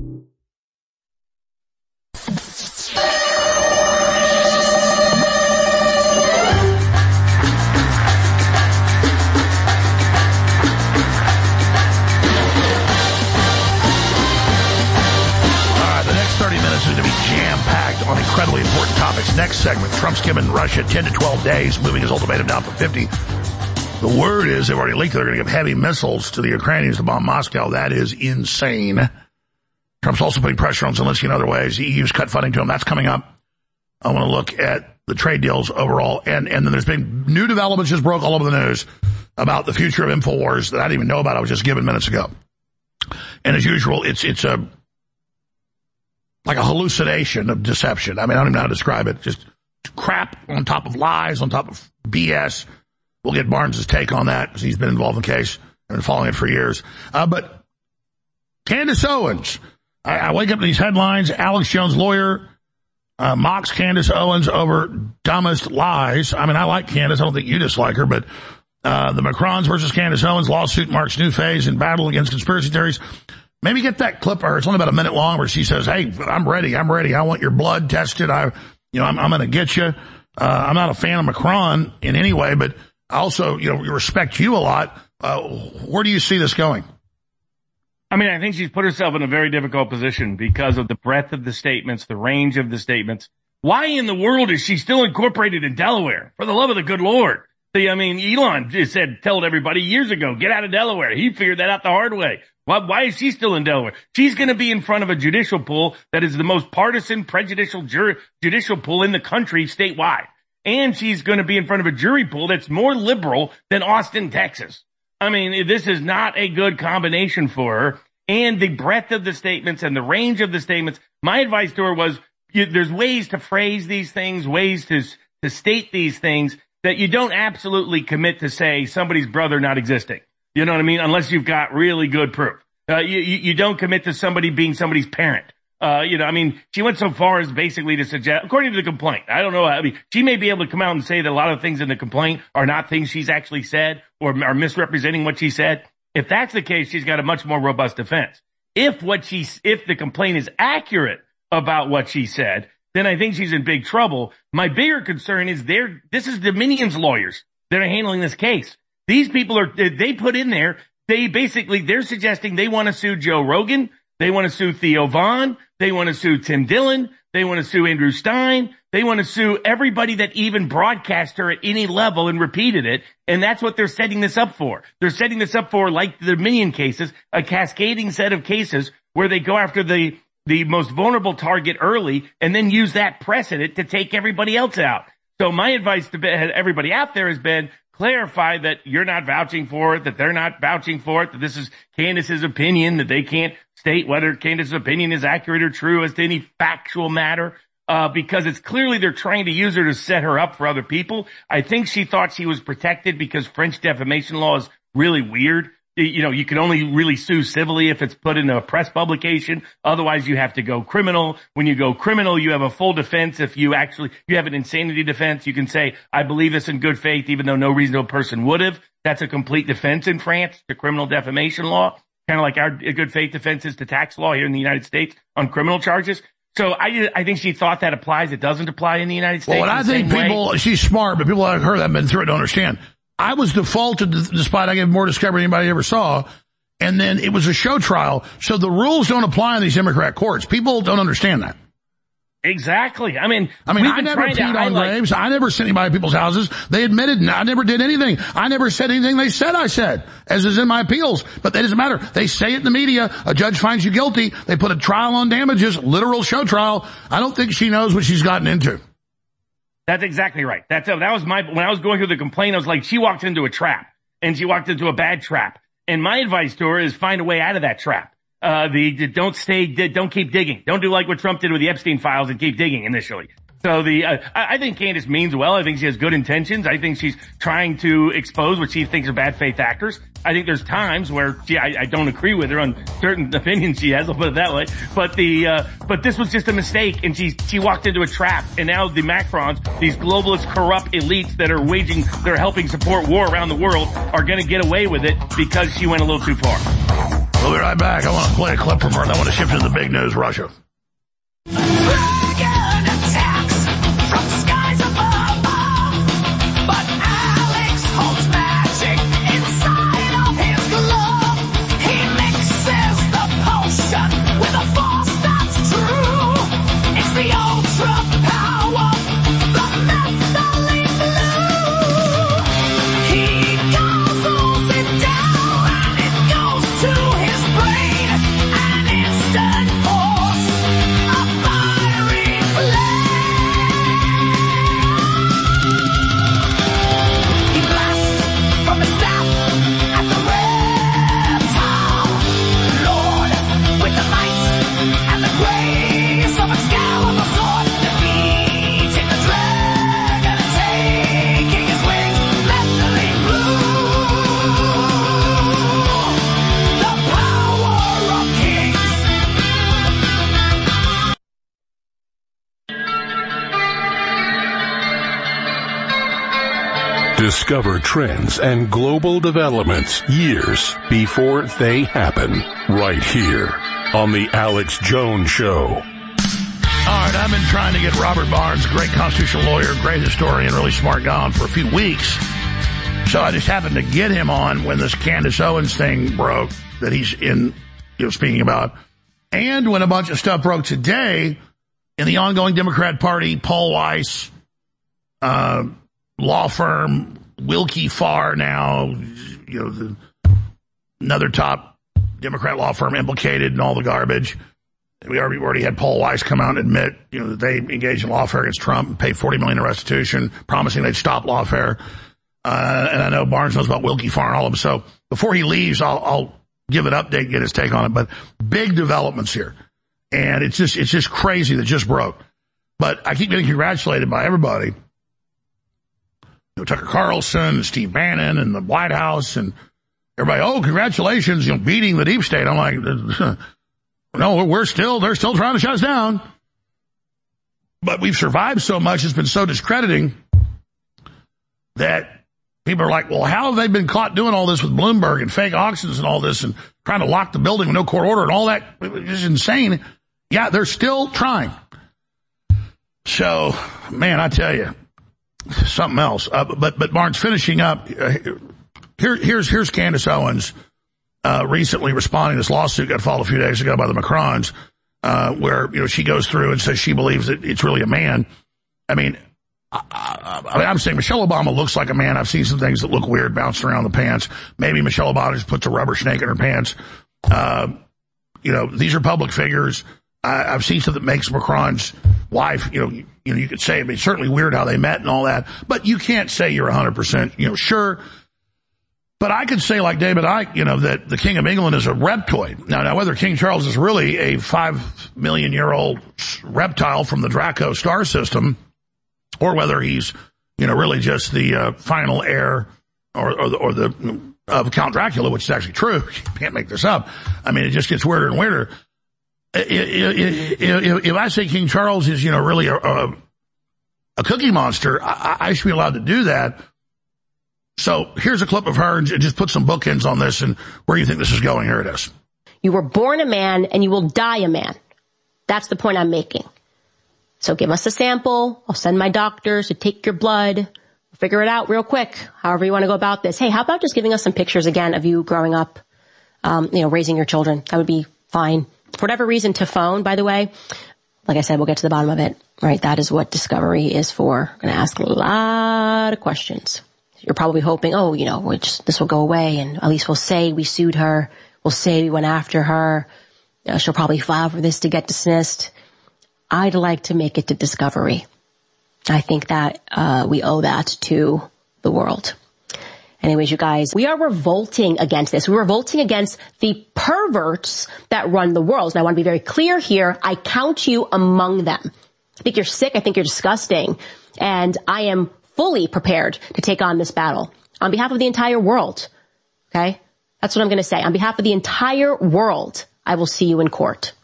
On incredibly important topics. Next segment, Trump's given Russia ten to twelve days, moving his ultimatum down from fifty. The word is they've already leaked they're going to give heavy missiles to the Ukrainians to bomb Moscow. That is insane. Trump's also putting pressure on Zelensky in other ways. The E U's cut funding to him. That's coming up. I want to look at the trade deals overall. And, and then there's been new developments just broke all over the news about the future of InfoWars that I didn't even know about. I was just given minutes ago. And as usual, it's, it's a, like a hallucination of deception. I mean, I don't even know how to describe it. Just crap on top of lies, on top of B S. We'll get Barnes' take on that because he's been involved in the case and been following it for years. Uh, but Candace Owens, I, I wake up to these headlines. Alex Jones' lawyer uh, mocks Candace Owens over dumbest lies. I mean, I like Candace. I don't think you dislike her, but uh, the Macrons versus Candace Owens lawsuit marks new phase in battle against conspiracy theories. Maybe get that clip of her. It's only about a minute long where she says, hey, I'm ready. I'm ready. I want your blood tested. I, you know, I'm, I'm going to get you. Uh, I'm not a fan of Macron in any way, but I also, you know, respect you a lot. Uh, where do you see this going? I mean, I think she's put herself in a very difficult position because of the breadth of the statements, the range of the statements. Why in the world is she still incorporated in Delaware? For the love of the good Lord. See, I mean, Elon just said, told everybody years ago, get out of Delaware. He figured that out the hard way. Why, why is she still in Delaware? She's going to be in front of a judicial pool that is the most partisan, prejudicial jur- judicial pool in the country statewide. And she's going to be in front of a jury pool that's more liberal than Austin, Texas. I mean, this is not a good combination for her. And the breadth of the statements and the range of the statements, my advice to her was, you, there's ways to phrase these things, ways to, to state these things that you don't absolutely commit to say somebody's brother not existing. You know what I mean? Unless you've got really good proof. Uh, you, you, you don't commit to somebody being somebody's parent. Uh, you know, I mean, she went so far as basically to suggest, according to the complaint, I don't know, I mean, she may be able to come out and say that a lot of things in the complaint are not things she's actually said or are misrepresenting what she said. If that's the case, she's got a much more robust defense. If what she, if the complaint is accurate about what she said, then I think she's in big trouble. My bigger concern is they're, this is Dominion's lawyers that are handling this case. These people are, they put in there, they basically, they're suggesting they want to sue Joe Rogan, they want to sue Theo Vaughn, they want to sue Tim Dillon, they want to sue Andrew Stein, they want to sue everybody that even broadcast her at any level and repeated it, and that's what they're setting this up for. They're setting this up for, like the Dominion cases, a cascading set of cases where they go after the, the most vulnerable target early and then use that precedent to take everybody else out. So my advice to everybody out there has been, clarify that you're not vouching for it, that they're not vouching for it, that this is Candace's opinion, that they can't state whether Candace's opinion is accurate or true as to any factual matter, uh, because it's clearly they're trying to use her to set her up for other people. I think she thought she was protected because French defamation law is really weird. You know, you can only really sue civilly if it's put in a press publication. Otherwise, you have to go criminal. When you go criminal, you have a full defense. If you actually, you have an insanity defense, you can say, I believe this in good faith, even though no reasonable person would have. That's a complete defense in France to criminal defamation law. Kind of like our good faith defenses to tax law here in the United States on criminal charges. So I, I think she thought that applies. It doesn't apply in the United States. Well, what I think people, way. she's smart, but people like her that have been through it don't understand. I was defaulted despite I gave more discovery than anybody ever saw. And then it was a show trial. So the rules don't apply in these Democrat courts. People don't understand that. Exactly. I mean, I mean, I never peed on graves. I never sent anybody to people's houses. They admitted, and I never did anything. I never said anything they said I said, as is in my appeals. But that doesn't matter. They say it in the media. A judge finds you guilty. They put a trial on damages, literal show trial. I don't think she knows what she's gotten into. That's exactly right. That's that was my when I was going through the complaint. I was like, she walked into a trap, and she walked into a bad trap. And my advice to her is find a way out of that trap. Uh, the, the don't stay, don't keep digging. Don't do like what Trump did with the Epstein files and keep digging initially. So the, uh, I, I think Candace means well. I think she has good intentions. I think she's trying to expose what she thinks are bad faith actors. I think there's times where she, I, I don't agree with her on certain opinions she has. I'll put it that way. But the, uh, but this was just a mistake, and she, she walked into a trap. And now the Macrons, these globalist, corrupt elites that are waging, they're helping support war around the world, are going to get away with it because she went a little too far. We'll be right back. I want to play a clip from her, and I want to shift into the big news, Russia. Dragon attacks from skies above, but Alex holds magic inside of his glove. He mixes the potion with a force that's true. It's the ultra power, the methylene blue. He guzzles it down and it goes to his brain, an instant force, a fiery flame. He blasts from his staff at the reptile lord with the might and the grace of Excalibur sword, defeating the dragon and taking his wings, methylene blue. The power of kings. Discover trends and global developments years before they happen, right here on The Alex Jones Show. All right, I've been trying to get Robert Barnes, great constitutional lawyer, great historian, really smart guy, on for a few weeks. So I just happened to get him on when this Candace Owens thing broke that he's in, you know, speaking about. And when a bunch of stuff broke today in the ongoing Democrat Party, Paul Weiss, uh, law firm, Wilkie Farr now, you know, the, another top Democrat law firm implicated in all the garbage. We already, we already had Paul Weiss come out and admit, you know, that they engaged in lawfare against Trump and paid forty million dollars in restitution, promising they'd stop lawfare. Uh, and I know Barnes knows about Wilkie Farr and all of them. So before he leaves, I'll, I'll give an update, get his take on it. But big developments here. And it's just, it's just crazy that just broke. But I keep getting congratulated by everybody. You know, Tucker Carlson and Steve Bannon and the White House and everybody, oh, congratulations, you know, beating the deep state. I'm like, no, we're still, they're still trying to shut us down. But we've survived so much, it's been so discrediting that people are like, well, how have they been caught doing all this with Bloomberg and fake auctions and all this and trying to lock the building with no court order and all that? It's just insane. Yeah, they're still trying. So, man, I tell you, something else. Uh, but, but Barnes, finishing up, uh, here, here's, here's Candace Owens, uh, recently responding to this lawsuit got filed a few days ago by the Macrons, uh, where, you know, she goes through and says she believes that it's really a man. I mean, I, I, I mean, I'm saying Michelle Obama looks like a man. I've seen some things that look weird bouncing around the pants. Maybe Michelle Obama just puts a rubber snake in her pants. Uh, you know, these are public figures. I, I've seen stuff that makes Macron's wife, you know, you, you know, you could say, I mean, it's certainly weird how they met and all that, but you can't say you're one hundred percent, you know, sure. But I could say, like David Icke, you know, that the King of England is a reptoid. Now, now, whether King Charles is really a five million year old reptile from the Draco star system, or whether he's, you know, really just the uh, final heir or, or the, or the of Count Dracula, which is actually true. You can't make this up. I mean, it just gets weirder and weirder. If I say King Charles is, you know, really a, a, a cookie monster, I, I should be allowed to do that. So here's a clip of her, and just put some bookends on this and where you think this is going. Here it is. You were born a man and you will die a man. That's the point I'm making. So give us a sample. I'll send my doctors to take your blood. We'll figure it out real quick, however you want to go about this. Hey, how about just giving us some pictures again of you growing up, um, you know, raising your children? That would be fine. For whatever reason to phone, by the way, like I said, we'll get to the bottom of it, right? That is what Discovery is for. I'm going to ask a lot of questions. You're probably hoping, oh, you know, we're just, this will go away and at least we'll say we sued her. We'll say we went after her. Uh, she'll probably file for this to get dismissed. I'd like to make it to Discovery. I think that uh we owe that to the world. Anyways, you guys, we are revolting against this. We're revolting against the perverts that run the world. And I want to be very clear here. I count you among them. I think you're sick. I think you're disgusting. And I am fully prepared to take on this battle on behalf of the entire world. Okay? That's what I'm going to say. On behalf of the entire world, I will see you in court.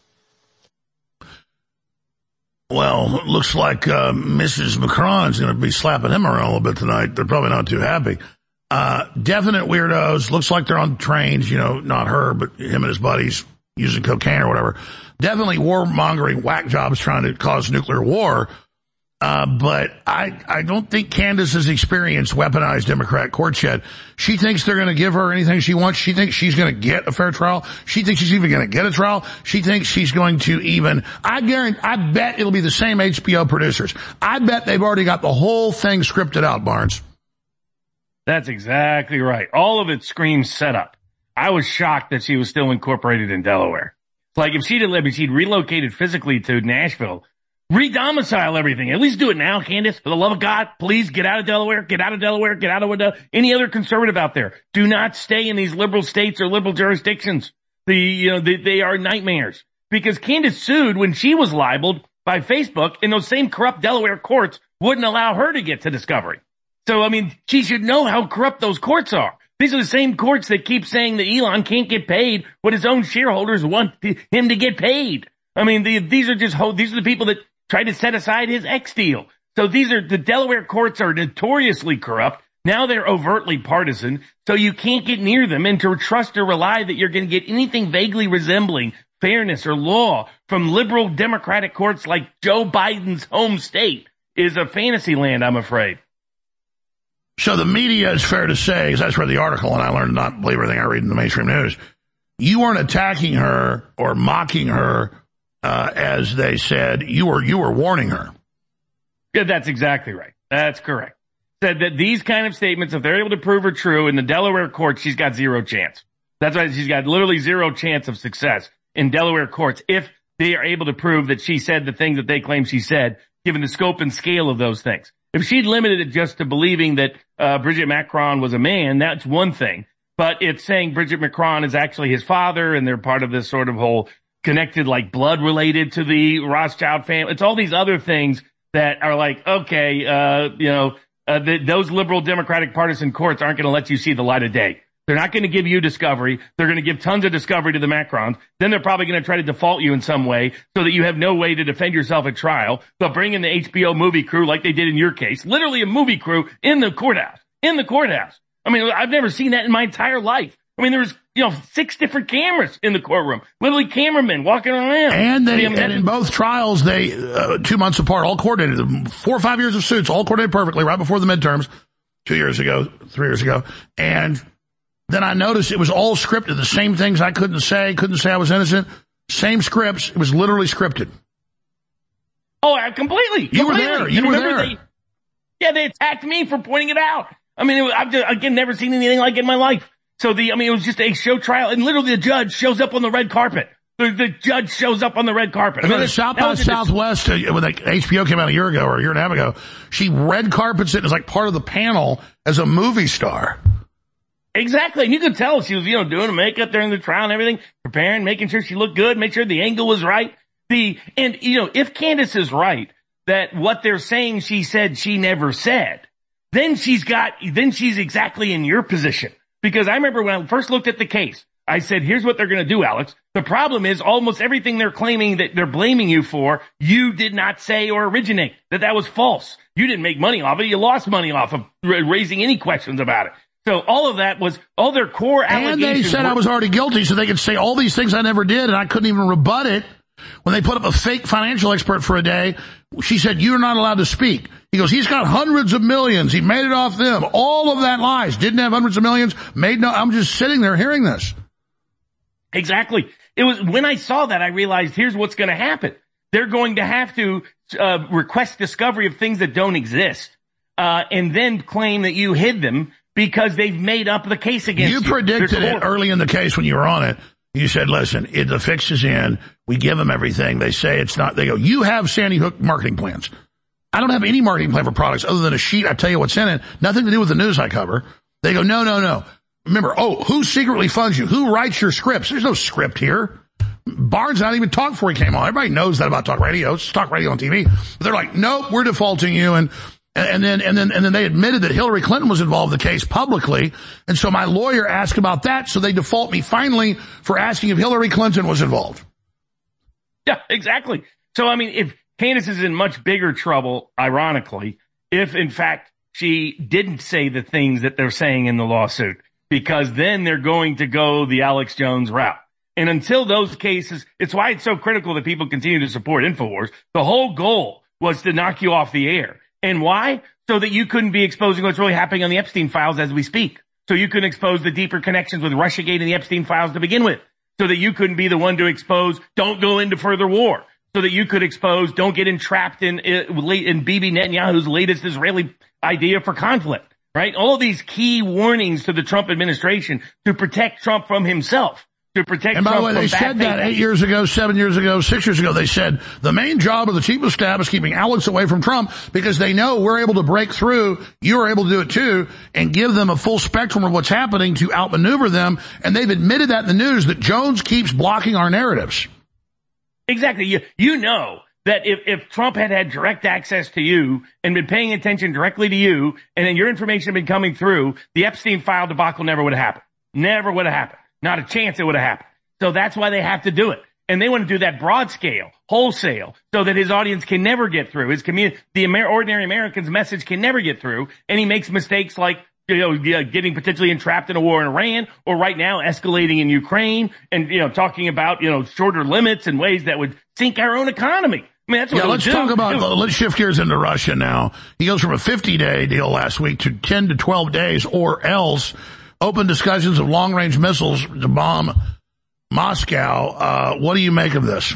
Well, it looks like uh, Missus Macron's going to be slapping him around a little bit tonight. They're probably not too happy. Uh, definite weirdos. Looks like they're on trains, you know, not her, but him and his buddies using cocaine or whatever. Definitely warmongering whack jobs trying to cause nuclear war. Uh, but I, I don't think Candace has experienced weaponized Democrat courts yet. She thinks they're going to give her anything she wants. She thinks she's going to get a fair trial. She thinks she's even going to get a trial. She thinks she's going to even, I guarantee, I bet it'll be the same H B O producers. I bet they've already got the whole thing scripted out, Barnes. That's exactly right. All of it screams setup. I was shocked that she was still incorporated in Delaware. Like if she'd lived, if she'd relocated physically to Nashville, re-domicile everything. At least do it now, Candace. For the love of God, please get out of Delaware. Get out of Delaware. Get out of uh, any other conservative out there. Do not stay in these liberal states or liberal jurisdictions. The you know they, they are nightmares. Because Candace sued when she was libeled by Facebook, and those same corrupt Delaware courts wouldn't allow her to get to Discovery. So I mean, she should know how corrupt those courts are. These are the same courts that keep saying that Elon can't get paid what his own shareholders want him to get paid. I mean, the, these are just these are the people that tried to set aside his X deal. So these are, the Delaware courts are notoriously corrupt. Now they're overtly partisan, so you can't get near them. And to trust or rely that you're going to get anything vaguely resembling fairness or law from liberal Democratic courts like Joe Biden's home state is a fantasy land, I'm afraid. So the media, it's fair to say, because I just read the article and I learned not to believe everything I read in the mainstream news, you weren't attacking her or mocking her Uh, as they said, you were, you were warning her. Yeah, that's exactly right. That's correct. Said that these kind of statements, if they're able to prove are true in the Delaware court, she's got zero chance. That's why she's got literally zero chance of success in Delaware courts if they are able to prove that she said the things that they claim she said, given the scope and scale of those things. If she'd limited it just to believing that uh, Bridget Macron was a man, that's one thing. But it's saying Bridget Macron is actually his father and they're part of this sort of whole connected, like blood related to the Rothschild family. It's all these other things that are like, okay, uh, you know, uh, the, those liberal Democratic partisan courts aren't going to let you see the light of day. They're not going to give you Discovery. They're going to give tons of Discovery to the Macrons. Then they're probably going to try to default you in some way so that you have no way to defend yourself at trial. They'll bring in the H B O movie crew like they did in your case. Literally a movie crew in the courthouse. In the courthouse. I mean, I've never seen that in my entire life. I mean, there was, you know, six different cameras in the courtroom. Literally cameramen walking around. And they, I mean, and in both trials, they, uh, two months apart, all coordinated. Four or five years of suits, all coordinated perfectly right before the midterms, two years ago, three years ago. And then I noticed it was all scripted. The same things I couldn't say, couldn't say I was innocent. Same scripts. It was literally scripted. Oh, completely. You completely. were there. You and were remember there. They, yeah, they attacked me for pointing it out. I mean, it was, I've just, again, never seen anything like it in my life. So the, I mean, it was just a show trial, and literally the judge shows up on the red carpet. The, the judge shows up on the red carpet. I mean, the South by Southwest, uh, when like H B O came out a year ago or a year and a half ago, she red carpets it as like part of the panel as a movie star. Exactly. And you could tell she was, you know, doing the makeup during the trial and everything, preparing, making sure she looked good, make sure the angle was right. The, and, you know, if Candace is right, that what they're saying she said she never said, then she's got, then she's exactly in your position. Because I remember when I first looked at the case, I said, here's what they're going to do, Alex. The problem is almost everything they're claiming that they're blaming you for, you did not say or originate, that that was false. You didn't make money off it. You lost money off of raising any questions about it. So all of that was, all their core allegations. And they said were, I was already guilty, so they could say all these things I never did, and I couldn't even rebut it. When they put up a fake financial expert for a day, she said, you're not allowed to speak. He goes, he's got hundreds of millions. He made it off them. All of that lies. Didn't have hundreds of millions. Made no, I'm just sitting there hearing this. Exactly. It was when I saw that, I realized here's what's going to happen. They're going to have to uh, request discovery of things that don't exist, uh, and then claim that you hid them because they've made up the case against you. You predicted it early in the case when you were on it. You said, listen, it, the fix is in. We give them everything. They say it's not. They go, you have Sandy Hook marketing plans. I don't have any marketing plan for products other than a sheet. I tell you what's in it. Nothing to do with the news I cover. They go, no, no, no. Remember, oh, who secretly funds you? Who writes your scripts? There's no script here. Barnes not even talked before he came on. Everybody knows that about talk radio. It's talk radio on T V. But they're like, nope, we're defaulting you. And, and then, and then, and then they admitted that Hillary Clinton was involved in the case publicly. And so my lawyer asked about that. So they default me finally for asking if Hillary Clinton was involved. Yeah, exactly. So, I mean, if Candace is in much bigger trouble, ironically, if in fact she didn't say the things that they're saying in the lawsuit, because then they're going to go the Alex Jones route. And until those cases, it's why it's so critical that people continue to support InfoWars. The whole goal was to knock you off the air. And why? So that you couldn't be exposing what's really happening on the Epstein files as we speak. So you couldn't expose the deeper connections with Russiagate and the Epstein files to begin with. So that you couldn't be the one to expose, don't go into further war. So that you could expose, don't get entrapped in, in Bibi Netanyahu's latest Israeli idea for conflict. Right? All of these key warnings to the Trump administration to protect Trump from himself. To protect and by Trump the way, they said that eight years ago, seven years ago, six years ago. They said the main job of the chief of staff is keeping Alex away from Trump because they know we're able to break through. You're able to do it too and give them a full spectrum of what's happening to outmaneuver them. And they've admitted that in the news that Jones keeps blocking our narratives. Exactly. You, you know that if, if Trump had had direct access to you and been paying attention directly to you and then your information had been coming through, the Epstein file debacle never would have happened. Never would have happened. Not a chance it would have happened. So that's why they have to do it. And they want to do that broad scale, wholesale, so that his audience can never get through. His community, the Amer- ordinary American's message can never get through. And he makes mistakes like, you know, getting potentially entrapped in a war in Iran, or right now escalating in Ukraine, and, you know, talking about, you know, shorter limits and ways that would sink our own economy. I mean, that's what yeah, let's do. talk about, uh, let's shift gears into Russia now. He goes from a fifty-day deal last week to ten to twelve days, or else open discussions of long-range missiles to bomb Moscow. Uh, what do you make of this?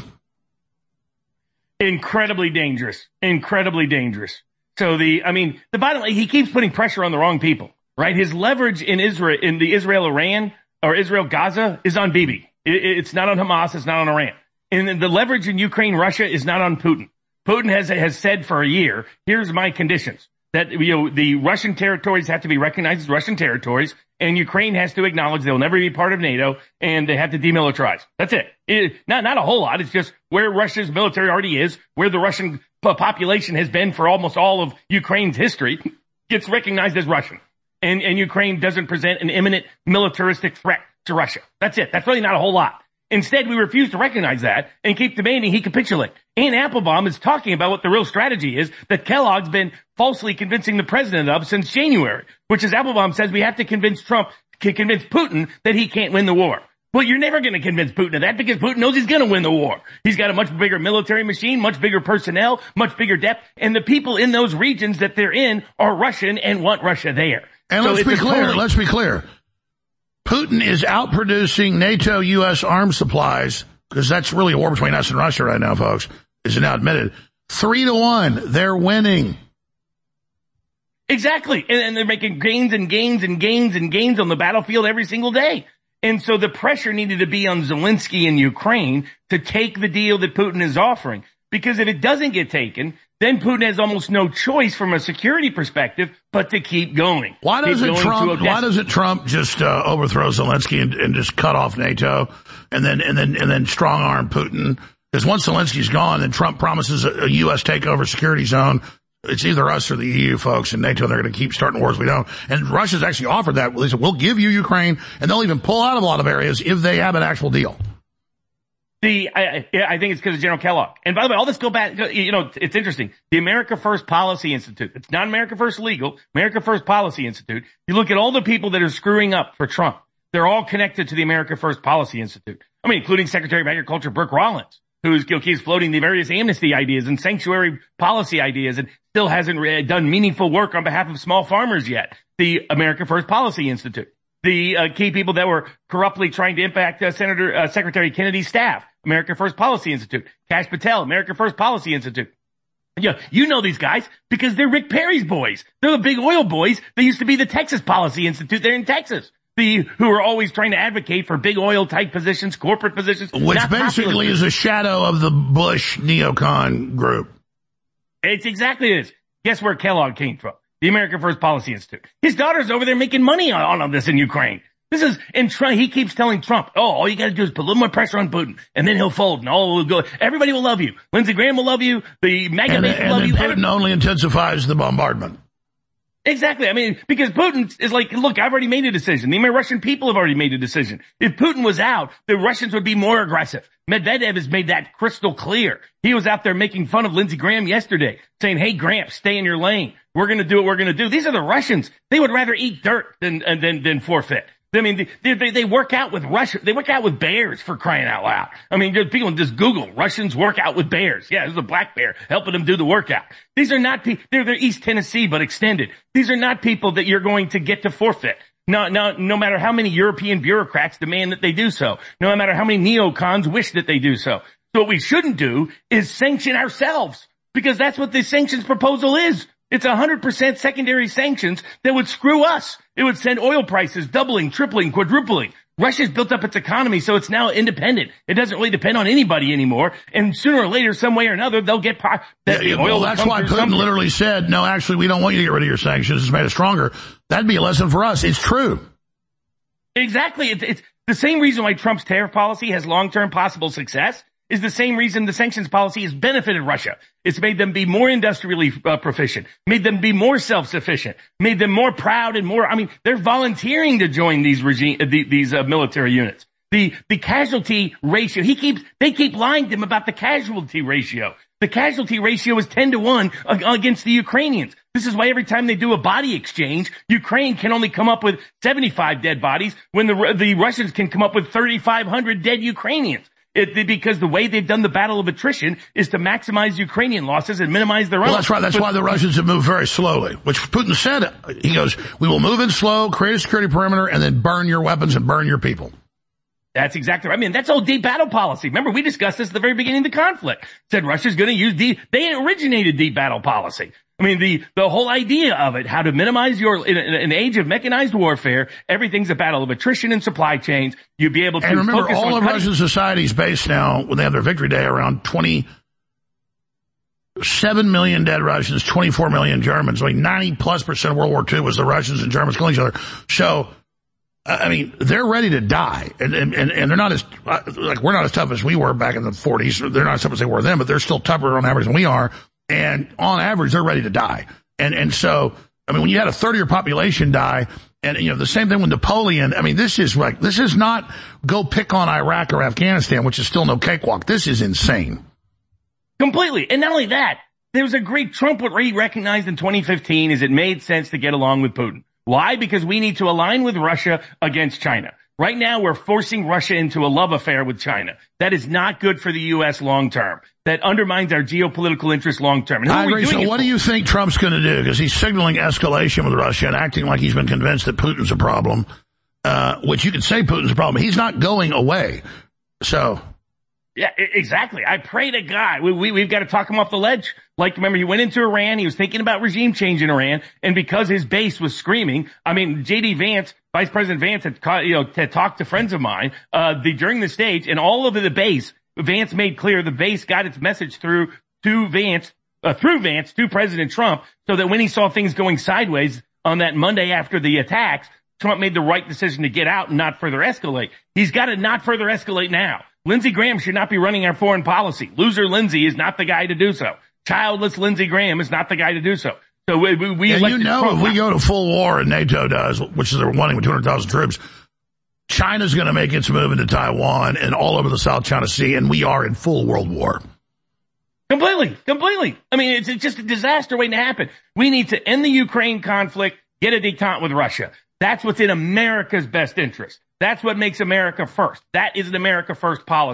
Incredibly dangerous. Incredibly dangerous. So the, I mean, the bottom line, he keeps putting pressure on the wrong people, right? His leverage in Israel, in the Israel-Iran, or Israel-Gaza, is on Bibi. It, it's not on Hamas, it's not on Iran. And the leverage in Ukraine-Russia is not on Putin. Putin has, has said for a year, here's my conditions. That, you know, the Russian territories have to be recognized as Russian territories, and Ukraine has to acknowledge they'll never be part of NATO, and they have to demilitarize. That's it. it not, not a whole lot. It's just where Russia's military already is, where the Russian p- population has been for almost all of Ukraine's history, gets recognized as Russian. And, and Ukraine doesn't present an imminent militaristic threat to Russia. That's it. That's really not a whole lot. Instead, we refuse to recognize that and keep demanding he capitulate. Ann Applebaum is talking about what the real strategy is that Kellogg's been falsely convincing the president of since January, which is Applebaum says we have to convince Trump, convince Putin that he can't win the war. Well, you're never going to convince Putin of that because Putin knows he's going to win the war. He's got a much bigger military machine, much bigger personnel, much bigger depth, and the people in those regions that they're in are Russian and want Russia there. And so let's be clear, totally- let's be clear. Putin is outproducing NATO U S arms supplies, because that's really a war between us and Russia right now, folks, is now admitted. Three to one. They're winning. Exactly. And, and they're making gains and gains and gains and gains on the battlefield every single day. And so the pressure needed to be on Zelensky in Ukraine to take the deal that Putin is offering. Because if it doesn't get taken, then Putin has almost no choice from a security perspective but to keep going. Why doesn't going Trump? Why doesn't Trump just uh, overthrow Zelensky and, and just cut off NATO, and then and then and then strong arm Putin? Because once Zelensky's gone, then Trump promises a, a U S takeover security zone. It's either us or the E U folks, and NATO, they're going to keep starting wars we don't. And Russia's actually offered that. They said, we'll give you Ukraine, and they'll even pull out of a lot of areas if they have an actual deal. The, I, I think it's because of General Kellogg. And by the way, all this go back, you know, it's interesting. The America First Policy Institute. It's not America First Legal, America First Policy Institute. You look at all the people that are screwing up for Trump. They're all connected to the America First Policy Institute. I mean, including Secretary of Agriculture Burke Rollins. who keeps floating the various amnesty ideas and sanctuary policy ideas and still hasn't re- done meaningful work on behalf of small farmers yet. The America First Policy Institute. The uh, key people that were corruptly trying to impact uh, Senator uh, Secretary Kennedy's staff. America First Policy Institute. Kash Patel, America First Policy Institute. Yeah, you know these guys because they're Rick Perry's boys. They're the big oil boys. They used to be the Texas Policy Institute there in Texas. The, who are always trying to advocate for big oil type positions, corporate positions. Which basically is a shadow of the Bush neocon group. It's exactly this. Guess where Kellogg came from? The America First Policy Institute. His daughter's over there making money on, on this in Ukraine. This is, and Trump, he keeps telling Trump, oh, all you gotta do is put a little more pressure on Putin, and then he'll fold, and all will go, everybody will love you. Lindsey Graham will love you, the MAGA base will love you. And then Putin only intensifies the bombardment. Exactly. I mean, because Putin is like, look, I've already made a decision. The Russian people have already made a decision. If Putin was out, the Russians would be more aggressive. Medvedev has made that crystal clear. He was out there making fun of Lindsey Graham yesterday, saying, hey, Gramps, stay in your lane. We're going to do what we're going to do. These are the Russians. They would rather eat dirt than, than, than forfeit. I mean, they, they, they work out with Russia. They work out with bears, for crying out loud. I mean, people just Google Russians work out with bears. Yeah, there's a black bear helping them do the workout. These are not people, they're, they're East Tennessee, but extended. These are not people that you're going to get to forfeit. No, no, no matter how many European bureaucrats demand that they do so. No matter how many neocons wish that they do so. So what we shouldn't do is sanction ourselves, because that's what the sanctions proposal is. It's one hundred percent secondary sanctions that would screw us. It would send oil prices doubling, tripling, quadrupling. Russia's built up its economy, so it's now independent. It doesn't really depend on anybody anymore. And sooner or later, some way or another, they'll get po- that yeah, oil. Well, that's why Putin something. literally said, no, actually, we don't want you to get rid of your sanctions. It's made us stronger. That'd be a lesson for us. It's true. Exactly. It's, it's the same reason why Trump's tariff policy has long-term possible success is the same reason the sanctions policy has benefited Russia. It's made them be more industrially uh, proficient, made them be more self-sufficient, made them more proud and more, I mean, they're volunteering to join these regime, uh, the, these uh, military units. The, the casualty ratio, he keeps, they keep lying to him about the casualty ratio. The casualty ratio is ten to one against the Ukrainians. This is why every time they do a body exchange, Ukraine can only come up with seventy-five dead bodies when the, the Russians can come up with thirty-five hundred dead Ukrainians. It, because the way they've done the battle of attrition is to maximize Ukrainian losses and minimize their own. Well, that's right. That's but, why the Russians have moved very slowly, which Putin said. He goes, we will move in slow, create a security perimeter, and then burn your weapons and burn your people. That's exactly right. I mean, that's all deep battle policy. Remember, we discussed this at the very beginning of the conflict. Said Russia's going to use deep, they originated deep battle policy. I mean, the, the whole idea of it, how to minimize your, in, in an age of mechanized warfare, everything's a battle of attrition and supply chains. You'd be able to and remember, focus all on of Russian society is based now, when they have their victory day, around twenty-seven million dead Russians, twenty-four million Germans. Like ninety plus percent of World War Two was the Russians and Germans killing each other. So, I mean, they're ready to die. And, and, and they're not as, like, we're not as tough as we were back in the forties. They're not as tough as they were then, but they're still tougher on average than we are. And on average, they're ready to die. And, and so, I mean, when you had a third of your population die, and, you know, the same thing with Napoleon, I mean, this is like, this is not go pick on Iraq or Afghanistan, which is still no cakewalk. This is insane. Completely. And not only that, there was a great Trump, what he recognized in twenty fifteen is it made sense to get along with Putin. Why? Because we need to align with Russia against China. Right now, we're forcing Russia into a love affair with China. That is not good for the U S long term. That undermines our geopolitical interests long term. I agree. So what do you think Trump's going to do? Because he's signaling escalation with Russia and acting like he's been convinced that Putin's a problem, uh, which you could say Putin's a problem. He's not going away. So. Yeah, exactly. I pray to God. We, we, we've got to talk him off the ledge. Like, remember, he went into Iran. He was thinking about regime change in Iran. And because his base was screaming, I mean, J D Vance, Vice President Vance had, you know, had talked to friends of mine, uh, the, during the stage, and all over the base, Vance made clear the base got its message through to Vance, uh, through Vance to President Trump, so that when he saw things going sideways on that Monday after the attacks, Trump made the right decision to get out and not further escalate. He's got to not further escalate now. Lindsey Graham should not be running our foreign policy. Loser Lindsey is not the guy to do so. Childless Lindsey Graham is not the guy to do so. So we, we, we and you know, Trump. If we go to full war and NATO does, which is they're wanting with two hundred thousand troops, China's going to make its move into Taiwan and all over the South China Sea, and we are in full world war. Completely, completely. I mean, it's, it's just a disaster waiting to happen. We need to end the Ukraine conflict, get a détente with Russia. That's what's in America's best interest. That's what makes America first. That is an America first policy.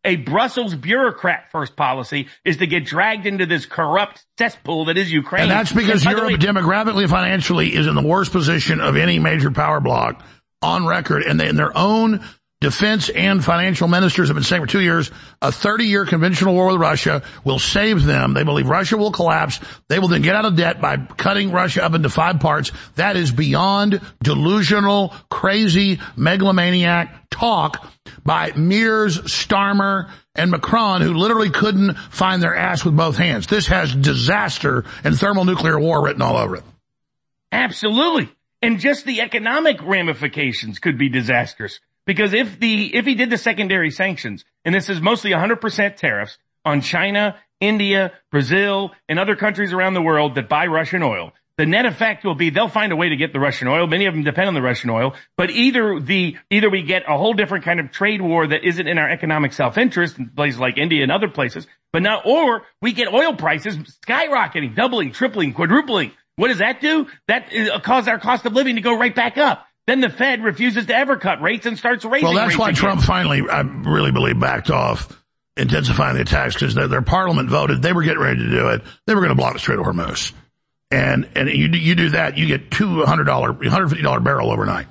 A Brussels bureaucrat first policy is to get dragged into this corrupt cesspool that is Ukraine. And that's because and Europe way, demographically and financially is in the worst position of any major power bloc on record. And they, in their own defense and financial ministers have been saying for two years, a thirty-year conventional war with Russia will save them. They believe Russia will collapse. They will then get out of debt by cutting Russia up into five parts. That is beyond delusional, crazy, megalomaniac talk by Mears, Starmer, and Macron, who literally couldn't find their ass with both hands. This has disaster and thermonuclear war written all over it. Absolutely. And just the economic ramifications could be disastrous. Because if the, if he did the secondary sanctions, and this is mostly one hundred percent tariffs on China, India, Brazil, and other countries around the world that buy Russian oil, the net effect will be they'll find a way to get the Russian oil. Many of them depend on the Russian oil, but either the, either we get a whole different kind of trade war that isn't in our economic self-interest in places like India and other places, but now, or we get oil prices skyrocketing, doubling, tripling, quadrupling. What does that do? That uh, causes our cost of living to go right back up. Then the Fed refuses to ever cut rates and starts raising rates. Well, that's why again. Trump finally, I really believe, backed off, intensifying the attacks, because their, their parliament voted. They were getting ready to do it. They were going to block the Strait of Hormuz. And, and you, you do that, you get two hundred dollars, one hundred fifty dollars barrel overnight.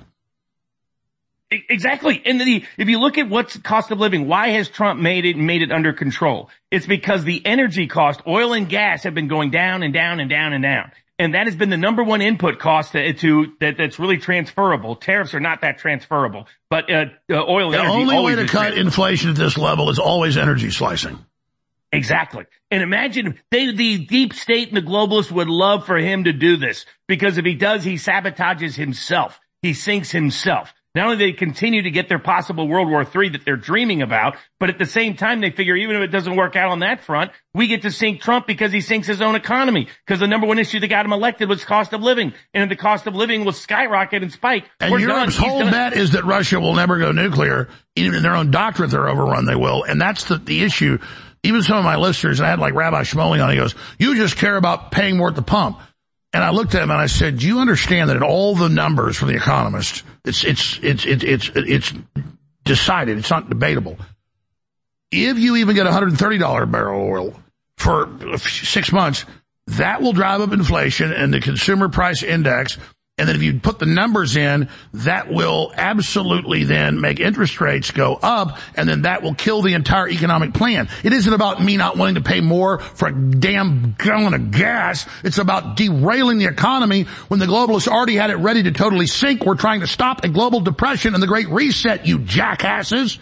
Exactly. And the, if you look at what's cost of living, why has Trump made it, made it under control? It's because the energy cost, oil and gas have been going down and down and down and down. And that has been the number one input cost to, to that, that's really transferable. Tariffs are not that transferable, but uh, uh, oil and the energy. The only way to cut transferable. Inflation at this level is always energy slicing. Exactly. And imagine they, the deep state and the globalists would love for him to do this, because if he does, he sabotages himself. He sinks himself. Not only do they continue to get their possible World War Three that they're dreaming about, but at the same time they figure even if it doesn't work out on that front, we get to sink Trump because he sinks his own economy. Because the number one issue that got him elected was cost of living. And if the cost of living will skyrocket and spike, and we're Europe's done. whole bet is that Russia will never go nuclear. Even in their own doctrine, they're overrun, they will. And that's the, the issue. Even some of my listeners, and I had like Rabbi Shmuley on, he goes, you just care about paying more at the pump. And I looked at him and I said, do you understand that in all the numbers from The Economist, it's, it's, it's, it's, it's, it's decided, it's not debatable. If you even get one hundred thirty dollars a barrel oil for six months, that will drive up inflation and the consumer price index. And then if you put the numbers in, that will absolutely then make interest rates go up, and then that will kill the entire economic plan. It isn't about me not wanting to pay more for a damn gallon of gas. It's about derailing the economy when the globalists already had it ready to totally sink. We're trying to stop a global depression and the Great Reset, you jackasses.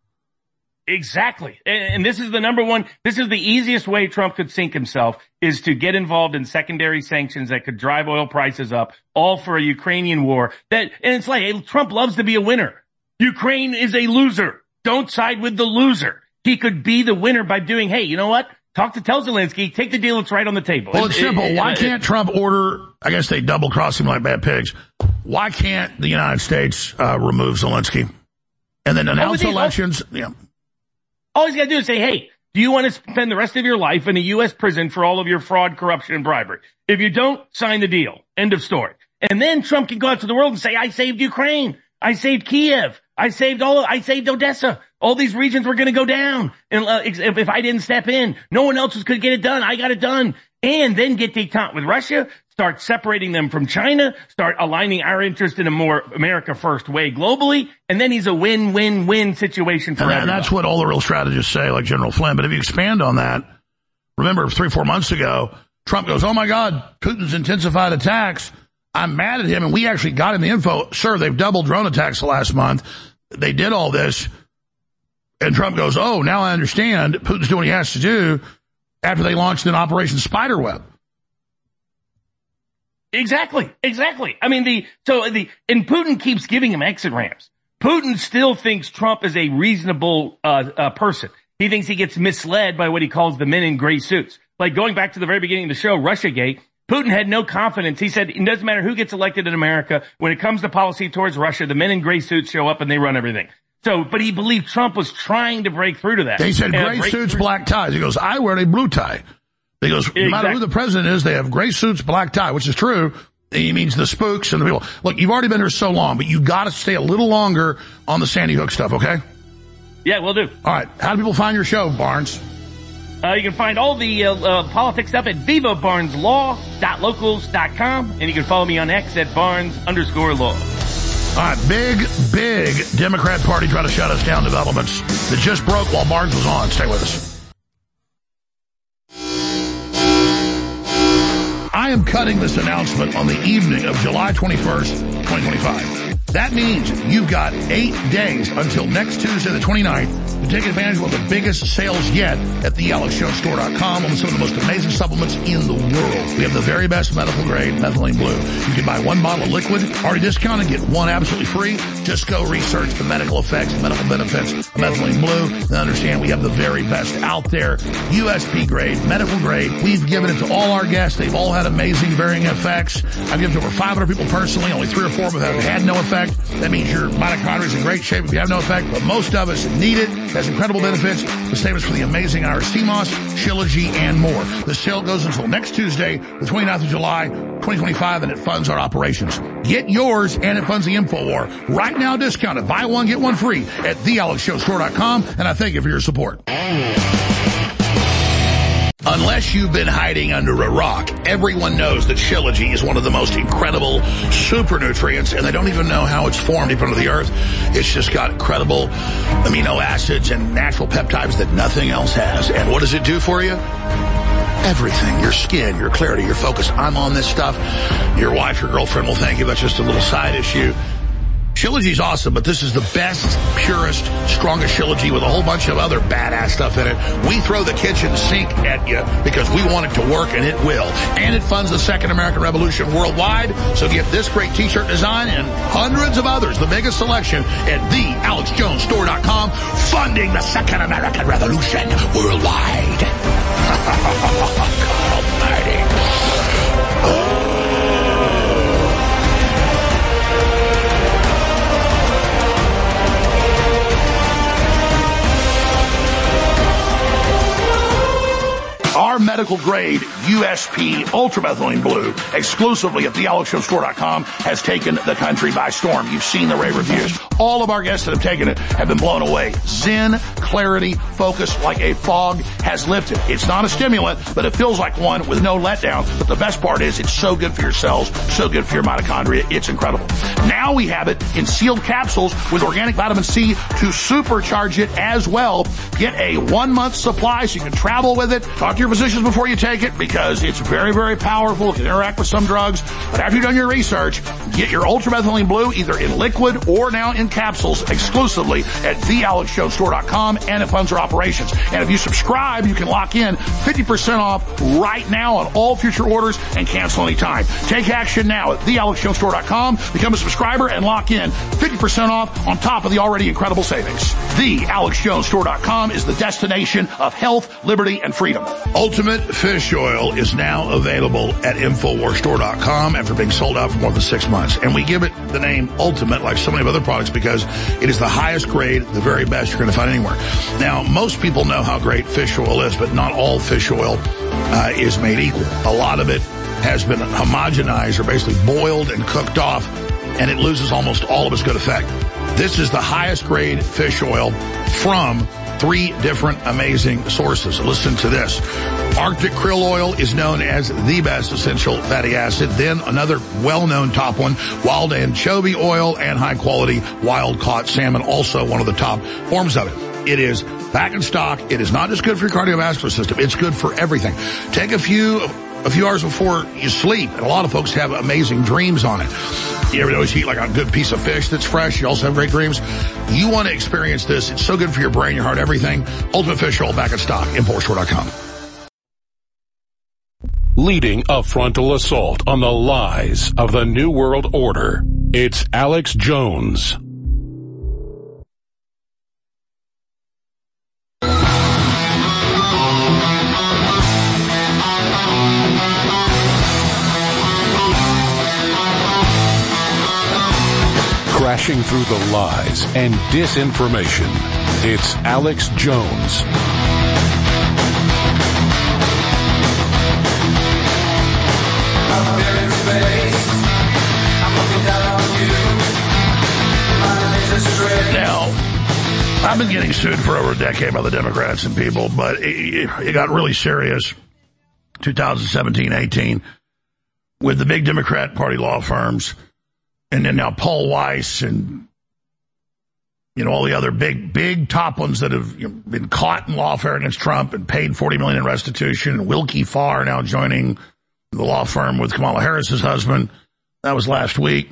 Exactly. And this is the number one, this is the easiest way Trump could sink himself, is to get involved in secondary sanctions that could drive oil prices up, all for a Ukrainian war. That, and it's like, hey, Trump loves to be a winner. Ukraine is a loser. Don't side with the loser. He could be the winner by doing, hey, you know what? Talk to tell Zelensky, take the deal that's right on the table. Well, it's it, simple. it, Why it, can't Trump order, I guess they double cross him like bad pigs. Why can't the United States, uh, remove Zelensky and then announce oh, elections? Oh. Yeah. All he's got to do is say, hey, do you want to spend the rest of your life in a U S prison for all of your fraud, corruption, and bribery? If you don't, sign the deal. End of story. And then Trump can go out to the world and say, I saved Ukraine. I saved Kiev. I saved all, I saved Odessa. All these regions were going to go down. And uh, if, if I didn't step in, no one else could get it done. I got it done. And then get detente with Russia, start separating them from China, start aligning our interest in a more America first way globally, and then he's a win-win-win situation for and everyone. That's what all the real strategists say, like General Flynn. But if you expand on that, remember three, four months ago, Trump goes, oh my God, Putin's intensified attacks. I'm mad at him, and we actually got him the info. Sir, they've doubled drone attacks the last month. They did all this. And Trump goes, oh, now I understand Putin's doing what he has to do after they launched an Operation Spiderweb. Exactly, exactly. I mean, the, so the, and Putin keeps giving him exit ramps. Putin still thinks Trump is a reasonable, uh, uh, person. He thinks he gets misled by what he calls the men in gray suits. Like going back to the very beginning of the show, Russiagate, Putin had no confidence. He said, it doesn't matter who gets elected in America. When it comes to policy towards Russia, the men in gray suits show up and they run everything. So, but he believed Trump was trying to break through to that. They said and gray suits, black ties. He goes, I wear a blue tie. He goes, no matter who the president is, they have gray suits, black tie, which is true. He means the spooks and the people. Look, you've already been here so long, but you got to stay a little longer on the Sandy Hook stuff, okay? Yeah, we'll do. All right. How do people find your show, Barnes? Uh, you can find all the uh, uh, politics stuff at viva barnes law dot locals dot com, and you can follow me on X at barnes underscore law. All right, big, big Democrat Party trying to shut us down developments that just broke while Barnes was on. Stay with us. I am cutting this announcement on the evening of July twenty-first, twenty twenty-five. That means you've got eight days until next Tuesday, the twenty-ninth, to take advantage of one of the biggest sales yet at the alex jones store dot com on some of the most amazing supplements in the world. We have the very best medical grade methylene blue. You can buy one bottle of liquid, already discounted, get one absolutely free. Just go research the medical effects, the medical benefits of methylene blue, and understand we have the very best out there. U S P grade, medical grade. We've given it to all our guests. They've all had amazing varying effects. I've given it to over five hundred people personally. Only three or four of them have had no effect. That means your mitochondria is in great shape if you have no effect, but most of us need it. It has incredible benefits. The same is for the amazing Irish sea moss, Shilajit, and more. The sale goes until next Tuesday, the twenty-ninth of July, twenty twenty-five, and it funds our operations. Get yours, and it funds the InfoWar. Right now, discounted. Buy one, get one free at the alex jones store dot com, and I thank you for your support. Unless you've been hiding under a rock, everyone knows that Shilajit is one of the most incredible super nutrients, and they don't even know how it's formed deep under the earth. It's just got incredible amino acids and natural peptides that nothing else has. And what does it do for you? Everything. Your skin, your clarity, your focus. I'm on this stuff. Your wife, your girlfriend will thank you. That's just a little side issue. Shilajit's awesome, but this is the best, purest, strongest Shilajit with a whole bunch of other badass stuff in it. We throw the kitchen sink at you because we want it to work, and it will. And it funds the Second American Revolution worldwide. So get this great t-shirt design and hundreds of others, the biggest selection, at the alex jones store dot com, funding the Second American Revolution worldwide. God almighty. Oh. Our medical grade U S P Ultramethylene Blue, exclusively at the alex jones store dot com, has taken the country by storm. You've seen the rave reviews. All of our guests that have taken it have been blown away. Zen, clarity, focus like a fog has lifted. It's not a stimulant, but it feels like one with no letdown. But the best part is it's so good for your cells, so good for your mitochondria. It's incredible. Now we have it in sealed capsules with organic vitamin C to supercharge it as well. Get a one-month supply so you can travel with it. Talk to your physicians before you take it because it's very, very powerful. It can interact with some drugs. But after you've done your research, get your Ultramethylene Blue either in liquid or now in capsules exclusively at the alex jones store dot com, and it funds our operations. And if you subscribe, you can lock in fifty percent off right now on all future orders and cancel anytime. Take action now at the alex jones store dot com. Become a subscriber and lock in fifty percent off on top of the already incredible savings. the alex jones store dot com is the destination of health, liberty, and freedom. Ultimate Fish Oil is now available at infowars store dot com after being sold out for more than six months. And we give it the name Ultimate like so many other products because it is the highest grade, the very best you're going to find anywhere. Now, most people know how great fish oil is, but not all fish oil uh, is made equal. A lot of it has been homogenized or basically boiled and cooked off, and it loses almost all of its good effect. This is the highest grade fish oil from three different amazing sources. Listen to this. Arctic krill oil is known as the best essential fatty acid. Then another well-known top one, wild anchovy oil and high-quality wild-caught salmon, also one of the top forms of it. It is back in stock. It is not just good for your cardiovascular system. It's good for everything. Take a few a few hours before you sleep, and a lot of folks have amazing dreams on it. You ever notice you eat like a good piece of fish that's fresh? You also have great dreams. You want to experience this. It's so good for your brain, your heart, everything. Ultimate Fish Oil back in stock. infowars store dot com. Leading a frontal assault on the lies of the New World Order. It's Alex Jones. Crashing through the lies and disinformation. It's Alex Jones. Now, I've been getting sued for over a decade by the Democrats and people, but it, it got really serious twenty seventeen eighteen with the big Democrat Party law firms, and then now Paul Weiss and, you know, all the other big, big top ones that have you know, been caught in lawfare against Trump and paid forty million dollars in restitution. And Wilkie Farr now joining the law firm with Kamala Harris's husband. That was last week.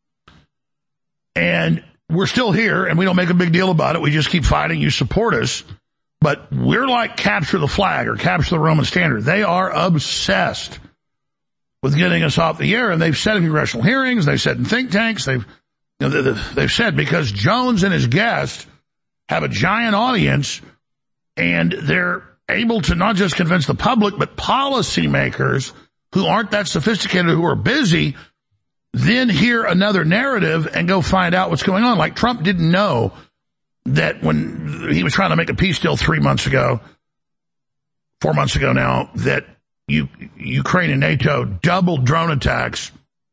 And we're still here, and we don't make a big deal about it. We just keep fighting. You support us. But we're like capture the flag or capture the Roman standard. They are obsessed with getting us off the air, and they've said in congressional hearings, they've said in think tanks, they've you know, they've said because Jones and his guests have a giant audience, and they're able to not just convince the public, but policymakers who aren't that sophisticated, who are busy, then hear another narrative and go find out what's going on. Like Trump didn't know that when he was trying to make a peace deal three months ago, four months ago now, that you, Ukraine and NATO doubled drone attacks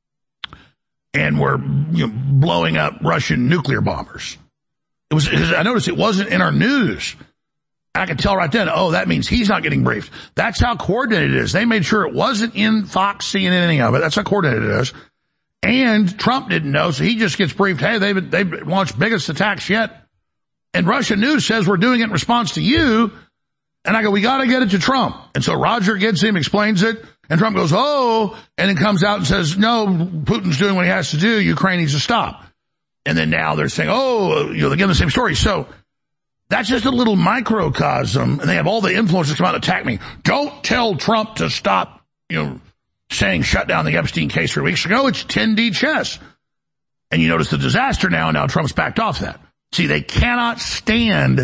and were you know, blowing up Russian nuclear bombers. It was, I noticed it wasn't in our news. I could tell right then, oh, that means he's not getting briefed. That's how coordinated it is. They made sure it wasn't in Fox, C N N, any of it. That's how coordinated it is. And Trump didn't know, so he just gets briefed, hey, they've, they've launched biggest attacks yet. And Russian news says we're doing it in response to you. And I go, we got to get it to Trump. And so Roger gets him, explains it, and Trump goes, oh, and then comes out and says, no, Putin's doing what he has to do. Ukraine needs to stop. And then now they're saying, oh, you know, they're giving the same story. So that's just a little microcosm, and they have all the influencers come out and attack me. Don't tell Trump to stop, you know, saying shut down the Epstein case three weeks ago. It's ten D chess. And you notice the disaster now, and now Trump's backed off that. See, they cannot stand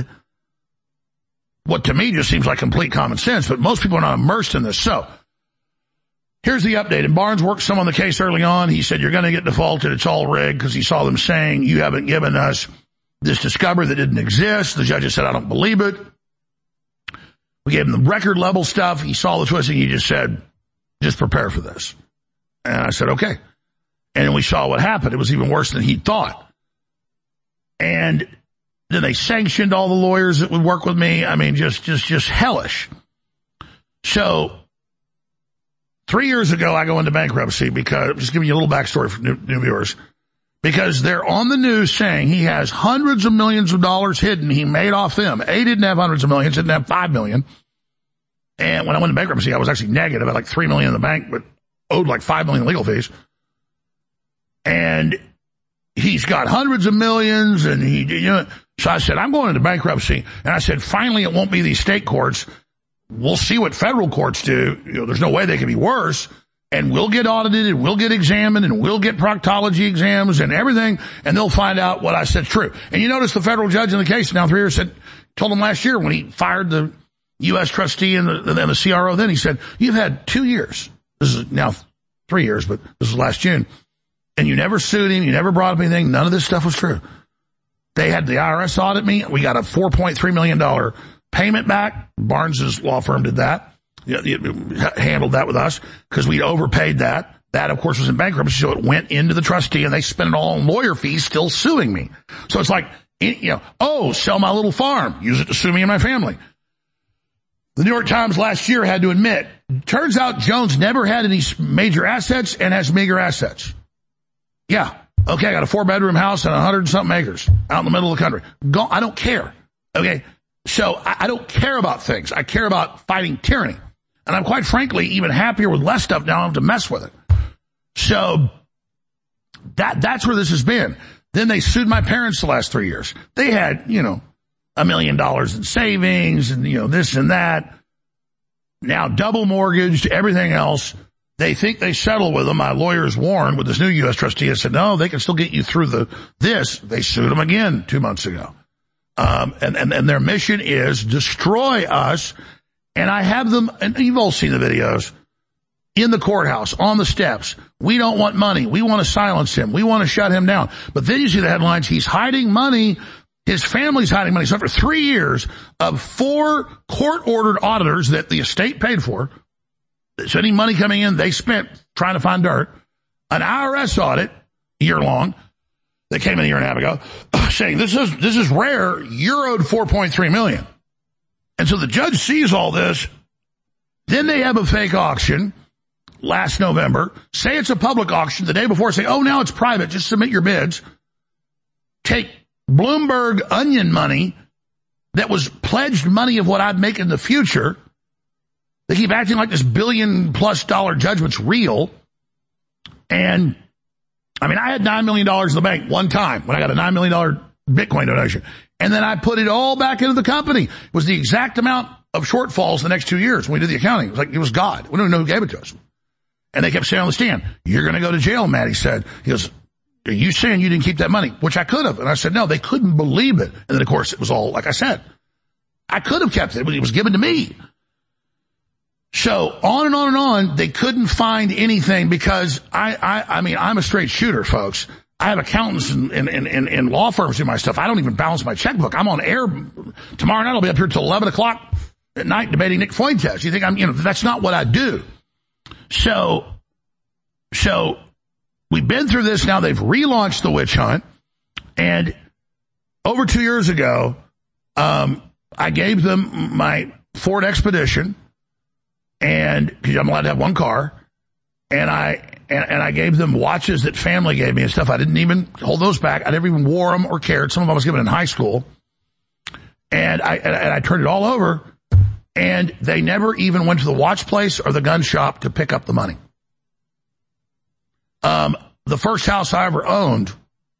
what to me just seems like complete common sense, but most people are not immersed in this. So here's the update. And Barnes worked some on the case early on. He said, you're going to get defaulted. It's all rigged, because he saw them saying, you haven't given us this discovery that didn't exist. The judge said, I don't believe it. We gave him the record level stuff. He saw the twisting. He just said, just prepare for this. And I said, okay. And we saw what happened. It was even worse than he thought. And then they sanctioned all the lawyers that would work with me. I mean, just, just, just hellish. So three years ago, I go into bankruptcy because, just giving you a little backstory for new, new viewers, because they're on the news saying he has hundreds of millions of dollars hidden he made off them. A didn't have hundreds of millions, didn't have five million. And when I went into bankruptcy, I was actually negative. I had like three million in the bank, but owed like five million in legal fees. And he's got hundreds of millions, and he, you know, so I said, I'm going into bankruptcy. And I said, finally, it won't be these state courts. We'll see what federal courts do. You know, there's no way they can be worse. And we'll get audited, and we'll get examined, and we'll get proctology exams and everything, and they'll find out what I said's true. And you notice the federal judge in the case now three years said, told him last year when he fired the U S trustee and the, and the C R O, then he said, you've had two years. This is now three years, but this was last June. And you never sued him. You never brought up anything. None of this stuff was true. They had the I R S audit me. We got a four point three million dollars payment back. Barnes's law firm did that. Handled that with us because we'd overpaid that. That, of course, was in bankruptcy, so it went into the trustee, and they spent it all on lawyer fees, still suing me. So it's like, you know, oh, sell my little farm. Use it to sue me and my family. The New York Times last year had to admit, turns out Jones never had any major assets and has meager assets. Yeah. Okay, I got a four-bedroom house and a hundred and something acres out in the middle of the country. Go, I don't care. Okay? So I, I don't care about things. I care about fighting tyranny. And I'm quite frankly even happier with less stuff now. I don't have to mess with it. So that that's where this has been. Then they sued my parents the last three years. They had, you know, a million dollars in savings and, you know, this and that. Now double mortgaged, everything else. They think they settle with them. My lawyers warned with this new U S trustee. I said, no, they can still get you through the this. They sued them again two months ago. Um, and, and, and their mission is destroy us. And I have them, and you've all seen the videos, in the courthouse, on the steps. We don't want money. We want to silence him. We want to shut him down. But then you see the headlines, he's hiding money. His family's hiding money. So after three years of four court-ordered auditors that the estate paid for, so any money coming in, they spent trying to find dirt, an I R S audit, year long, that came in a year and a half ago, saying this is this is rare, euroed four point three million. And so the judge sees all this. Then they have a fake auction last November. Say it's a public auction. The day before say, oh, now it's private. Just submit your bids. Take Bloomberg onion money that was pledged money of what I'd make in the future. They keep acting like this billion plus dollar judgment's real. And I mean, I had nine million dollars in the bank one time when I got a nine million dollars Bitcoin donation. And then I put it all back into the company. It was the exact amount of shortfalls the next two years when we did the accounting. It was like, it was God. We don't even know who gave it to us. And they kept saying on the stand, you're going to go to jail, Matt, he said. He goes, are you saying you didn't keep that money? Which I could have. And I said, no, they couldn't believe it. And then, of course, it was all, like I said, I could have kept it, but it was given to me. So on and on and on, they couldn't find anything because I, I, I mean, I'm a straight shooter, folks. I have accountants and, and, and, and law firms do my stuff. I don't even balance my checkbook. I'm on air tomorrow night. I'll be up here till eleven o'clock at night debating Nick Fuentes. You think I'm, you know, that's not what I do. So, so we've been through this now. They've relaunched the witch hunt. And over two years ago, um, I gave them my Ford Expedition. And because I'm allowed to have one car, and I and, and I gave them watches that family gave me and stuff. I didn't even hold those back. I never even wore them or cared. Some of them I was given in high school, and I and, and I turned it all over. And they never even went to the watch place or the gun shop to pick up the money. Um, the first house I ever owned,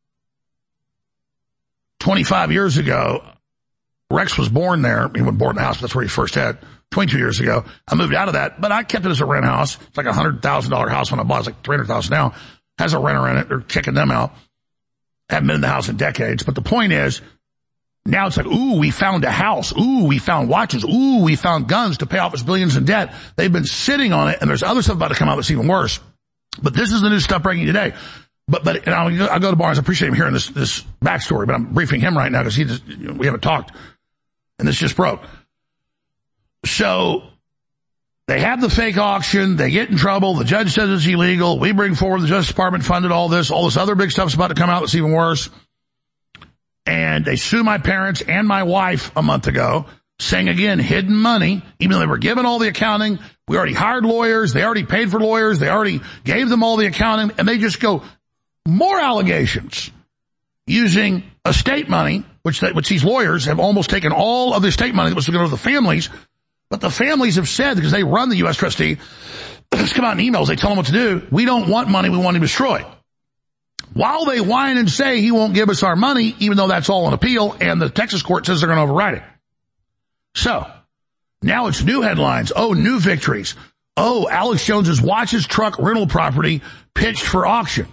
twenty-five years ago, Rex was born there. He wasn't born in the house, but that's where he first had. twenty-two years ago. I moved out of that, but I kept it as a rent house. It's like a one hundred thousand dollars house when I bought it. It's like three hundred thousand dollars now. Has a renter in it. They're kicking them out. Haven't been in the house in decades. But the point is, now it's like, ooh, we found a house. Ooh, we found watches. Ooh, we found guns to pay off his billions in debt. They've been sitting on it, and there's other stuff about to come out that's even worse. But this is the new stuff breaking today. But, but, and I'll, I'll go to Barnes. I appreciate him hearing this, this backstory, but I'm briefing him right now because he just, you know, we haven't talked. And this just broke. So, they have the fake auction, they get in trouble, the judge says it's illegal, we bring forward, the Justice Department funded all this, all this other big stuff's about to come out that's even worse. And they sue my parents and my wife a month ago, saying again, hidden money, even though they were given all the accounting, we already hired lawyers, they already paid for lawyers, they already gave them all the accounting, and they just go, more allegations, using estate money, which, they, which these lawyers have almost taken all of the estate money that was going to go to the families. But the families have said, because they run the U S trustee, it's come out in emails, they tell them what to do. We don't want money, we want him destroyed. While they whine and say he won't give us our money, even though that's all on appeal, and the Texas court says they're going to override it. So, now it's new headlines. Oh, new victories. Oh, Alex Jones's watches, truck, rental property pitched for auction.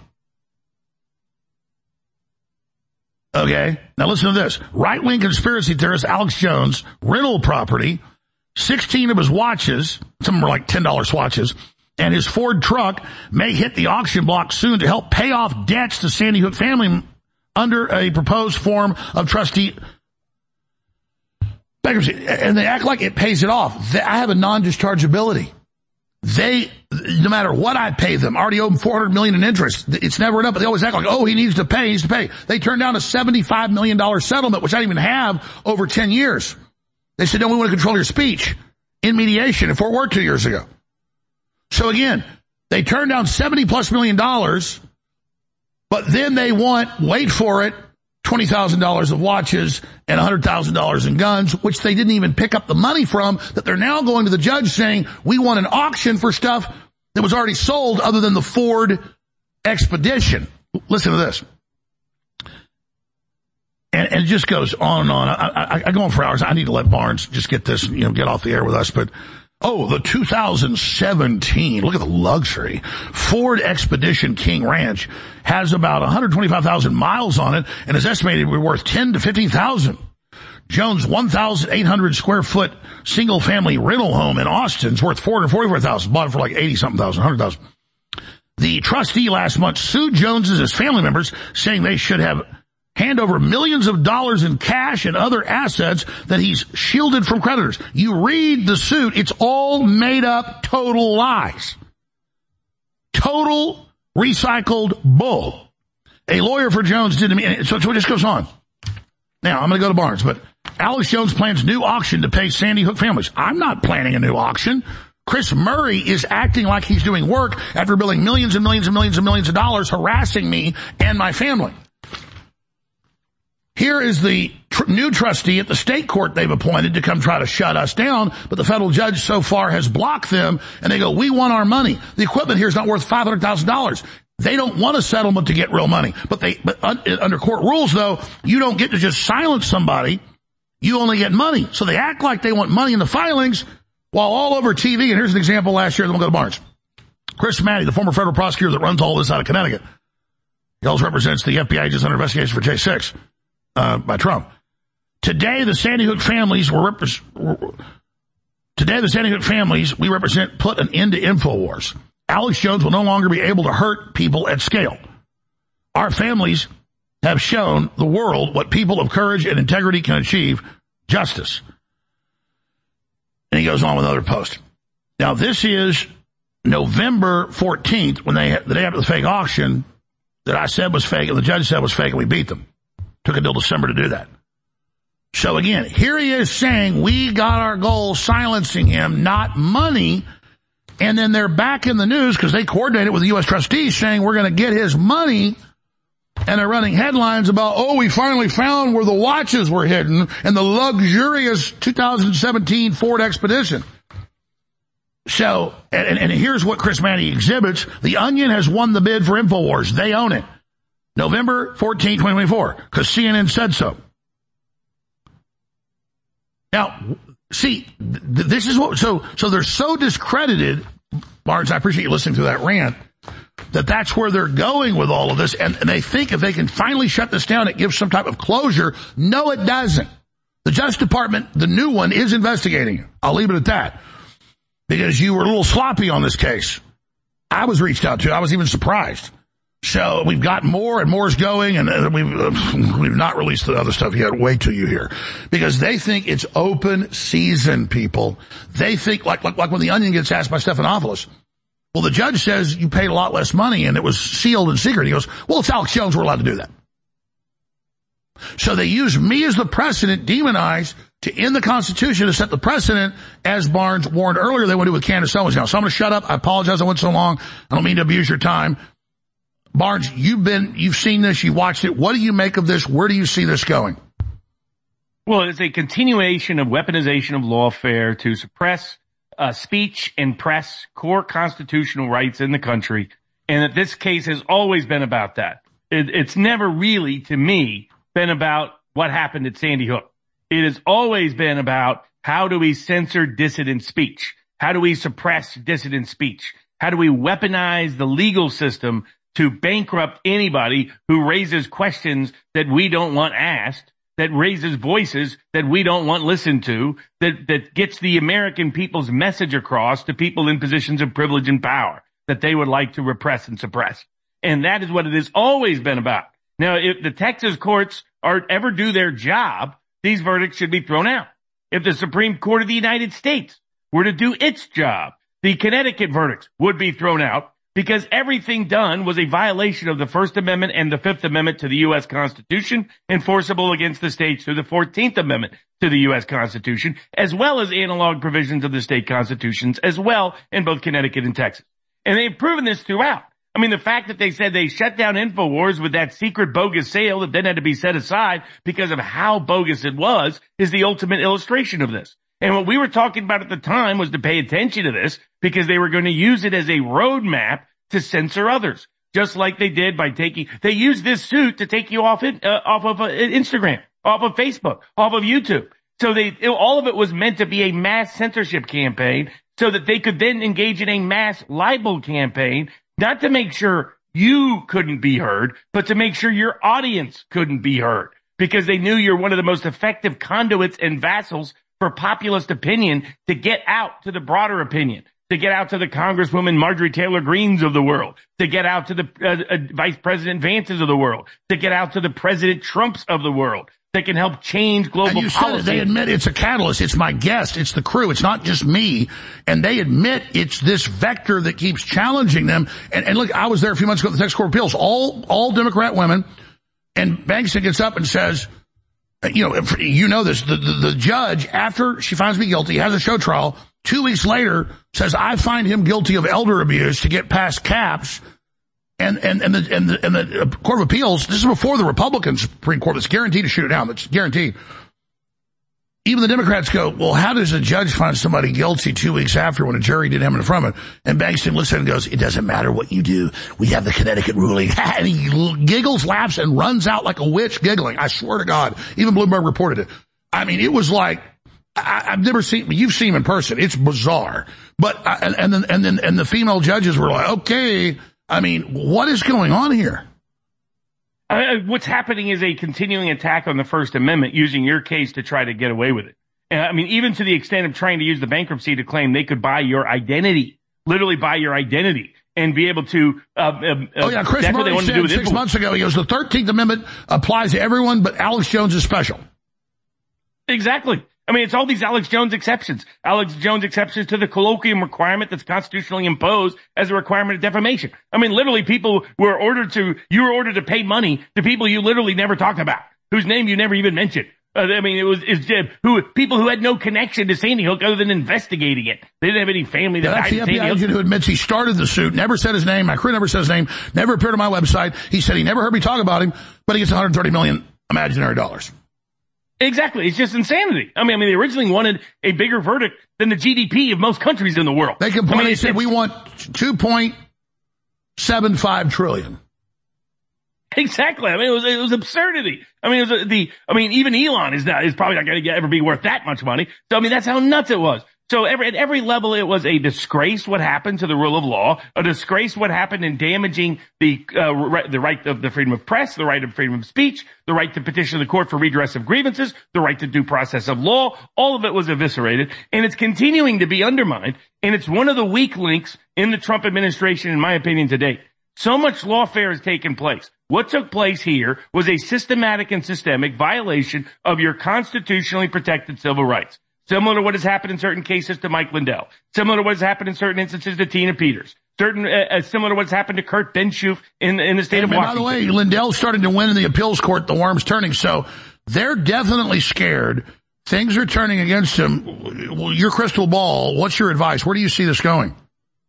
Okay, now listen to this. Right-wing conspiracy theorist Alex Jones, rental property, sixteen of his watches, some of them were like ten dollars swatches, and his Ford truck may hit the auction block soon to help pay off debts to Sandy Hook family under a proposed form of trustee bankruptcy. And they act like it pays it off. I have a non-dischargeability. They, no matter what I pay them, already owe them four hundred million dollars in interest. It's never enough, but they always act like, oh, he needs to pay, he needs to pay. They turned down a seventy-five million dollars settlement, which I didn't even have, over ten years. They said, no, we want to control your speech in mediation in Fort Worth two years ago. So again, they turned down seventy plus million dollars, but then they want, wait for it, twenty thousand dollars of watches and one hundred thousand dollars in guns, which they didn't even pick up the money from, that they're now going to the judge saying, we want an auction for stuff that was already sold other than the Ford Expedition. Listen to this. And, and it just goes on and on. I, I, I go on for hours. I need to let Barnes just get this, you know, get off the air with us. But, oh, the two thousand seventeen, look at the luxury. Ford Expedition King Ranch has about one hundred twenty-five thousand miles on it and is estimated to be worth ten to fifteen thousand. Jones' one thousand eight hundred square foot single family rental home in Austin is worth four hundred forty-four thousand. Bought it for like eighty something thousand, one hundred thousand. The trustee last month sued Jones and his family members, saying they should have hand over millions of dollars in cash and other assets that he's shielded from creditors. You read the suit, it's all made up total lies. Total recycled bull. A lawyer for Jones did to me, so, so it just goes on. Now, I'm going to go to Barnes, but Alex Jones plans new auction to pay Sandy Hook families. I'm not planning a new auction. Chris Murray is acting like he's doing work after billing millions and millions and millions and millions of dollars, harassing me and my family. Here is the tr- new trustee at the state court they've appointed to come try to shut us down, but the federal judge so far has blocked them, and they go, we want our money. The equipment here is not worth five hundred thousand dollars. They don't want a settlement to get real money. But they, but un, under court rules, though, you don't get to just silence somebody. You only get money. So they act like they want money in the filings, while all over T V, and here's an example last year, then we'll go to Barnes. Chris Matty, the former federal prosecutor that runs all this out of Connecticut. He also represents the F B I agents under investigation for J six, uh, by Trump. Today, the Sandy Hook families were, repre- today the Sandy Hook families we represent put an end to InfoWars. Alex Jones will no longer be able to hurt people at scale. Our families have shown the world what people of courage and integrity can achieve, justice. And he goes on with another post. Now, this is November fourteenth, when they, the day after the fake auction that I said was fake and the judge said was fake, and we beat them. Took until December to do that. So again, here he is saying we got our goal silencing him, not money. And then they're back in the news because they coordinated with the U S trustees saying we're going to get his money. And they're running headlines about, oh, we finally found where the watches were hidden in the luxurious two thousand seventeen Ford Expedition. So, and, and here's what Chris Matty exhibits. The Onion has won the bid for InfoWars. They own it. November fourteenth, twenty twenty-four, because C N N said so. Now, see, th- this is what, so, so they're so discredited, Barnes, I appreciate you listening to that rant, that that's where they're going with all of this, and, and they think if they can finally shut this down, it gives some type of closure. No, it doesn't. The Justice Department, the new one, is investigating it. I'll leave it at that. Because you were a little sloppy on this case. I was reached out to. I was even surprised. So we've got more, and more is going, and uh, we've, uh, we've not released the other stuff yet. Wait till you hear. Because they think it's open season, people. They think, like, like, like when the Onion gets asked by Stephanopoulos, well, the judge says you paid a lot less money and it was sealed and secret. He goes, well, it's Alex Jones. We're allowed to do that. So they use me as the precedent, demonize, to end the Constitution, to set the precedent, as Barnes warned earlier they want to do with Candace Owens now. So I'm going to shut up. I apologize I went so long. I don't mean to abuse your time. Barnes, you've been, you've seen this, you watched it. What do you make of this? Where do you see this going? Well, it's a continuation of weaponization of lawfare to suppress uh, speech and press, core constitutional rights in the country, and that this case has always been about that. It, it's never really, to me, been about what happened at Sandy Hook. It has always been about how do we censor dissident speech? How do we suppress dissident speech? How do we weaponize the legal system to bankrupt anybody who raises questions that we don't want asked, that raises voices that we don't want listened to, that, that gets the American people's message across to people in positions of privilege and power that they would like to repress and suppress. And that is what it has always been about. Now, if the Texas courts are ever do their job, these verdicts should be thrown out. If the Supreme Court of the United States were to do its job, the Connecticut verdicts would be thrown out, because everything done was a violation of the First Amendment and the Fifth Amendment to the U S Constitution, enforceable against the states through the Fourteenth Amendment to the U S Constitution, as well as analog provisions of the state constitutions, as well in both Connecticut and Texas. And they've proven this throughout. I mean, the fact that they said they shut down InfoWars with that secret bogus sale that then had to be set aside because of how bogus it was is the ultimate illustration of this. And what we were talking about at the time was to pay attention to this, because they were going to use it as a roadmap to censor others, just like they did by taking, they used this suit to take you off it, uh, off of uh, Instagram, off of Facebook, off of YouTube. So they, it, all of it was meant to be a mass censorship campaign so that they could then engage in a mass libel campaign, not to make sure you couldn't be heard, but to make sure your audience couldn't be heard, because they knew you're one of the most effective conduits and vassals for populist opinion to get out to the broader opinion, to get out to the Congresswoman Marjorie Taylor Greens of the world, to get out to the uh, uh, Vice President Vances of the world, to get out to the President Trumps of the world that can help change global and you policy. Said it, they admit it's a catalyst. It's my guest. It's the crew. It's not just me. And they admit it's this vector that keeps challenging them. And, and look, I was there a few months ago at the Texas Court of Appeals, all, all Democrat women, and Bankston gets up and says, You know, if, you know this, the, the, the judge, after she finds me guilty, has a show trial, two weeks later says, I find him guilty of elder abuse to get past caps. And, and, and the, and the, and the Court of Appeals, this is before the Republican Supreme Court that's guaranteed to shoot it down. That's guaranteed. Even the Democrats go, well, how does a judge find somebody guilty two weeks after when a jury did him in front of it? And Bankston looks at it and goes, it doesn't matter what you do. We have the Connecticut ruling. And he giggles, laughs, and runs out like a witch giggling. I swear to God. Even Bloomberg reported it. I mean, it was like, I, I've never seen, you've seen him in person. It's bizarre. But, and, and then, and then, and the female judges were like, okay, I mean, what is going on here? Uh, what's happening is a continuing attack on the First Amendment, using your case to try to get away with it. Uh, I mean, even to the extent of trying to use the bankruptcy to claim they could buy your identity, literally buy your identity, and be able to. Uh, uh, oh yeah, Chris Murray said six influence. months ago. He goes, the thirteenth Amendment applies to everyone, but Alex Jones is special. Exactly. I mean, it's all these Alex Jones exceptions. Alex Jones exceptions to the colloquium requirement that's constitutionally imposed as a requirement of defamation. I mean, literally people were ordered to, you were ordered to pay money to people you literally never talked about, whose name you never even mentioned. Uh, I mean, it was, it's, uh, who, people who had no connection to Sandy Hook other than investigating it. They didn't have any family that yeah, died in Sandy Hook. That's the F B I agent who admits he started the suit, never said his name, my crew never said his name, never appeared on my website. He said he never heard me talk about him, but he gets one hundred thirty million imaginary dollars. Exactly. It's just insanity. I mean, I mean, they originally wanted a bigger verdict than the G D P of most countries in the world. They complained. I mean, they said we want two point seven five trillion. Exactly. I mean, it was, it was absurdity. I mean, it was a, the, I mean, even Elon is not, is probably not going to ever be worth that much money. So, I mean, that's how nuts it was. So every, at every level, it was a disgrace what happened to the rule of law, a disgrace what happened in damaging the, uh, right, the right of the freedom of press, the right of freedom of speech, the right to petition the court for redress of grievances, the right to due process of law. All of it was eviscerated, and it's continuing to be undermined, and it's one of the weak links in the Trump administration, in my opinion, to date. So much lawfare has taken place. What took place here was a systematic and systemic violation of your constitutionally protected civil rights. Similar to what has happened in certain cases to Mike Lindell. Similar to what has happened in certain instances to Tina Peters. Certain, uh, uh, similar to what's happened to Kurt Benschoof in, in the state and of Washington. By the way, Lindell's starting to win in the appeals court, the worm's turning, so they're definitely scared. Things are turning against him. Your crystal ball, what's your advice? Where do you see this going?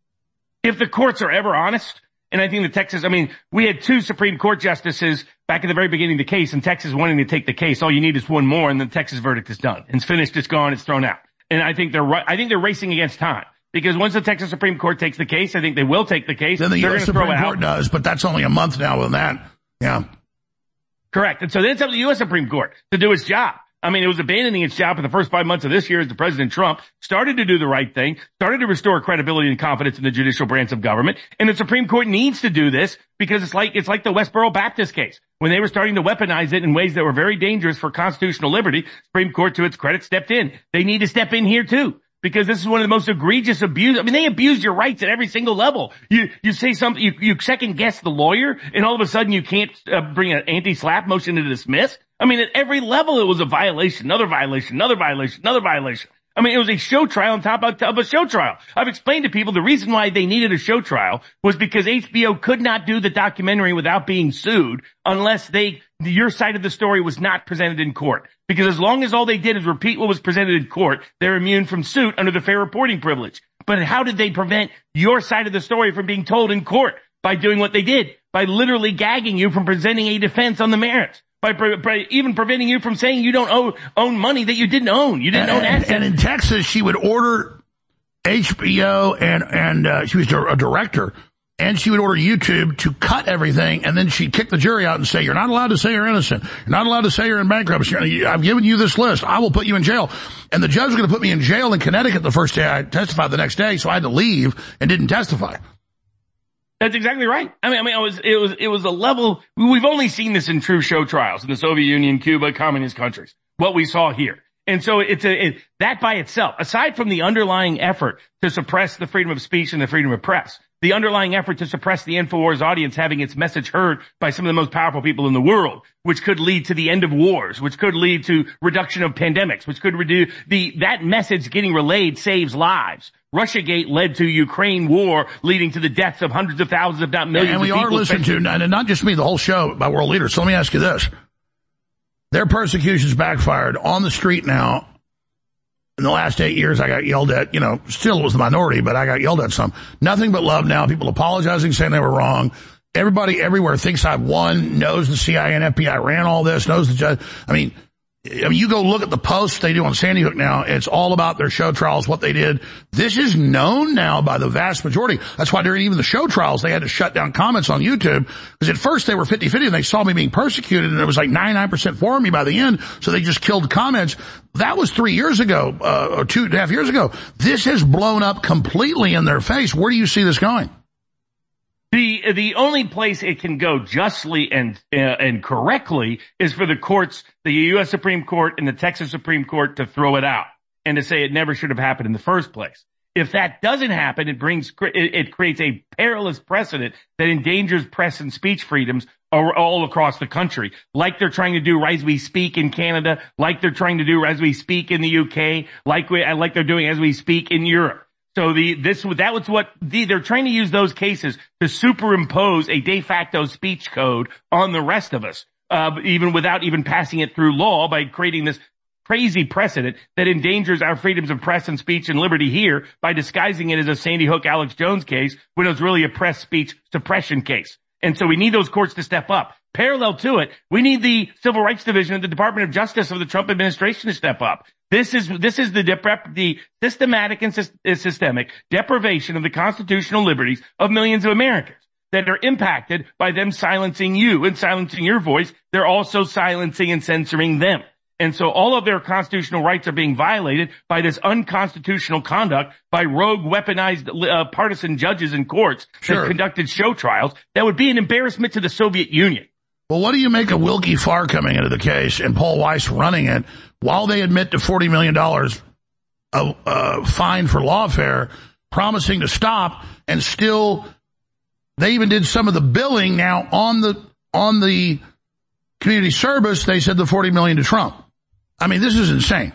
If the courts are ever honest, and I think the Texas, I mean, we had two Supreme Court justices back at the very beginning of the case, and Texas wanting to take the case. All you need is one more, and the Texas verdict is done. It's finished, it's gone, it's thrown out. And I think they're, I think they're racing against time. Because once the Texas Supreme Court takes the case, I think they will take the case. Then the they're U S Supreme Supreme Court does, but that's only a month now with that. Yeah. Correct. And so then it's up to the U S Supreme Court to do its job. I mean, it was abandoning its job for the first five months of this year as the President Trump started to do the right thing, started to restore credibility and confidence in the judicial branch of government. And the Supreme Court needs to do this because it's like, it's like the Westboro Baptist case. When they were starting to weaponize it in ways that were very dangerous for constitutional liberty, Supreme Court, to its credit, stepped in. They need to step in here too. Because this is one of the most egregious abuse. I mean, they abuse your rights at every single level. You, you say something, you, you second guess the lawyer, and all of a sudden you can't uh, bring an anti-slap motion to dismiss. I mean, at every level it was a violation, another violation, another violation, another violation. I mean, it was a show trial on top of a show trial. I've explained to people the reason why they needed a show trial was because H B O could not do the documentary without being sued unless they, your side of the story was not presented in court. Because as long as all they did is repeat what was presented in court, they're immune from suit under the fair reporting privilege. But how did they prevent your side of the story from being told in court? By doing what they did. By literally gagging you from presenting a defense on the merits. By, pre- by even preventing you from saying you don't owe, own money that you didn't own. You didn't and, own assets. And in Texas, she would order H B O and, and, uh, she was a director, and she would order YouTube to cut everything, and then she'd kick the jury out and say, you're not allowed to say you're innocent. You're not allowed to say you're in bankruptcy. I've given you this list. I will put you in jail. And the judge was going to put me in jail in Connecticut the first day. I testified the next day, so I had to leave and didn't testify. That's exactly right. I mean, I mean, it was, it was, it was a level, we've only seen this in true show trials in the Soviet Union, Cuba, communist countries, what we saw here. And so it's a, it, that by itself, aside from the underlying effort to suppress the freedom of speech and the freedom of press, the underlying effort to suppress the InfoWars audience having its message heard by some of the most powerful people in the world, which could lead to the end of wars, which could lead to reduction of pandemics, which could reduce the, that message getting relayed saves lives. Russiagate led to Ukraine war, leading to the deaths of hundreds of thousands, if not millions of people. And we are listening to, and not just me, the whole show by world leaders. So let me ask you this. Their persecution's backfired on the street now. In the last eight years, I got yelled at, you know, still was the minority, but I got yelled at some. Nothing but love now. People apologizing, saying they were wrong. Everybody everywhere thinks I've won, knows the C I A and F B I ran all this, knows the judge. I mean, I mean, you go look at the posts they do on Sandy Hook now. It's all about their show trials, what they did. This is known now by the vast majority. That's why during even the show trials, they had to shut down comments on YouTube. Because at first they were fifty-fifty and they saw me being persecuted and it was like ninety-nine percent for me by the end. So they just killed comments. That was three years ago, uh, or two and a half years ago. This has blown up completely in their face. Where do you see this going? The the only place it can go justly and uh, and correctly is for the courts, the U S Supreme Court and the Texas Supreme Court, to throw it out and to say it never should have happened in the first place. If that doesn't happen, it brings it, it creates a perilous precedent that endangers press and speech freedoms all across the country, like they're trying to do as we speak in Canada, like they're trying to do as we speak in the U K, like we like they're doing as we speak in Europe. So the, this, that was what the, they're trying to use those cases to superimpose a de facto speech code on the rest of us, uh, even without even passing it through law, by creating this crazy precedent that endangers our freedoms of press and speech and liberty here by disguising it as a Sandy Hook Alex Jones case when it was really a press speech suppression case. And so we need those courts to step up. Parallel to it, we need the Civil Rights Division of the Department of Justice of the Trump administration to step up. This is, this is the dep- the systematic and sy- systemic deprivation of the constitutional liberties of millions of Americans that are impacted by them silencing you and silencing your voice. They're also silencing and censoring them. And so all of their constitutional rights are being violated by this unconstitutional conduct by rogue, weaponized, uh, partisan judges and courts Sure. that conducted show trials that would be an embarrassment to the Soviet Union. Well, what do you make of Wilkie Farr coming into the case and Paul Weiss running it while they admit to forty million dollars of uh, fine for lawfare, promising to stop, and still they even did some of the billing now on the on the community service. They said the forty million dollars to Trump. I mean, this is insane.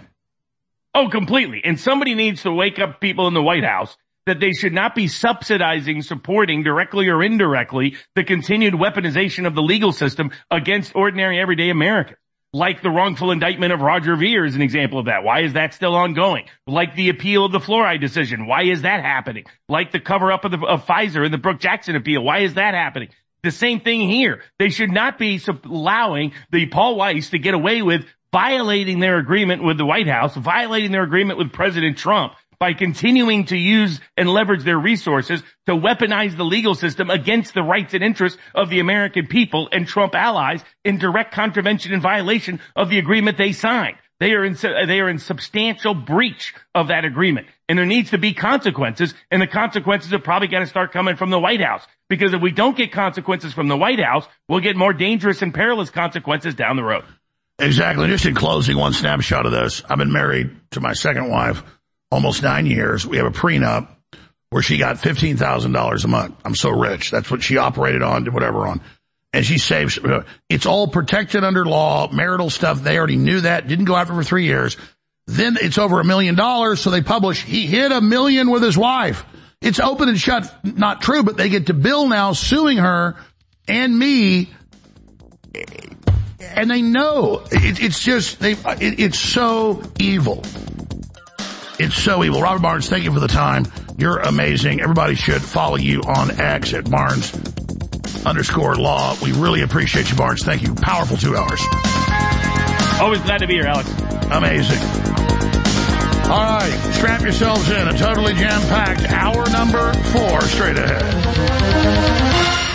Oh, completely. And somebody needs to wake up people in the White House that they should not be subsidizing, supporting, directly or indirectly, the continued weaponization of the legal system against ordinary, everyday Americans. Like the wrongful indictment of Roger Ver is an example of that. Why is that still ongoing? Like the appeal of the fluoride decision. Why is that happening? Like the cover-up of, the, of Pfizer and the Brooke Jackson appeal. Why is that happening? The same thing here. They should not be allowing the Paul Weiss to get away with violating their agreement with the White House, violating their agreement with President Trump, by continuing to use and leverage their resources to weaponize the legal system against the rights and interests of the American people and Trump allies in direct contravention and violation of the agreement they signed. They are in, they are in substantial breach of that agreement. And there needs to be consequences, and the consequences are probably going to start coming from the White House. Because if we don't get consequences from the White House, we'll get more dangerous and perilous consequences down the road. Exactly. Just in closing, one snapshot of this. I've been married to my second wife almost nine years. We have a prenup where she got fifteen thousand dollars a month. I'm so rich. That's what she operated on, did whatever on. And she saves. It's all protected under law, marital stuff. They already knew that. Didn't go after for three years. Then it's over a million dollars. So they publish, he hit a million with his wife. It's open and shut. Not true, but they get to bill now suing her and me. And they know it, it's just, they, it, it's so evil. It's so evil. Robert Barnes, thank you for the time. You're amazing. Everybody should follow you on X at Barnes underscore law. We really appreciate you, Barnes. Thank you. Powerful two hours. Always glad to be here, Alex. Amazing. All right. Strap yourselves in. A totally jam-packed hour number four straight ahead.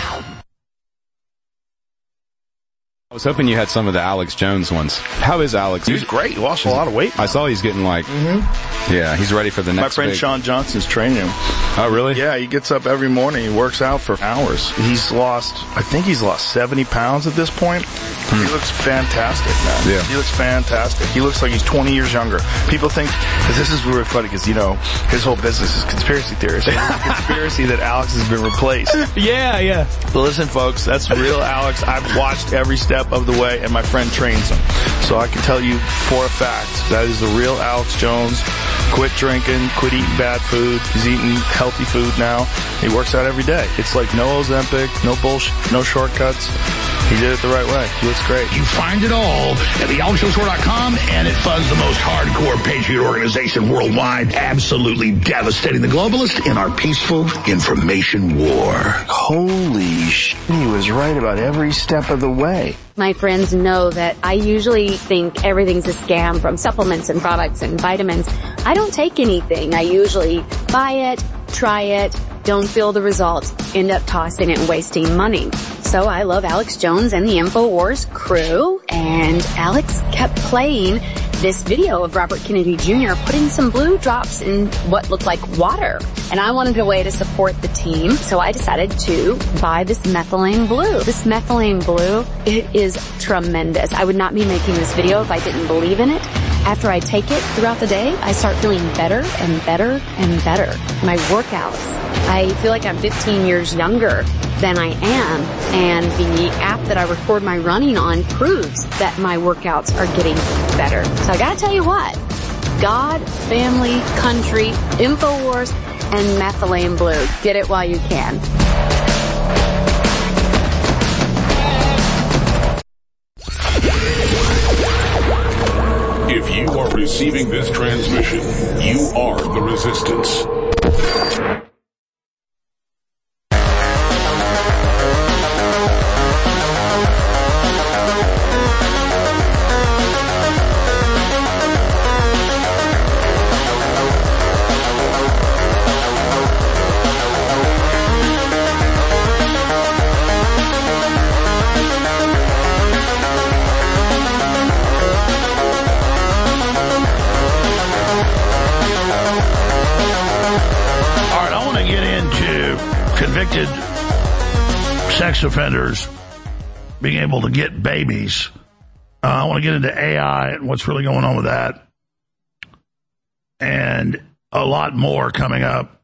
I was hoping you had some of the Alex Jones ones. How is Alex? He's great. He lost a lot of weight. I saw he's getting like, mm-hmm. yeah, he's ready for the next My friend big... Sean Johnson's training him. Oh, really? Yeah, he gets up every morning. He works out for hours. He's lost, I think he's lost seventy pounds at this point. Hmm. He looks fantastic, man. Yeah. He looks fantastic. He looks like he's twenty years younger. People think, cause this is really funny because, you know, his whole business is conspiracy theories. It's a conspiracy that Alex has been replaced. Yeah, yeah. But listen, folks, that's real Alex. I've watched every step of the way, and my friend trains him. So I can tell you for a fact that is the real Alex Jones. quit drinking, quit eating bad food. He's eating healthy food now. He works out every day. It's like no Ozempic, no bullshit, no shortcuts. He did it the right way. He looks great. You find it all at the alex jones tour dot com, and it funds the most hardcore patriot organization worldwide, absolutely devastating the globalists in our peaceful information war. Holy sh! He was right about every step of the way. My friends know that I usually think everything's a scam, from supplements and products and vitamins. I don't take anything. I usually buy it, try it, don't feel the results, end up tossing it and wasting money. So I love Alex Jones and the InfoWars crew, and Alex kept playing this video of Robert Kennedy Junior putting some blue drops in what looked like water. And I wanted a way to support the team, so I decided to buy this methylene blue. This methylene blue, it is tremendous. I would not be making this video if I didn't believe in it. After I take it throughout the day, I start feeling better and better and better. My workouts, I feel like I'm fifteen years younger than I am, and the app that I record my running on proves that my workouts are getting better. So I gotta tell you what, God, family, country, InfoWars, and methylene blue. Get it while you can. If you are receiving this transmission, you are the resistance. Convicted sex offenders being able to get babies. Uh, I want to get into A I and what's really going on with that, and a lot more coming up.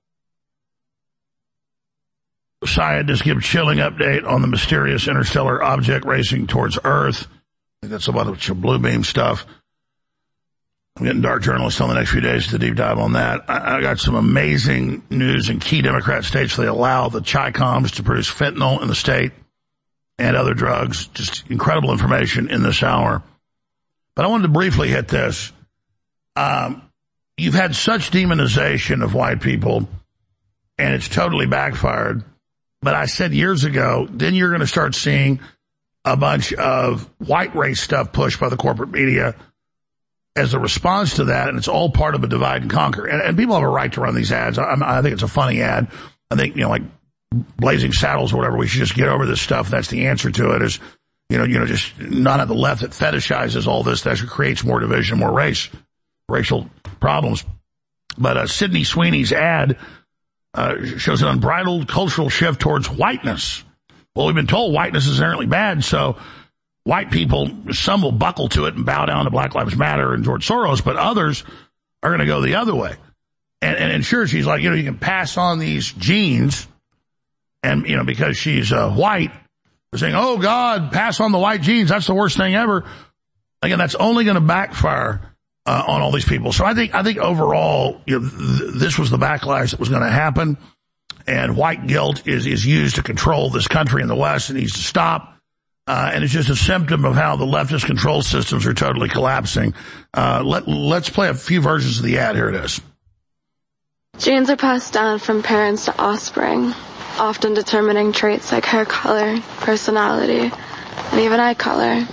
Scientists give chilling update on the mysterious interstellar object racing towards Earth. I think that's a bunch of blue beam stuff. I'm getting Dark Journalist on the next few days to deep dive on that. I, I got some amazing news in key Democrat states. They allow the Chi-Coms to produce fentanyl in the state and other drugs. Just incredible information in this hour. But I wanted to briefly hit this. Um, you've had such demonization of white people, and it's totally backfired. But I said years ago, then you're going to start seeing a bunch of white race stuff pushed by the corporate media as a response to that, and it's all part of a divide and conquer. And, and people have a right to run these ads. I, I think it's a funny ad. I think, you know, like Blazing Saddles or whatever, we should just get over this stuff. That's the answer to it, is, you know, you know, just not at the left that fetishizes all this. That actually creates more division, more race, racial problems. But uh, Sydney Sweeney's ad uh, shows an unbridled cultural shift towards whiteness. Well, we've been told whiteness is inherently bad, so white people, some will buckle to it and bow down to Black Lives Matter and George Soros, but others are going to go the other way. And, and, and sure, she's like, you know, you can pass on these genes, and, you know, because she's uh, white, they're saying, oh, God, pass on the white genes. That's the worst thing ever. Again, that's only going to backfire uh, on all these people. So I think, I think overall, you know, th- this was the backlash that was going to happen, and white guilt is, is used to control this country in the West. It needs to stop. Uh, and it's just a symptom of how the leftist control systems are totally collapsing. Uh, let, let's play a few versions of the ad. Here it is. Genes are passed down from parents to offspring, often determining traits like hair color, personality, and even eye color.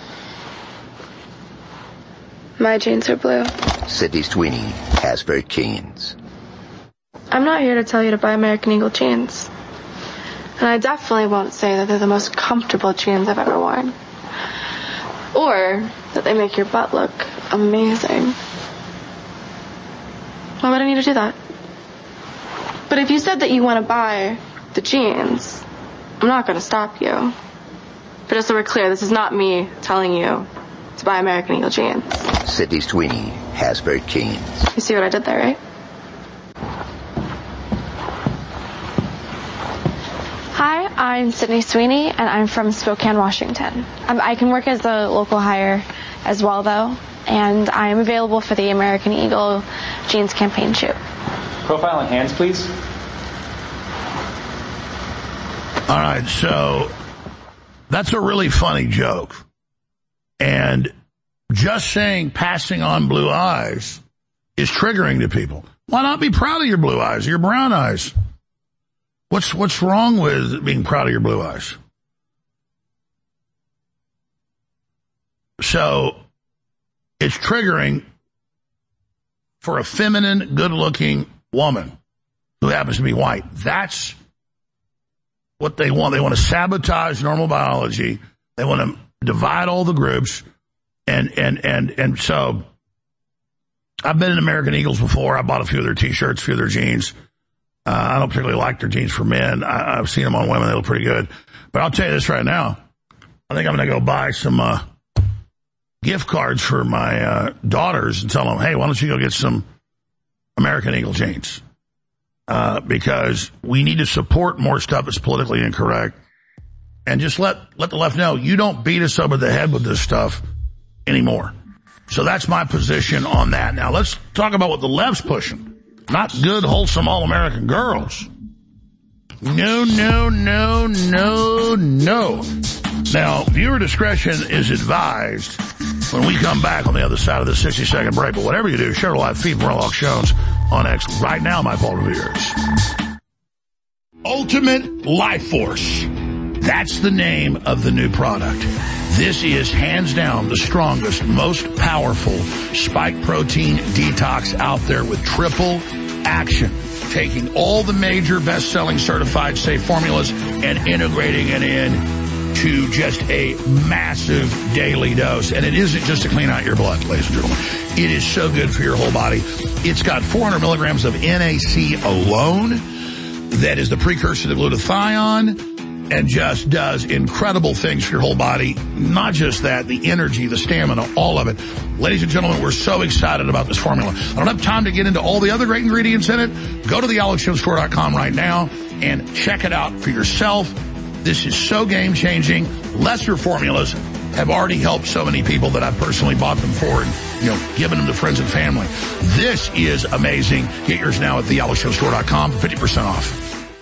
My genes are blue. Sydney Sweeney has very genes. I'm not here to tell you to buy American Eagle jeans. And I definitely won't say that they're the most comfortable jeans I've ever worn. Or that they make your butt look amazing. Why would I need to do that? But if you said that you want to buy the jeans, I'm not going to stop you. But just so we're clear, this is not me telling you to buy American Eagle jeans. Sydney Sweeney has very jeans. You see what I did there, right? Hi, I'm Sydney Sweeney, and I'm from Spokane, Washington. Um, I can work as a local hire as well, though, and I am available for the American Eagle jeans campaign shoot. Profile and hands, please. All right, so that's a really funny joke. And just saying passing on blue eyes is triggering to people. Why not be proud of your blue eyes, your brown eyes? What's what's wrong with being proud of your blue eyes? So it's triggering for a feminine, good-looking woman who happens to be white. That's what they want. They want to sabotage normal biology. They want to divide all the groups. And and and and so I've been in American Eagles before. I bought a few of their T-shirts, a few of their jeans. Uh, I don't particularly like their jeans for men. I, I've seen them on women. They look pretty good. But I'll tell you this right now. I think I'm going to go buy some uh, gift cards for my uh, daughters and tell them, hey, why don't you go get some American Eagle jeans? Uh, because we need to support more stuff that's politically incorrect. And just let, let the left know, you don't beat us over the head with this stuff anymore. So that's my position on that. Now let's talk about what the left's pushing. Not good, wholesome, all-American girls. No, no, no, no, no. Now, viewer discretion is advised when we come back on the other side of the sixty-second break. But whatever you do, share a live feed Morlock Jones on X right now, my fellow viewers. Ultimate Life Force. That's the name of the new product. This is hands down the strongest, most powerful spike protein detox out there with triple action. Taking all the major best-selling certified safe formulas and integrating it in to just a massive daily dose. And it isn't just to clean out your blood, ladies and gentlemen. It is so good for your whole body. It's got four hundred milligrams of N A C alone. That is the precursor to glutathione. And just does incredible things for your whole body. Not just that, the energy, the stamina, all of it. Ladies and gentlemen, we're so excited about this formula. I don't have time to get into all the other great ingredients in it. Go to the alex jones store dot com right now and check it out for yourself. This is so game-changing. Lesser formulas have already helped so many people that I've personally bought them for and, you know, given them to friends and family. This is amazing. Get yours now at the alex jones store dot com for fifty percent off.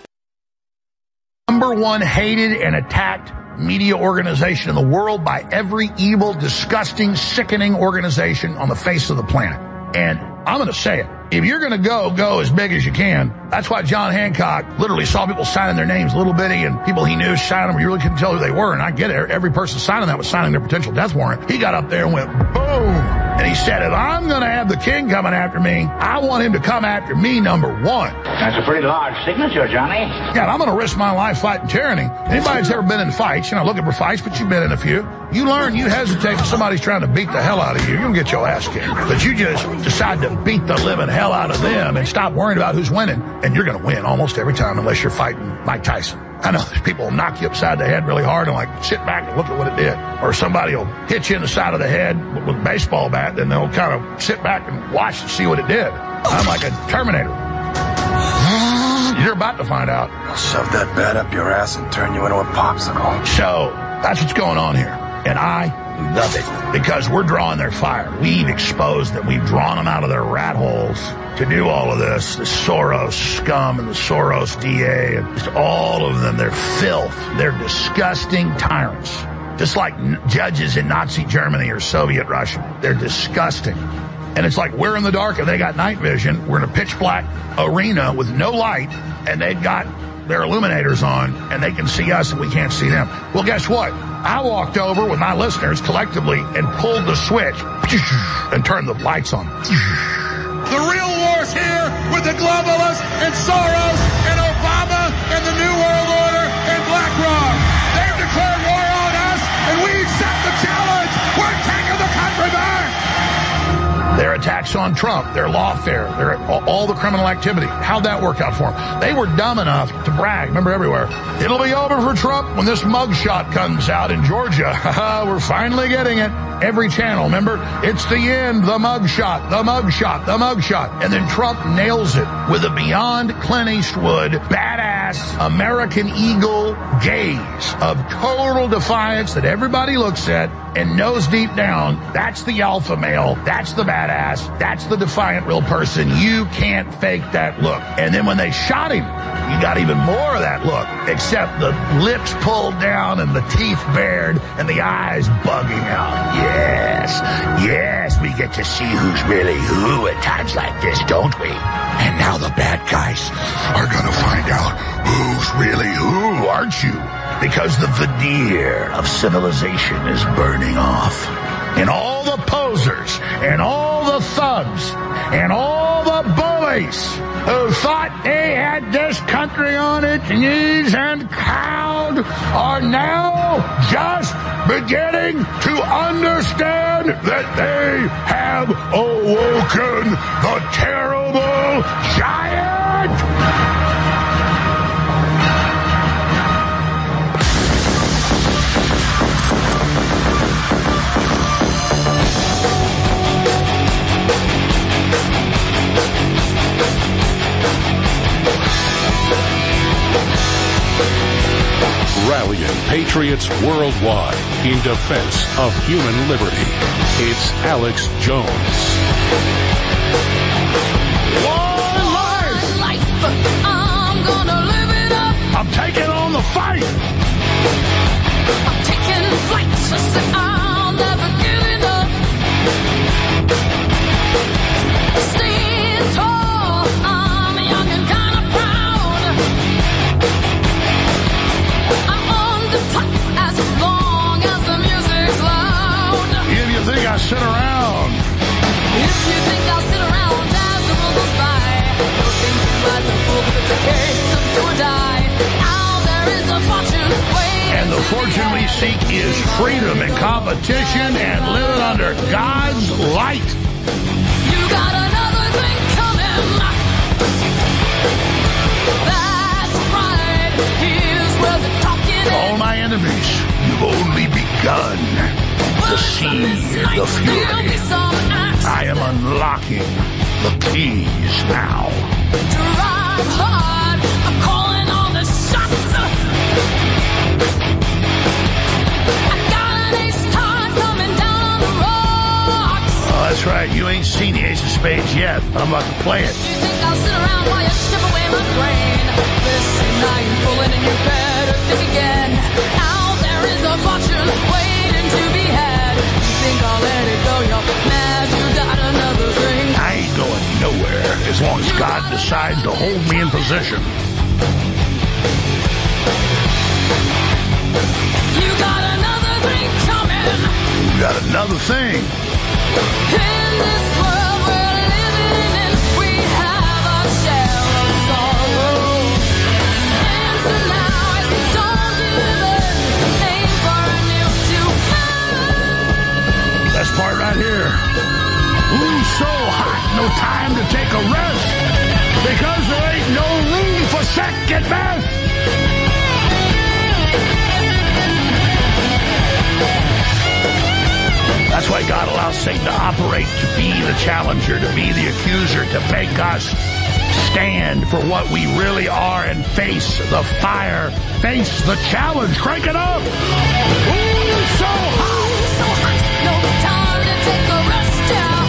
Number one hated and attacked media organization in the world by every evil, disgusting, sickening organization on the face of the planet. And I'm going to say it. If you're going to go, go as big as you can. That's why John Hancock literally saw people signing their names, little bitty, and people he knew signing them. You really couldn't tell who they were. And I get it. Every person signing that was signing their potential death warrant. He got up there and went, boom. And he said, if I'm going to have the king coming after me, I want him to come after me, number one. That's a pretty large signature, Johnny. Yeah, and I'm going to risk my life fighting tyranny. Anybody that's ever been in fights, you know, looking for fights, but you've been in a few. You learn, you hesitate when somebody's trying to beat the hell out of you. You're going to get your ass kicked. But you just decide to beat the living hell out of them and stop worrying about who's winning. And you're going to win almost every time unless you're fighting Mike Tyson. I know there's people will knock you upside the head really hard and like sit back and look at what it did. Or somebody will hit you in the side of the head with a baseball bat, then they'll kind of sit back and watch to see what it did. I'm like a Terminator. You're about to find out. I'll shove that bat up your ass and turn you into a popsicle. So that's what's going on here. And I love it because we're drawing their fire. We've exposed them. We've drawn them out of their rat holes to do all of this. The Soros scum and the Soros D A and just all of them. They're filth. They're disgusting tyrants. Just like n- judges in Nazi Germany or Soviet Russia. They're disgusting. And it's like we're in the dark and they got night vision. We're in a pitch black arena with no light and they've got their illuminators on and they can see us and we can't see them. Well, guess what? I walked over with my listeners collectively and pulled the switch and turned the lights on. The real war's here with the globalists and Soros and Obama and the New World Order and BlackRock. They've declared war on us and we accept the challenge. We're taking the country back. Their attacks on Trump, their lawfare, their all the criminal activity. How'd that work out for them? They were dumb enough to brag. Remember everywhere. It'll be over for Trump when this mugshot comes out in Georgia. We're finally getting it. Every channel, remember? It's the end, the mugshot, the mugshot, the mugshot. And then Trump nails it with a beyond Clint Eastwood, badass badass American Eagle gaze of total defiance that everybody looks at and knows deep down that's the alpha male, that's the badass, that's the defiant real person. You can't fake that look. And then when they shot him, you got even more of that look, except the lips pulled down and the teeth bared and the eyes bugging out. Yes, yes, we get to see who's really who at times like this, don't we? And now the bad guys are gonna find out who's really who, aren't you? Because the veneer of civilization is burning off. And all the posers, and all the thugs, and all the bullies who thought they had this country on its knees and cowed are now just beginning to understand that they have awoken the terrible giant. Rallying patriots worldwide in defense of human liberty. It's Alex Jones. One life! life. I'm gonna live it up. I'm taking on the fight. I'm taking flight. So say I'll never give it up. Stand tall. I'm young and kind of proud. I'm on the top as long as the music's loud. If you think I sit around. If you think I'll sit around as the world goes by, you'll think you might be fooled with the decay, some do or die. Now there is a fortune waiting. And the fortune we seek is freedom and competition and living under God's light. You got another thing coming. That's right. Here's where the talking is. All my enemies, you've only begun to see the fury. I am unlocking the keys now. Drive hard. I'm calling all the shots. I got an ace card coming down the rocks. Oh, that's right. You ain't seen the Ace of Spades yet, but I'm about to play it. You think I'll sit around while you strip away my brain? Listen, now you're fooling and you better think again. Out there is a fortune waiting to be had. You think I'll let it go? You're mad. You got another thing. I ain't going nowhere as long as God decides to hold me in position. You got another thing coming. You got another thing. In this world we're living in, we have a share of sorrow. Answer now is don't give in. Aim for a new to find. Best part right here. Ooh, so hot, no time to take a rest. Because there ain't no room for second best. That's why God allows Satan to operate, to be the challenger, to be the accuser, to make us stand for what we really are and face the fire, face the challenge. Crank it up! Ooh, so hot! So hot, no time to take a rest now.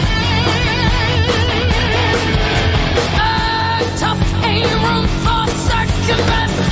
Uh, tough, ain't room for second best.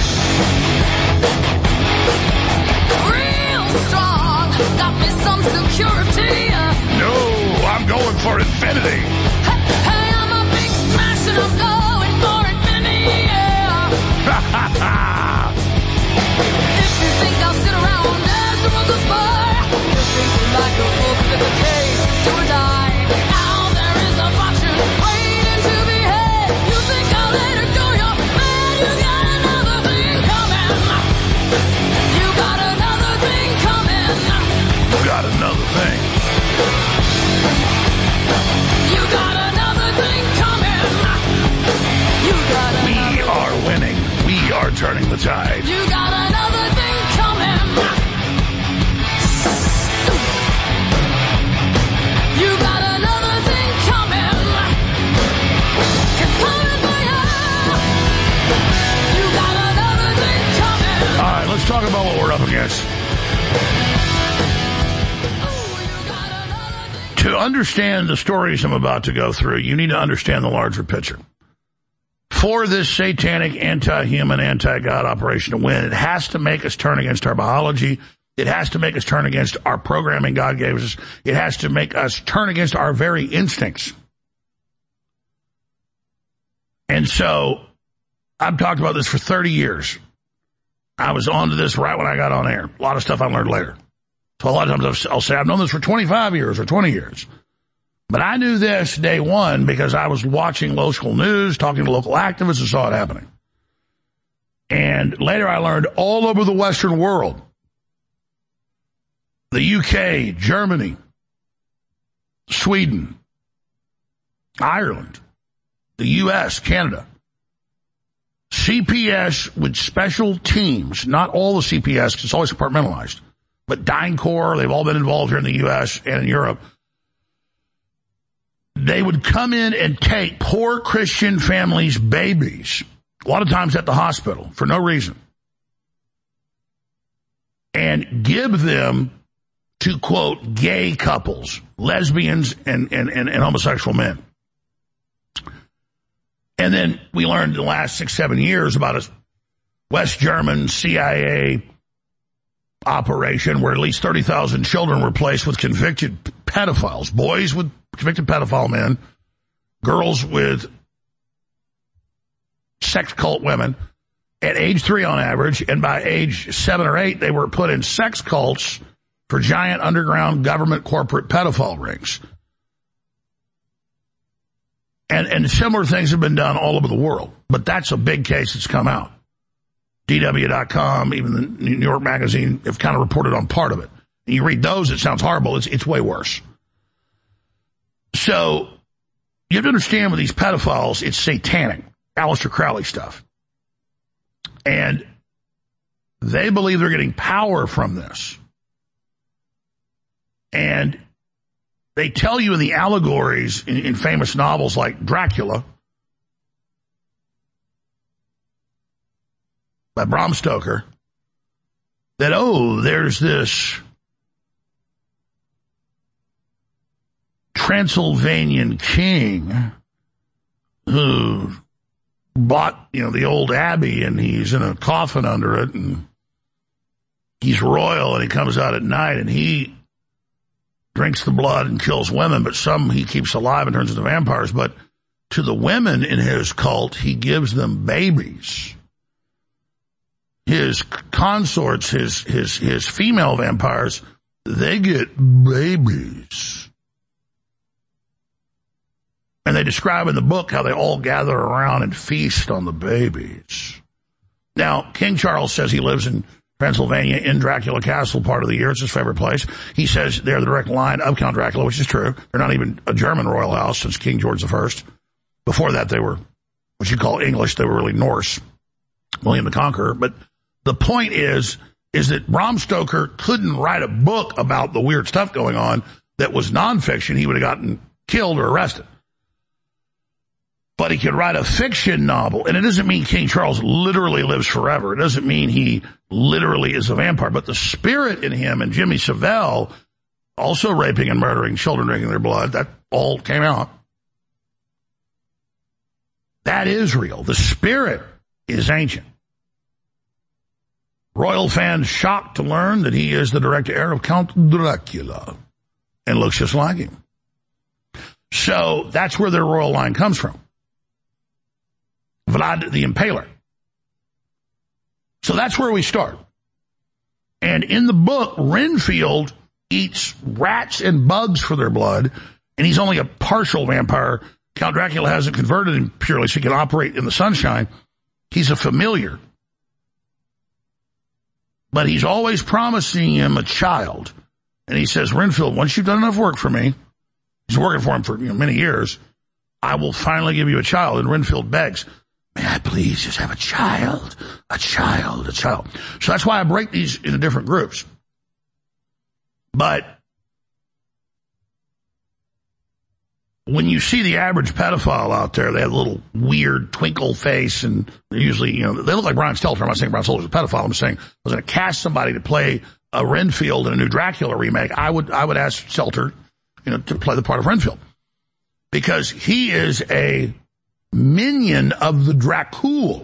Real strong, got me some security. No, I'm going for infinity. Hey, hey, I'm a big smash and I'm going for infinity, yeah. Ha ha ha! If you think I'll sit around as the world goes by, you think you like a fool to the case, do or die. Now there is a fortune waiting to be had. You think I'll let it go, you're mad. You got another thing coming. You got another thing coming. You got another thing. You got another thing coming. You got another. We are winning. We are turning the tide. You got another thing coming. You got another thing coming. It's coming for you. You got another all what we're up against. To understand the stories I'm about to go through, you need to understand the larger picture. For this satanic, anti-human, anti-God operation to win, it has to make us turn against our biology. It has to make us turn against our programming God gave us. It has to make us turn against our very instincts. And so, I've talked about this for thirty years. I was on to this right when I got on air. A lot of stuff I learned later. So a lot of times I'll say, I've known this for twenty-five years or twenty years. But I knew this day one because I was watching local news, talking to local activists, and saw it happening. And later I learned all over the Western world, the U K, Germany, Sweden, Ireland, the U S, Canada, C P S with special teams, not all the C P S, because it's always compartmentalized, but DynCorp, they've all been involved here in the U S and in Europe. They would come in and take poor Christian families' babies, a lot of times at the hospital, for no reason, and give them to, quote, gay couples, lesbians and, and, and, and homosexual men. And then we learned in the last six, seven years about a West German C I A operation where at least thirty thousand children were placed with convicted pedophiles, boys with convicted pedophile men, girls with sex cult women at age three on average, and by age seven or eight, they were put in sex cults for giant underground government corporate pedophile rings. And, and similar things have been done all over the world, but that's a big case that's come out. D W dot com, even the New York Magazine have kind of reported on part of it. And you read those, it sounds horrible. It's, it's way worse. So you have to understand with these pedophiles, it's satanic, Aleister Crowley stuff. And they believe they're getting power from this. And they tell you in the allegories in, in famous novels like Dracula by Bram Stoker that, oh, there's this Transylvanian king who bought, you know, the old abbey, and he's in a coffin under it, and he's royal, and he comes out at night, and he drinks the blood and kills women, but some he keeps alive and turns into vampires. But to the women in his cult, he gives them babies. His consorts, his his his female vampires, they get babies. And they describe in the book how they all gather around and feast on the babies. Now, King Charles says he lives in Pennsylvania, in Dracula Castle part of the year. It's his favorite place. He says they're the direct line of Count Dracula, which is true. They're not even a German royal house since King George the First. Before that, they were what you call English. They were really Norse. William the Conqueror. But the point is, is that Bram Stoker couldn't write a book about the weird stuff going on that was nonfiction. He would have gotten killed or arrested. But he could write a fiction novel, and it doesn't mean King Charles literally lives forever. It doesn't mean he literally is a vampire, but the spirit in him and Jimmy Savile also raping and murdering children, drinking their blood, that all came out. That is real. The spirit is ancient. Royal fans shocked to learn that he is the direct heir of Count Dracula and looks just like him. So that's where their royal line comes from. Vlad the Impaler. So that's where we start. And in the book, Renfield eats rats and bugs for their blood, and he's only a partial vampire. Count Dracula hasn't converted him purely so he can operate in the sunshine. He's a familiar. But he's always promising him a child. And he says, Renfield, once you've done enough work for me, he's working for him for you know, many years, I will finally give you a child. And Renfield begs, may I please just have a child, a child, a child. So that's why I break these into different groups. But when you see the average pedophile out there, they have a little weird twinkle face, and they're usually, you know, they look like Brian Stelter. I'm not saying Brian Stelter's a pedophile. I'm saying I was going to cast somebody to play a Renfield in a new Dracula remake. I would, I would ask Stelter, you know, to play the part of Renfield, because he is a minion of the Dracul.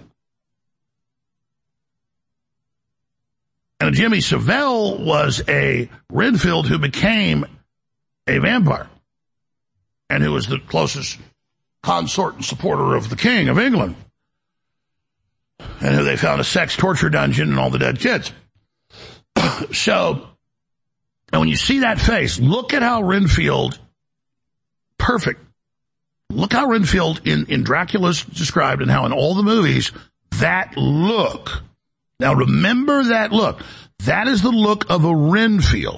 And Jimmy Savile was a Renfield who became a vampire, and who was the closest consort and supporter of the King of England, and who they found a sex torture dungeon and all the dead kids. So, and when you see that face, look at how Renfield, perfect. Look how Renfield in, in Dracula's described, and how in all the movies, that look. Now remember that look. That is the look of a Renfield.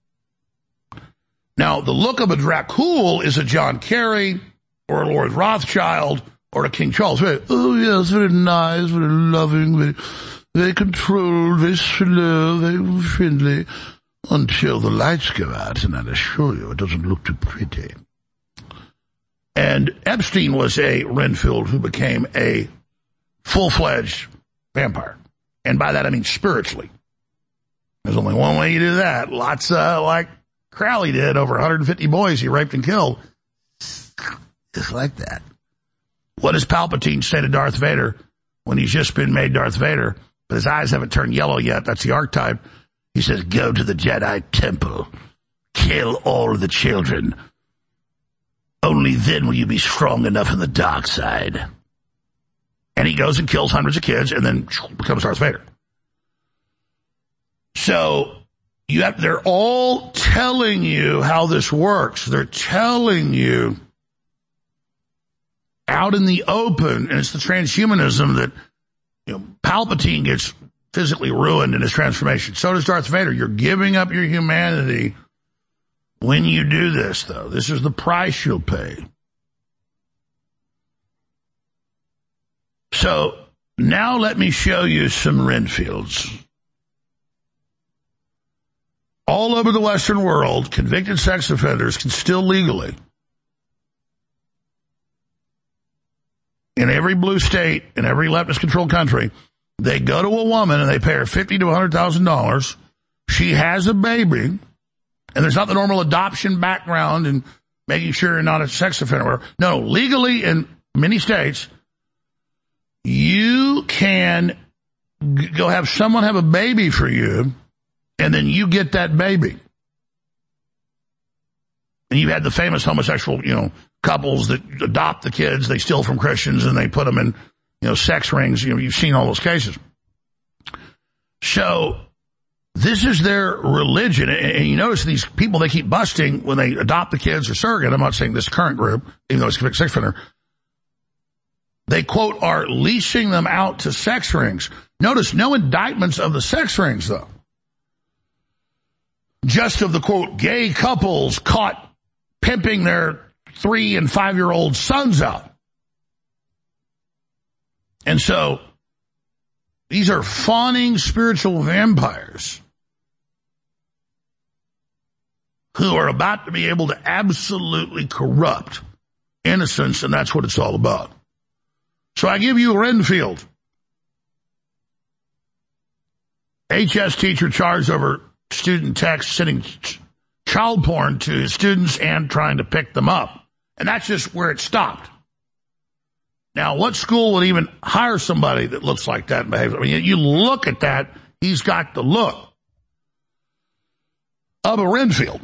Now, the look of a Dracul is a John Kerry or a Lord Rothschild or a King Charles. Very, oh, yes, very nice, very loving, very, very controlled, very slow, very friendly, until the lights go out, and I assure you, it doesn't look too pretty. And Epstein was a Renfield who became a full-fledged vampire. And by that, I mean spiritually. There's only one way you do that. Lots of, like Crowley did, over one hundred fifty boys he raped and killed. Just like that. What does Palpatine say to Darth Vader when he's just been made Darth Vader, but his eyes haven't turned yellow yet? That's the archetype. He says, go to the Jedi Temple. Kill all of the children. Only then will you be strong enough in the dark side. And he goes and kills hundreds of kids and then becomes Darth Vader. So you have, they're all telling you how this works. They're telling you out in the open, and it's the transhumanism that, you know, Palpatine gets physically ruined in his transformation. So does Darth Vader. You're giving up your humanity when you do this, though. This is the price you'll pay. So now let me show you some Renfields. All over the Western world, convicted sex offenders can still legally, in every blue state, in every leftist-controlled country, they go to a woman and they pay her fifty thousand to one hundred thousand dollars. She has a baby, and there's not the normal adoption background and making sure you're not a sex offender. No, legally in many states, you can g- go have someone have a baby for you, and then you get that baby. And you've had the famous homosexual, you know, couples that adopt the kids, they steal from Christians, and they put them in, you know, sex rings. You know, you've seen all those cases. So this is their religion. And you notice these people they keep busting when they adopt the kids or surrogate. I'm not saying this current group, even though it's a convicted sex offender. They, quote, are leasing them out to sex rings. Notice no indictments of the sex rings, though. Just of the, quote, gay couples caught pimping their three- and five-year-old sons out. And so these are fawning spiritual vampires who are about to be able to absolutely corrupt innocence, and that's what it's all about. So I give you Renfield. H S teacher charged over student text sending child porn to his students and trying to pick them up. And that's just where it stopped. Now, what school would even hire somebody that looks like that and behaves? I mean, you look at that, he's got the look of a Renfield.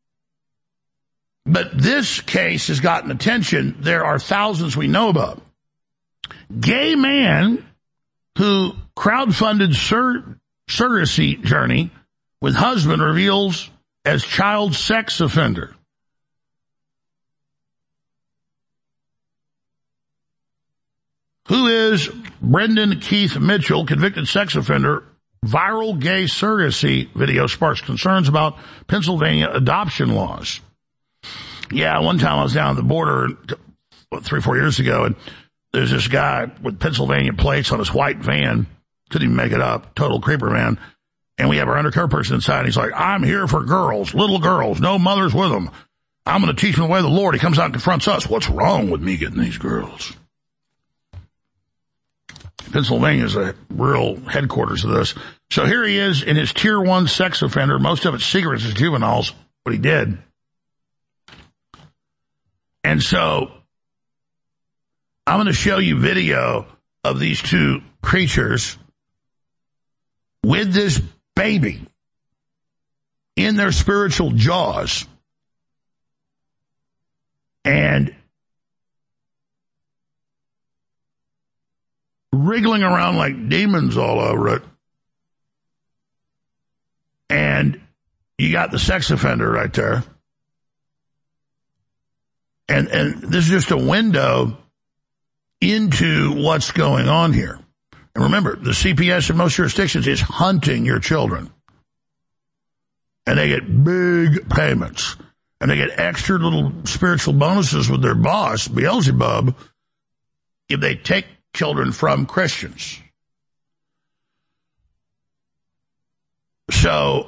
But this case has gotten attention. There are thousands we know about. Gay man who crowdfunded sur- surrogacy journey with husband reveals as child sex offender. Who is Brendan Keith Mitchell, convicted sex offender? Viral gay surrogacy video sparks concerns about Pennsylvania adoption laws. Yeah, one time I was down at the border what, three, four years ago, and there's this guy with Pennsylvania plates on his white van. Couldn't even make it up. Total creeper, man. And we have our undercover person inside, and he's like, I'm here for girls, little girls, no mothers with them. I'm going to teach him the way of the Lord. He comes out and confronts us. What's wrong with me getting these girls? Pennsylvania is a real headquarters of this. So here he is in his tier one sex offender. Most of it's secrets as juveniles, what he did. And so I'm going to show you video of these two creatures with this baby in their spiritual jaws. And wriggling around like demons all over it. And you got the sex offender right there. And and this is just a window into what's going on here. And remember, the C P S in most jurisdictions is hunting your children. And they get big payments. And they get extra little spiritual bonuses with their boss, Beelzebub, if they take children from Christians. So,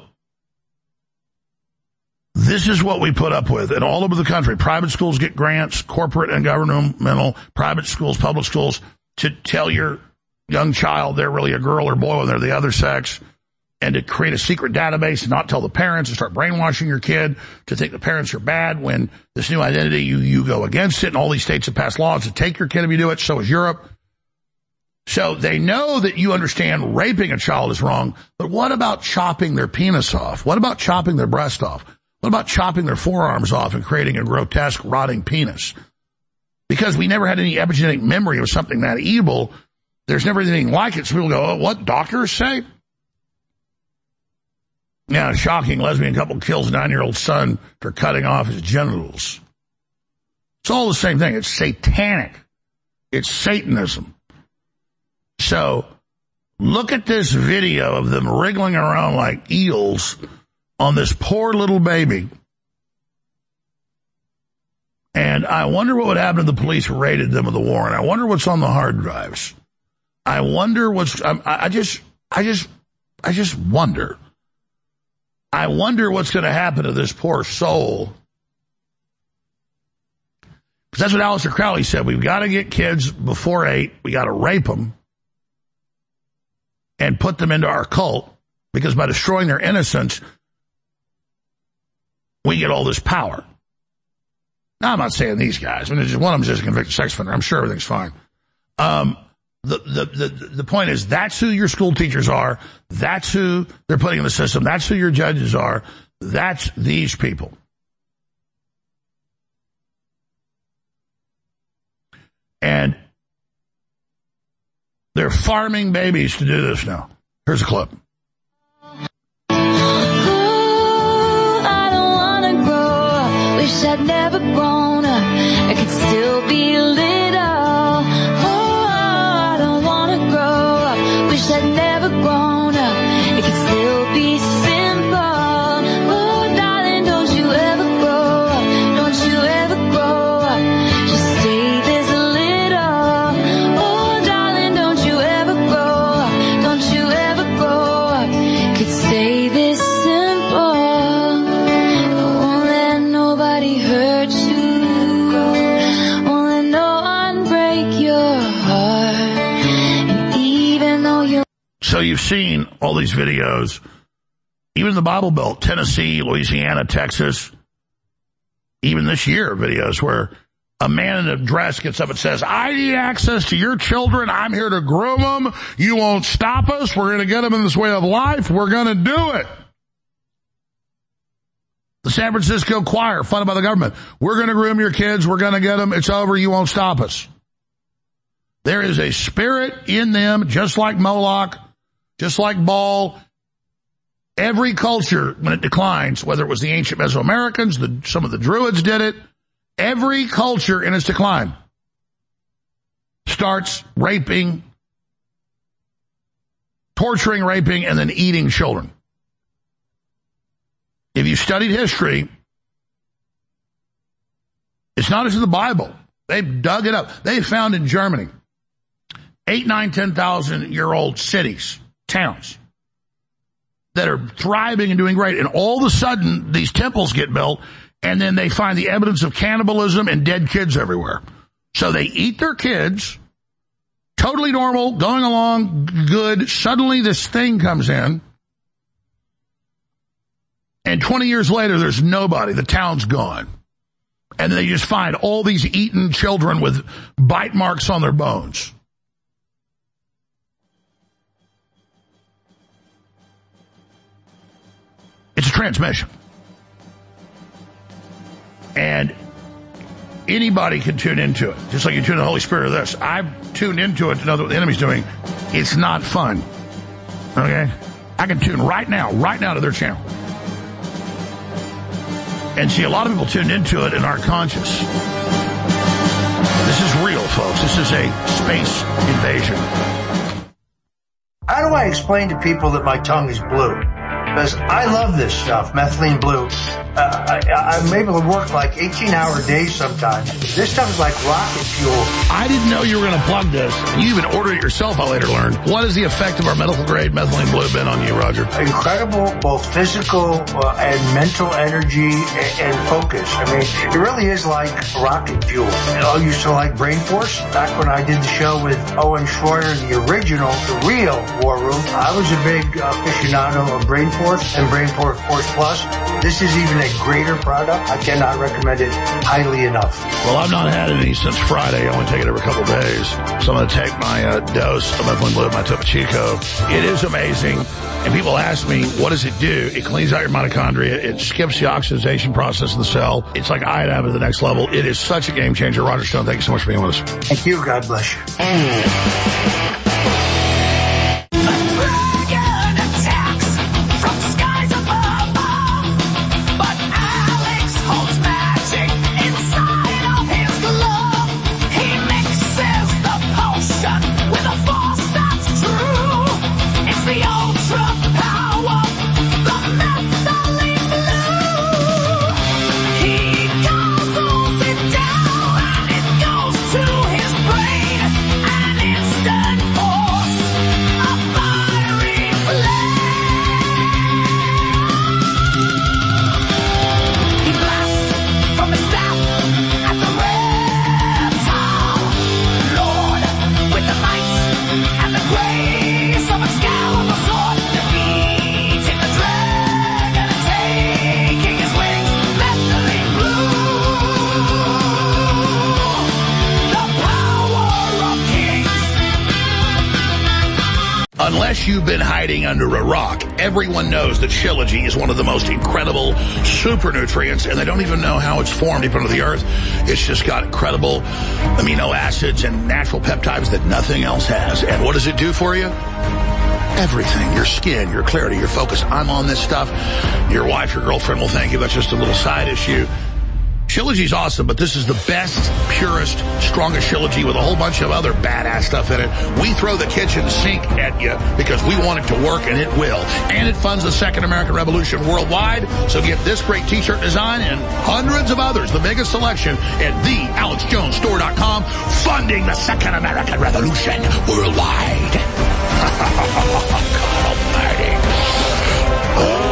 this is what we put up with. And all over the country, private schools get grants, corporate and governmental, private schools, public schools, to tell your young child they're really a girl or boy when they're the other sex, and to create a secret database and not tell the parents and start brainwashing your kid to think the parents are bad when this new identity, you, you go against it. And all these states have passed laws to take your kid if you do it. So is Europe. So they know that you understand raping a child is wrong, but what about chopping their penis off? What about chopping their breast off? What about chopping their forearms off and creating a grotesque, rotting penis? Because we never had any epigenetic memory of something that evil, there's never anything like it. So people go, oh, what doctors say? Yeah, shocking. Lesbian couple kills nine-year-old son for cutting off his genitals. It's all the same thing. It's satanic. It's Satanism. So, look at this video of them wriggling around like eels on this poor little baby. And I wonder what would happen if the police raided them with the warrant. I wonder what's on the hard drives. I wonder what's, I, I just, I just, I just wonder. I wonder what's going to happen to this poor soul. Because that's what Aleister Crowley said. We've got to get kids before eight. We got to rape them and put them into our cult, because by destroying their innocence, we get all this power. Now, I'm not saying these guys. I mean, just, one of them is just a convicted sex offender. I'm sure everything's fine. Um, the, the, the, the point is, that's who your school teachers are. That's who they're putting in the system. That's who your judges are. That's these people. And they're farming babies to do this now. Here's a clip. Wish I'd never grown up. I could still be little. Oh, I don't wanna grow up. Wish I'd never grown up. It could still be simple. Oh, darling, don't you ever grow up. Don't you ever grow up. Just stay this little. Oh, darling, don't you ever grow up. Don't you ever grow up. Could stay this simple. Hurt you, won't let no one break your heart. And even though you So you've seen all these videos, even in the Bible Belt, Tennessee, Louisiana, Texas, even this year, videos where a man in a dress gets up and says, I need access to your children. I'm here to groom them. You won't stop us. We're going to get them in this way of life. We're going to do it. The San Francisco Choir, funded by the government. We're going to groom your kids. We're going to get them. It's over. You won't stop us. There is a spirit in them, just like Moloch, just like Baal. Every culture, when it declines, whether it was the ancient Mesoamericans, the, some of the Druids did it, every culture in its decline starts raping, torturing, raping, and then eating children. If you studied history, it's not as in the Bible. They've dug it up. They found in Germany eight, nine, ten thousand year old cities, towns that are thriving and doing great. And all of a sudden, these temples get built, and then they find the evidence of cannibalism and dead kids everywhere. So they eat their kids, totally normal, going along good. Suddenly this thing comes in, and twenty years later, there's nobody. The town's gone. And then they just find all these eaten children with bite marks on their bones. It's a transmission. And anybody can tune into it, just like you tune the Holy Spirit of this. I've tuned into it to know what the enemy's doing. It's not fun. Okay? I can tune right now, right now to their channel. And see, a lot of people tuned into it and aren't conscious. This is real, folks. This is a space invasion. How do I explain to people that my tongue is blue? Because I love this stuff, methylene blue. Uh, I, I'm able to work like eighteen-hour days sometimes. This stuff is like rocket fuel. I didn't know you were going to plug this. You even ordered it yourself, I later learned. What is the effect of our medical-grade methylene blue been on you, Roger? Incredible, both physical uh, and mental energy and, and focus. I mean, it really is like rocket fuel. I used to like Brain Force. Back when I did the show with Owen Schroyer, the original, the real War Room, I was a big uh, aficionado of Brain Force and Brain Force Plus. This is even a greater product. I cannot recommend it highly enough. Well, I've not had any since Friday. I only take it every couple of days. So I'm going to take my uh, dose of methylene blue, my Topo Chico. It is amazing. And people ask me, what does it do? It cleans out your mitochondria. It skips the oxidation process of the cell. It's like iodine at the next level. It is such a game changer. Roger Stone, thank you so much for being with us. Thank you. God bless you. Mm. Unless you've been hiding under a rock, everyone knows that Shilajit is one of the most incredible super nutrients, and they don't even know how it's formed deep under the earth. It's just got incredible amino acids and natural peptides that nothing else has. And what does it do for you? Everything. Your skin, your clarity, your focus. I'm on this stuff. Your wife, your girlfriend will thank you. That's just a little side issue. Shilajit's awesome, but this is the best, purest, strongest Shilajit with a whole bunch of other badass stuff in it. We throw the kitchen sink at you because we want it to work, and it will. And it funds the Second American Revolution worldwide. So get this great t-shirt design and hundreds of others, the biggest selection, at the alex jones store dot com, funding the Second American Revolution worldwide. God almighty. Oh.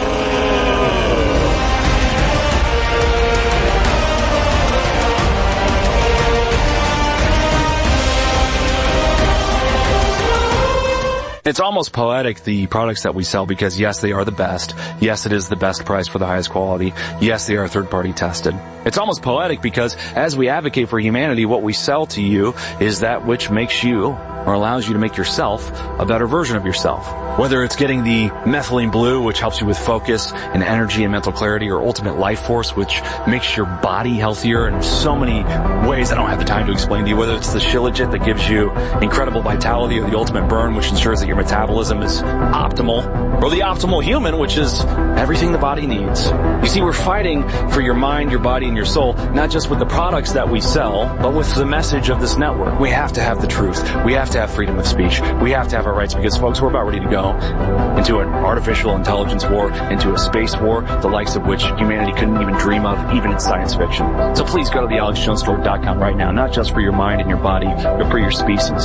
It's almost poetic, the products that we sell, because yes, they are the best. Yes, it is the best price for the highest quality. Yes, they are third-party tested. It's almost poetic because as we advocate for humanity, what we sell to you is that which makes you, or allows you to make yourself, a better version of yourself. Whether it's getting the methylene blue, which helps you with focus and energy and mental clarity, or ultimate life force, which makes your body healthier in so many ways I don't have the time to explain to you. Whether it's the Shilajit that gives you incredible vitality, or the ultimate burn, which ensures that your metabolism is optimal, or the optimal human, which is everything the body needs. You see, we're fighting for your mind, your body, and your soul, not just with the products that we sell, but with the message of this network. We have to have the truth. We have to have freedom of speech. We have to have our rights, because, folks, we're about ready to go into an artificial intelligence war, into a space war, the likes of which humanity couldn't even dream of, even in science fiction. So please go to the alex jones store dot com right now, not just for your mind and your body, but for your species.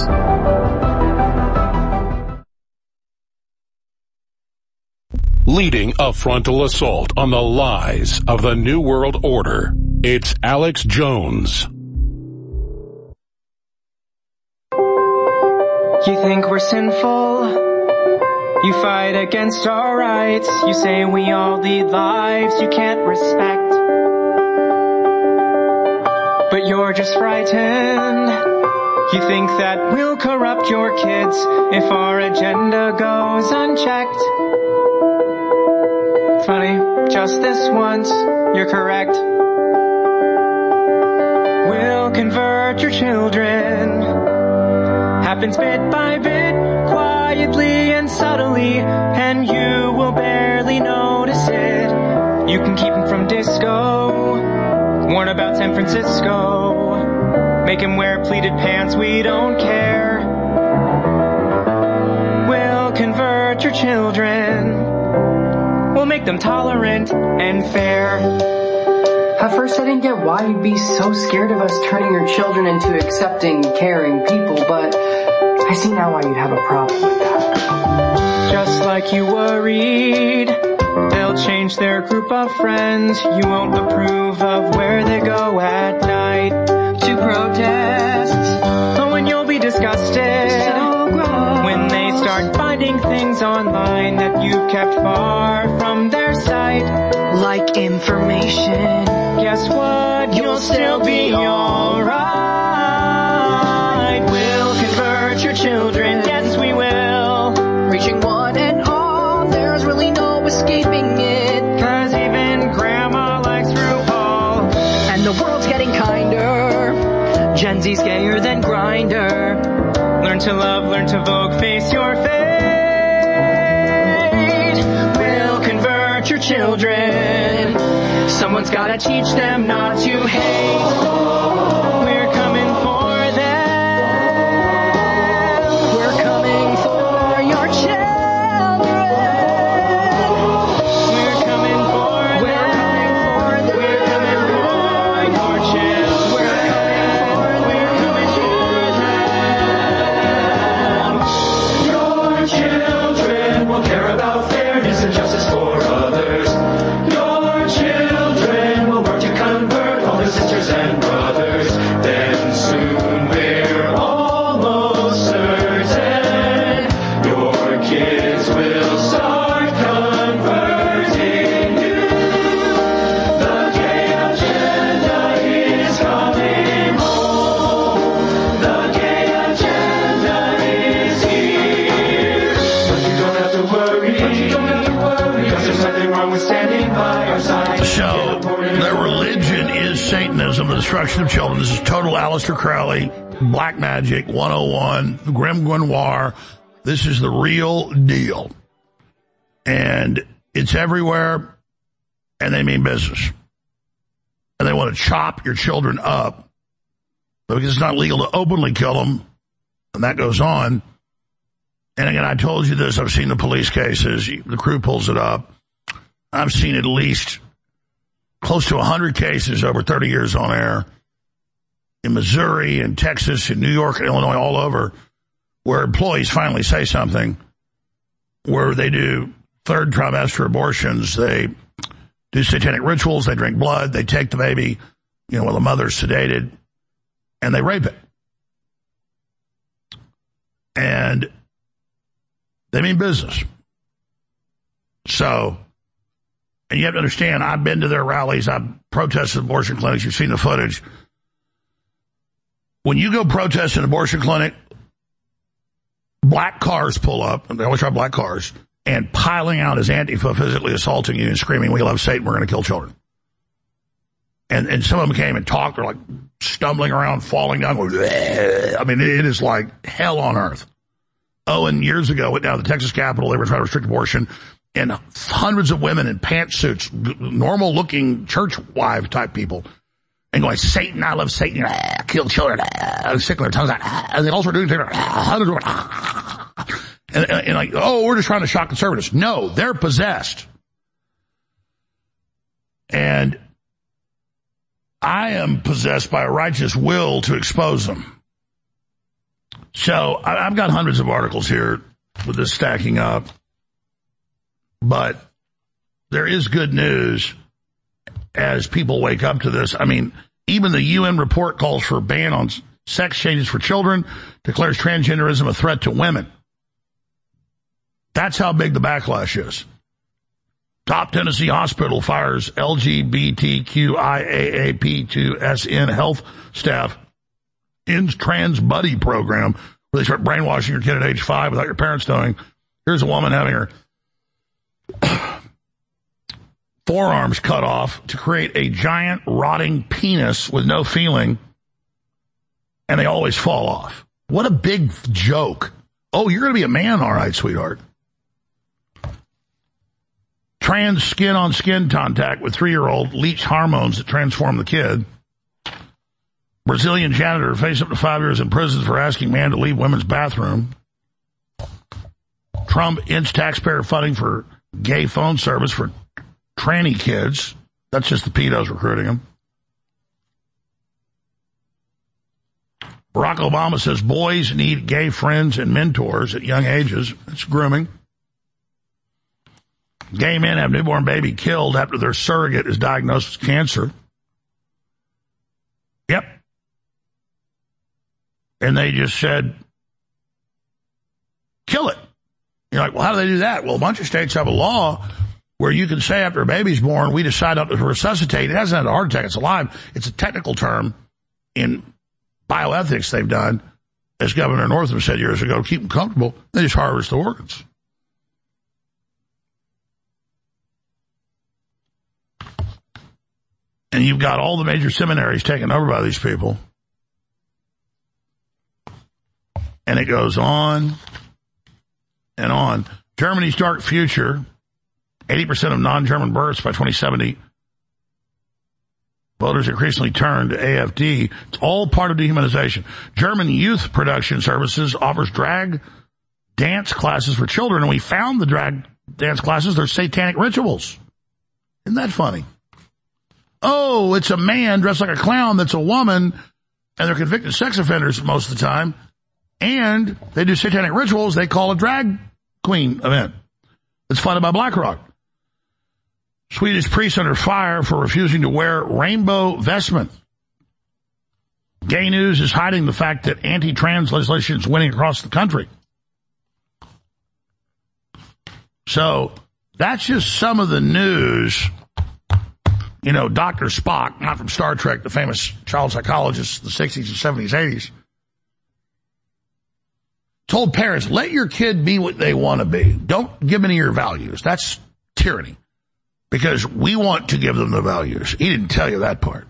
leading a frontal assault on the lies of the New World Order. It's Alex Jones. You think we're sinful? You fight against our rights. You say we all lead lives you can't respect. But you're just frightened. You think that we'll corrupt your kids if our agenda goes unchecked. Funny, just this once, you're correct. We'll convert your children. Happens bit by bit, quietly and subtly, and you will barely notice it. You can keep him from disco, warn about San Francisco, make him wear pleated pants, we don't care. We'll convert your children, we'll make them tolerant and fair. At first I didn't get why you'd be so scared of us turning your children into accepting, caring people, but I see now why you'd have a problem with that. Just like you worried, they'll change their group of friends. You won't approve of where they go at night to protests. Oh, and you'll be disgusted so gross when they start finding things online that you've kept far from their sight. Like information. Guess what? You'll, You'll still be alright. We'll convert your children. Yes, we will. Reaching one and all. There's really no escaping it. Cause even grandma likes RuPaul. And the world's getting kinder. Gen Z's gayer than Grindr. Learn to love, learn to vogue, face your fate. We'll convert your children. Someone's gotta teach them not to hate. We're coming for them. We're coming for your children. We're coming for them. We're coming for your children. We're coming for them. Your children will care about fairness and justice for others. Your children will work to convert all their sisters and brothers. Then soon we're almost certain your kids will start converting you. The gay agenda is coming home. The gay agenda is here. But you don't have to worry. But you don't have to worry. Because there's nothing wrong with standing by our side. So, their religion is Satanism, the destruction of children. This is total Aleister Crowley, Black Magic, one oh one, Grim Grimoire. This is the real deal. And it's everywhere, and they mean business. And they want to chop your children up. Because it's not legal to openly kill them, and that goes on. And again, I told you this, I've seen the police cases, the crew pulls it up. I've seen at least close to one hundred cases over thirty years on air in Missouri and Texas and New York and Illinois, all over, where employees finally say something, where they do third trimester abortions, they do satanic rituals, they drink blood, they take the baby, you know, while the mother's sedated, and they rape it. And they mean business. So, and you have to understand, I've been to their rallies, I've protested abortion clinics, you've seen the footage. When you go protest an abortion clinic, black cars pull up, and they always drive black cars, and piling out as Antifa, physically assaulting you and screaming, "We love Satan, we're going to kill children." And and some of them came and talked, they're like stumbling around, falling down, going, bleh. I mean, it is like hell on earth. Oh, and years ago, went down to the Texas Capitol, they were trying to restrict abortion, and hundreds of women in pantsuits, normal-looking church wife type people, and going, "Satan, I love Satan, ah, kill children," ah, sticking their tongues out, ah, and they also doing things, ah, and, and, and like, "Oh, we're just trying to shock conservatives." No, they're possessed. And I am possessed by a righteous will to expose them. So I've got hundreds of articles here with this stacking up. But there is good news as people wake up to this. I mean, even the U N report calls for a ban on sex changes for children, declares transgenderism a threat to women. That's how big the backlash is. Top Tennessee hospital fires L G B T Q I A A P two S N health staff, ends trans buddy program where they start brainwashing your kid at age five without your parents knowing. Here's a woman having her forearms cut off to create a giant rotting penis with no feeling, and they always fall off. What a big joke. Oh, you're going to be a man, all right, sweetheart. Trans skin-on-skin contact with three-year-old leach hormones that transform the kid. Brazilian janitor faced up to five years in prison for asking man to leave women's bathroom. Trump ends taxpayer funding for gay phone service for tranny kids. That's just the pedos recruiting them. Barack Obama says boys need gay friends and mentors at young ages. It's grooming. Gay men have newborn baby killed after their surrogate is diagnosed with cancer. Yep. And they just said, kill it. You're like, well, how do they do that? Well, a bunch of states have a law where you can say after a baby's born, we decide not to resuscitate. It hasn't had a heart attack. It's alive. It's a technical term in bioethics they've done. As Governor Northam said years ago, keep them comfortable. They just harvest the organs. And you've got all the major seminaries taken over by these people. And it goes on and on. Germany's dark future, eighty percent of non-German births by twenty seventy. Voters increasingly turn to A F D. It's all part of dehumanization. German Youth Production Services offers drag dance classes for children, and we found the drag dance classes, they're satanic rituals. Isn't that funny? Oh, it's a man dressed like a clown that's a woman, and they're convicted sex offenders most of the time, and they do satanic rituals they call a drag queen event. It's funded by BlackRock. Swedish priests under fire for refusing to wear rainbow vestment. Gay News is hiding the fact that anti-trans legislation is winning across the country. So that's just some of the news. You know, Doctor Spock, not from Star Trek, the famous child psychologist in the sixties and seventies, eighties, told parents, let your kid be what they want to be. Don't give any of your values. That's tyranny. Because we want to give them the values. He didn't tell you that part.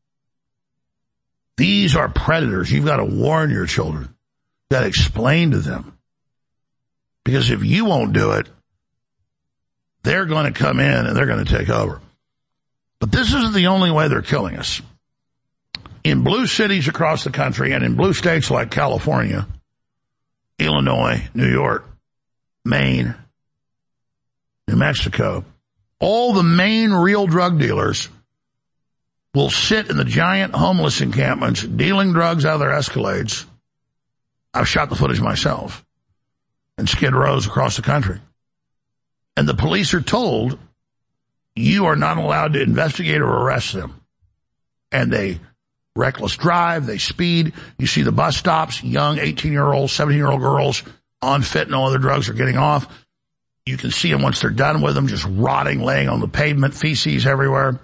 These are predators. You've got to warn your children. You've got to explain to them. Because if you won't do it, they're going to come in and they're going to take over. But this isn't the only way they're killing us. In blue cities across the country and in blue states like California, Illinois, New York, Maine, New Mexico, all the main real drug dealers will sit in the giant homeless encampments dealing drugs out of their Escalades. I've shot the footage myself in Skid Rows across the country. And the police are told you are not allowed to investigate or arrest them. And they reckless drive, they speed. You see the bus stops, young eighteen-year-olds, seventeen-year-old girls on fentanyl, other drugs are getting off. You can see them once they're done with them, just rotting, laying on the pavement, feces everywhere.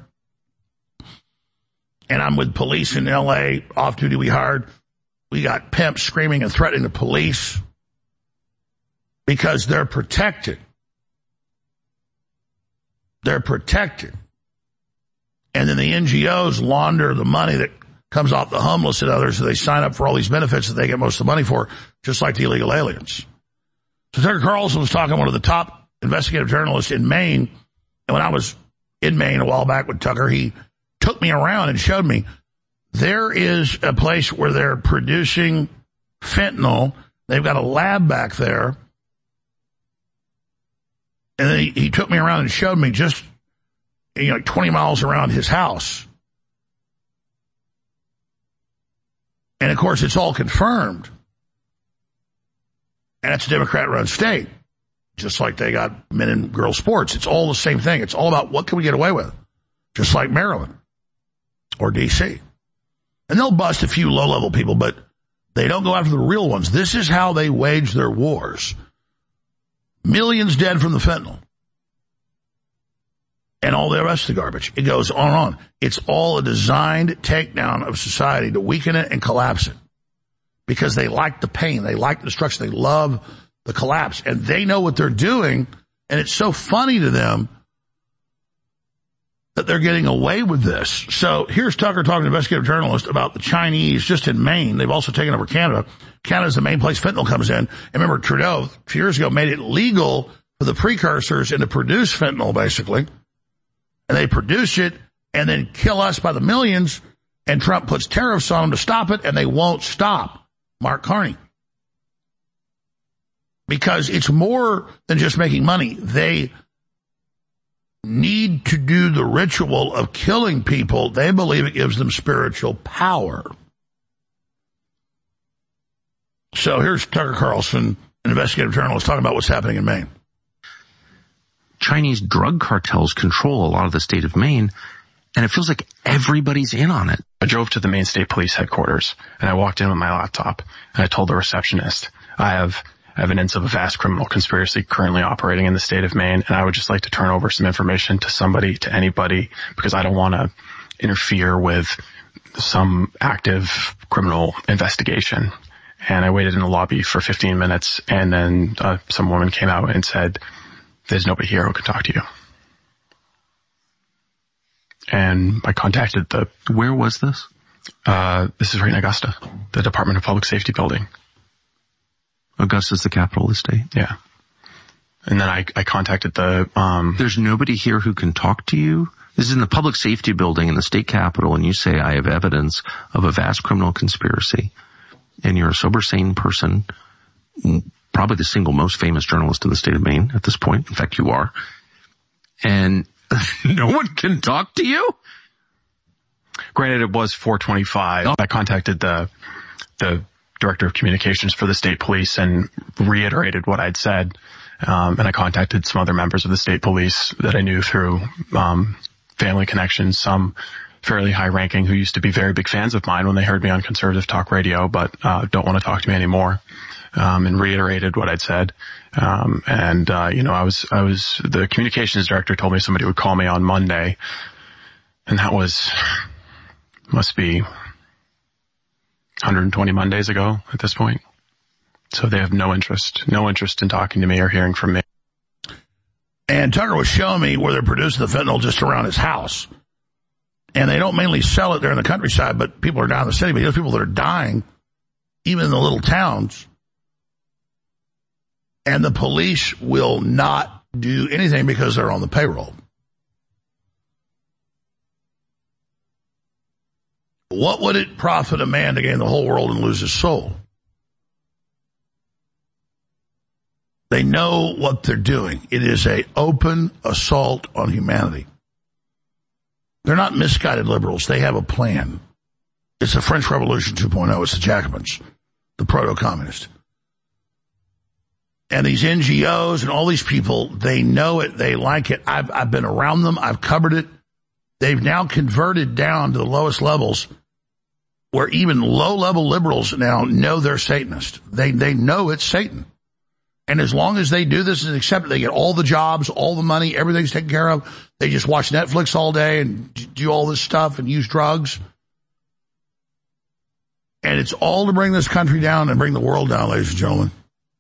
And I'm with police in L A, off-duty we hired. We got pimps screaming and threatening the police because they're protected. They're protected. And then the N G Os launder the money that comes off the homeless and others, so they sign up for all these benefits that they get most of the money for, just like the illegal aliens. So Tucker Carlson was talking to one of the top investigative journalists in Maine, and when I was in Maine a while back with Tucker, he took me around and showed me there is a place where they're producing fentanyl. They've got a lab back there. And then he, he took me around and showed me just, you know, like twenty miles around his house. And, of course, it's all confirmed. And it's a Democrat-run state. just like they got men and girls sports. It's all the same thing. It's all about what can we get away with, just like Maryland or D C. And they'll bust a few low-level people, but they don't go after the real ones. This is how they wage their wars. Millions dead from the fentanyl. And all the rest of the garbage. It goes on and on. It's all a designed takedown of society to weaken it and collapse it. Because they like the pain. They like the destruction. They love the collapse. And they know what they're doing. And it's so funny to them that they're getting away with this. So here's Tucker talking to an investigative journalist about the Chinese just in Maine. They've also taken over Canada. Canada's the main place fentanyl comes in. And remember, Trudeau, a few years ago, made it legal for the precursors and to produce fentanyl, basically. And they produce it and then kill us by the millions. And Trump puts tariffs on them to stop it, and they won't stop. Mark Carney. Because it's more than just making money. They need to do the ritual of killing people. They believe it gives them spiritual power. So here's Tucker Carlson, an investigative journalist, talking about what's happening in Maine. Chinese drug cartels control a lot of the state of Maine, and it feels like everybody's in on it. I drove to the Maine State Police headquarters, and I walked in with my laptop, and I told the receptionist, I have evidence of a vast criminal conspiracy currently operating in the state of Maine, and I would just like to turn over some information to somebody, to anybody, because I don't want to interfere with some active criminal investigation. And I waited in the lobby for fifteen minutes, and then uh, some woman came out and said, there's nobody here who can talk to you. And I contacted the... Where was this? Uh, this is right in Augusta, the Department of Public Safety building. Augusta's the capital of the state? Yeah. And then I, I contacted the... Um, There's nobody here who can talk to you? This is in the public safety building in the state capitol, and you say, I have evidence of a vast criminal conspiracy. And you're a sober, sane person, probably the single most famous journalist in the state of Maine at this point. In fact, you are. And no one can talk to you? Granted, it was four twenty-five. I contacted the the director of communications for the state police and reiterated what I'd said. Um, and I contacted some other members of the state police that I knew through um, family connections, some fairly high ranking who used to be very big fans of mine when they heard me on conservative talk radio, but uh, don't want to talk to me anymore. Um, and reiterated what I'd said. Um, and, uh, you know, I was, I was, the communications director told me somebody would call me on Monday. And that was, must be one hundred twenty Mondays ago at this point. So they have no interest, no interest in talking to me or hearing from me. And Tucker was showing me where they're producing the fentanyl just around his house. And they don't mainly sell it there in the countryside, but people are down in the city. But there's people that are dying, even in the little towns. And the police will not do anything because they're on the payroll. What would it profit a man to gain the whole world and lose his soul? They know what they're doing. It is an open assault on humanity. They're not misguided liberals. They have a plan. It's the French Revolution two point oh. It's the Jacobins, the proto-communists. And these N G Os and all these people, they know it. They like it. I've, I've been around them. I've covered it. They've now converted down to the lowest levels where even low-level liberals now know they're Satanist. They, they know it's Satan. And as long as they do this and accept it, they get all the jobs, all the money, everything's taken care of. They just watch Netflix all day and do all this stuff and use drugs. And it's all to bring this country down and bring the world down, ladies and gentlemen.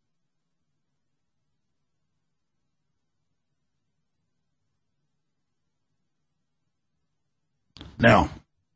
Now,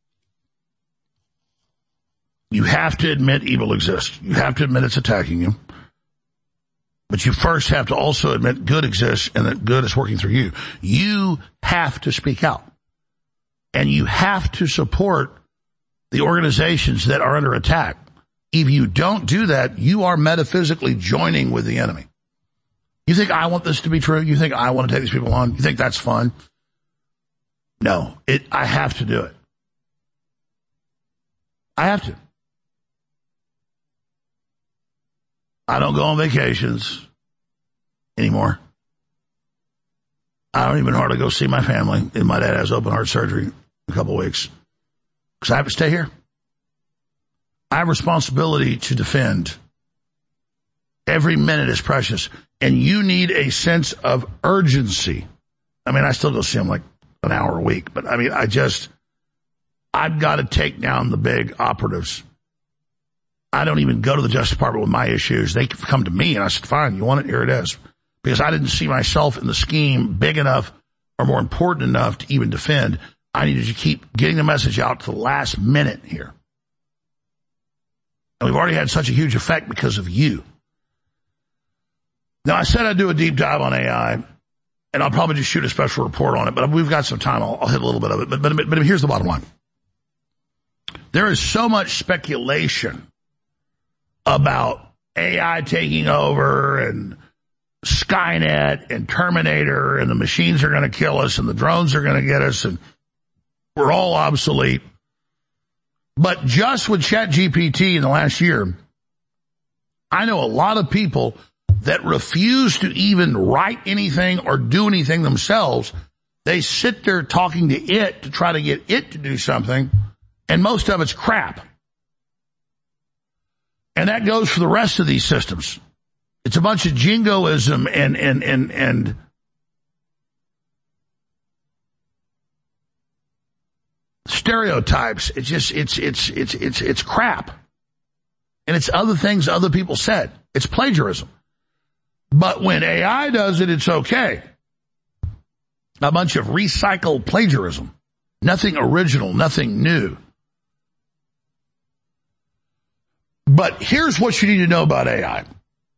you have to admit evil exists. You have to admit it's attacking you. But you first have to also admit good exists and that good is working through you. You have to speak out. And you have to support the organizations that are under attack. If you don't do that, you are metaphysically joining with the enemy. You think I want this to be true? You think I want to take these people on? You think that's fun? No, it, I have to do it. I have to. I don't go on vacations. anymore. I don't even hardly go see my family. And my dad has open heart surgery in a couple of weeks because I have to stay here. I have responsibility to defend. Every minute is precious, and you need a sense of urgency. I mean, I still go see him like an hour a week, but I mean, I just, I've got to take down the big operatives. I don't even go to the Justice Department with my issues. They come to me, and I said, fine, you want it? Here it is. Because I didn't see myself in the scheme big enough or more important enough to even defend. I needed to keep getting the message out to the last minute here. And we've already had such a huge effect because of you. Now, I said I'd do a deep dive on A I, and I'll probably just shoot a special report on it, but we've got some time. I'll, I'll hit a little bit of it. But, but, but here's the bottom line. There is so much speculation about A I taking over and Skynet and Terminator and the machines are going to kill us and the drones are going to get us and we're all obsolete. But just with ChatGPT in the last year, I know a lot of people that refuse to even write anything or do anything themselves. They sit there talking to it to try to get it to do something, and most of it's crap. And that goes for the rest of these systems. It's a bunch of jingoism and, and, and, and stereotypes. It's just, it's, it's, it's, it's, it's crap. And it's other things other people said. It's plagiarism. But when A I does it, it's okay. A bunch of recycled plagiarism. Nothing original, nothing new. But here's what you need to know about A I.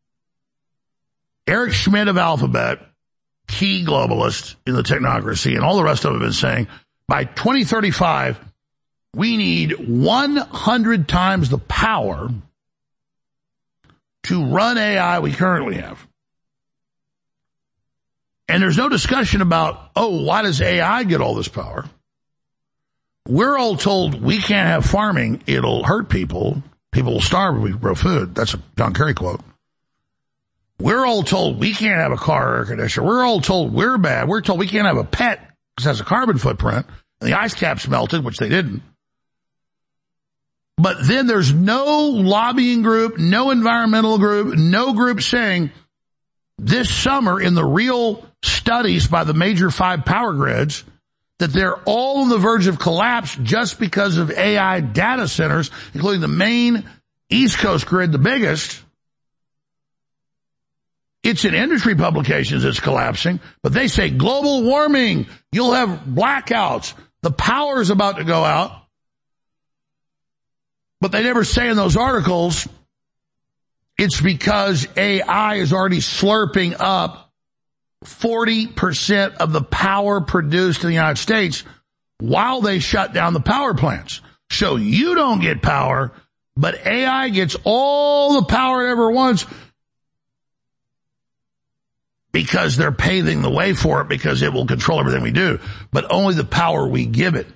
Eric Schmidt of Alphabet, key globalist in the technocracy, and all the rest of them have been saying, by twenty thirty-five, we need one hundred times the power to run A I we currently have. And there's no discussion about, oh, why does A I get all this power? We're all told we can't have farming. It'll hurt people. People will starve if we grow food. That's a John Kerry quote. We're all told we can't have a car or air conditioner. We're all told we're bad. We're told we can't have a pet because it has a carbon footprint. And the ice caps melted, which they didn't. But then there's no lobbying group, no environmental group, no group saying this summer in the real studies by the major five power grids that they're all on the verge of collapse just because of A I data centers, including the main East Coast grid, the biggest. It's in industry publications it's collapsing, but they say global warming, you'll have blackouts, the power is about to go out. But they never say in those articles it's because A I is already slurping up forty percent of the power produced in the United States while they shut down the power plants. So you don't get power, but A I gets all the power it ever wants because they're paving the way for it because it will control everything we do, but only the power we give it.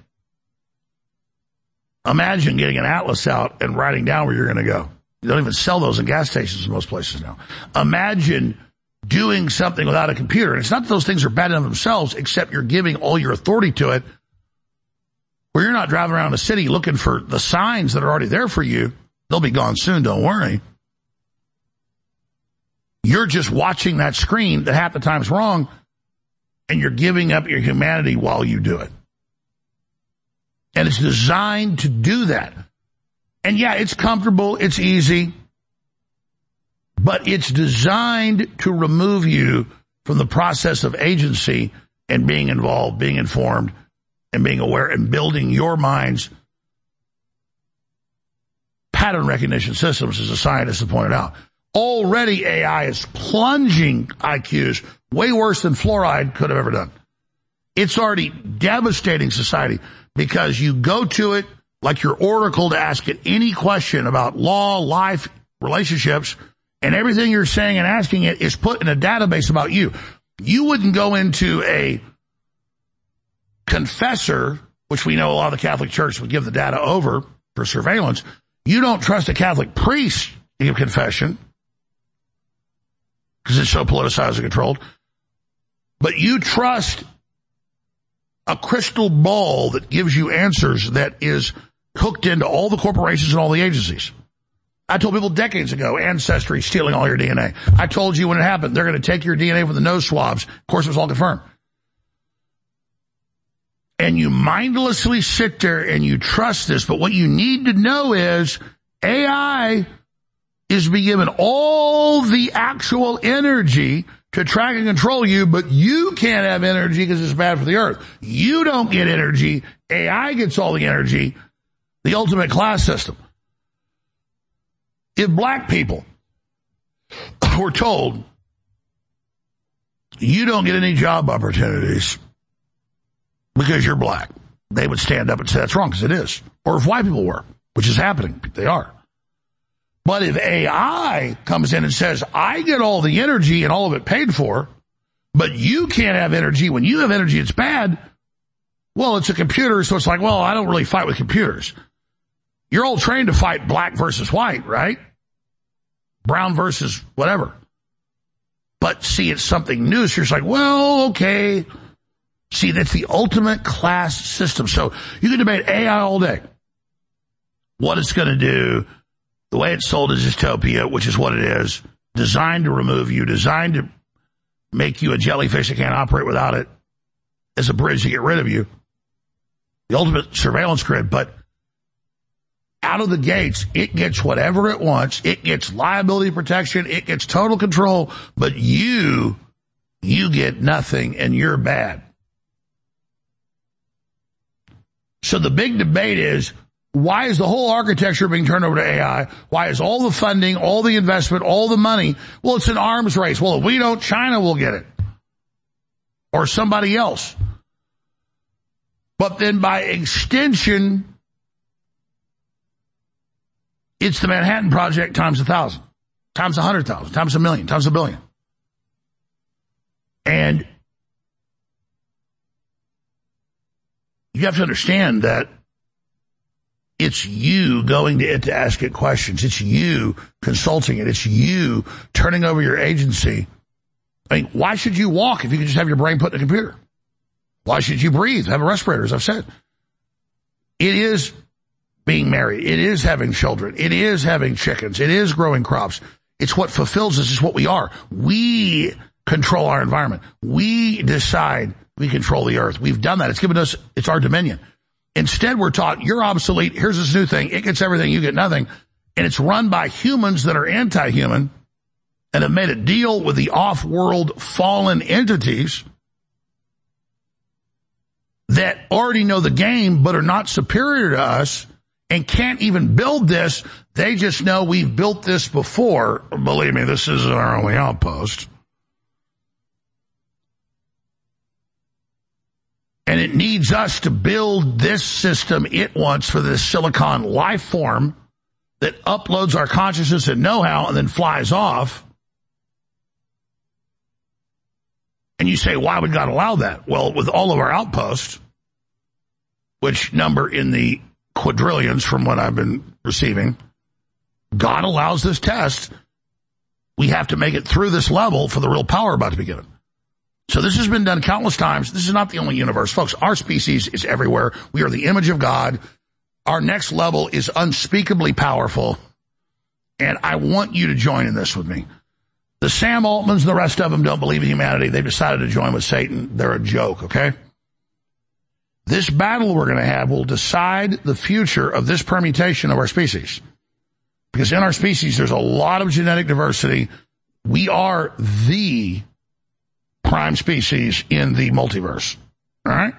Imagine getting an atlas out and writing down where you're going to go. You don't even sell those in gas stations in most places now. Imagine doing something without a computer. And it's not that those things are bad in themselves, except you're giving all your authority to it, where you're not driving around the city looking for the signs that are already there for you. They'll be gone soon, don't worry. You're just watching that screen that half the time's wrong, and you're giving up your humanity while you do it. And it's designed to do that. And yeah, it's comfortable, it's easy, but it's designed to remove you from the process of agency and being involved, being informed, and being aware, and building your mind's pattern recognition systems, as the scientists have pointed out. Already A I is plunging I Qs way worse than fluoride could have ever done. It's already devastating society because you go to it like your oracle to ask it any question about law, life, relationships, and everything you're saying and asking it is put in a database about you. You wouldn't go into a confessor, which we know a lot of the Catholic Church would give the data over for surveillance. You don't trust a Catholic priest to give confession. because it's so politicized and controlled. But you trust a crystal ball that gives you answers that is hooked into all the corporations and all the agencies. I told people decades ago, Ancestry stealing all your D N A. I told you when it happened, they're going to take your D N A from the nose swabs. Of course, it was all confirmed. And you mindlessly sit there and you trust this, but what you need to know is A I is being given all the actual energy to track and control you, but you can't have energy because it's bad for the earth. You don't get energy. A I gets all the energy. The ultimate class system. If black people were told, you don't get any job opportunities because you're black, they would stand up and say that's wrong, because it is. Or if white people were, which is happening, they are. But if A I comes in and says, I get all the energy and all of it paid for, but you can't have energy, when you have energy it's bad, well, it's a computer, so it's like, well, I don't really fight with computers. You're all trained to fight black versus white, right? Brown versus whatever. But see, it's something new, so you're just like, well, okay. See, that's the ultimate class system. So you can debate A I all day. What it's going to do, the way it's sold is dystopia, which is what it is, designed to remove you, designed to make you a jellyfish that can't operate without it as a bridge to get rid of you. The ultimate surveillance grid, but out of the gates, it gets whatever it wants. It gets liability protection. It gets total control. But you, you get nothing, and you're bad. So the big debate is, why is the whole architecture being turned over to A I? Why is all the funding, all the investment, all the money? Well, it's an arms race. Well, if we don't, China will get it. Or somebody else. But then by extension, it's the Manhattan Project times a thousand, times a hundred thousand, times a million, times a billion. And you have to understand that it's you going to it to ask it questions. It's you consulting it. It's you turning over your agency. I mean, why should you walk if you can just have your brain put in a computer? Why should you breathe? Have a respirator, as I've said. It is being married. It is having children. It is having chickens. It is growing crops. It's what fulfills us. It's what we are. We control our environment. We decide we control the earth. We've done that. It's given us, it's our dominion. Instead, we're taught, you're obsolete. Here's this new thing. It gets everything. You get nothing. And it's run by humans that are anti-human and have made a deal with the off-world fallen entities that already know the game but are not superior to us and can't even build this. They just know we've built this before. Believe me, this isn't our only outpost. And it needs us to build this system it wants for this silicon life form that uploads our consciousness and know-how and then flies off. And you say, why would God allow that? Well, with all of our outposts, which number in the quadrillions from what I've been receiving, God allows this test. We have to make it through this level for the real power about to be given. So this has been done countless times. This is not the only universe. Folks, our species is everywhere. We are the image of God. Our next level is unspeakably powerful. And I want you to join in this with me. The Sam Altmans and the rest of them don't believe in humanity. They've decided to join with Satan. They're a joke, okay? This battle we're going to have will decide the future of this permutation of our species. Because in our species, there's a lot of genetic diversity. We are the prime species in the multiverse. All right?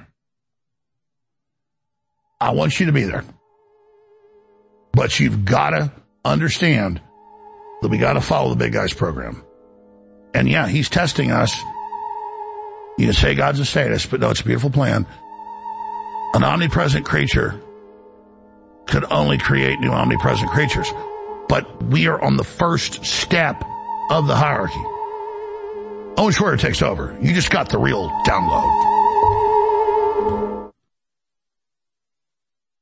I want you to be there. But you've got to understand that we got to follow the big guy's program. And yeah, he's testing us. You can say God's a sadist, but no, it's a beautiful plan. An omnipresent creature could only create new omnipresent creatures. But we are on the first step of the hierarchy. Owen Schroyer takes over. You just got the real download. Our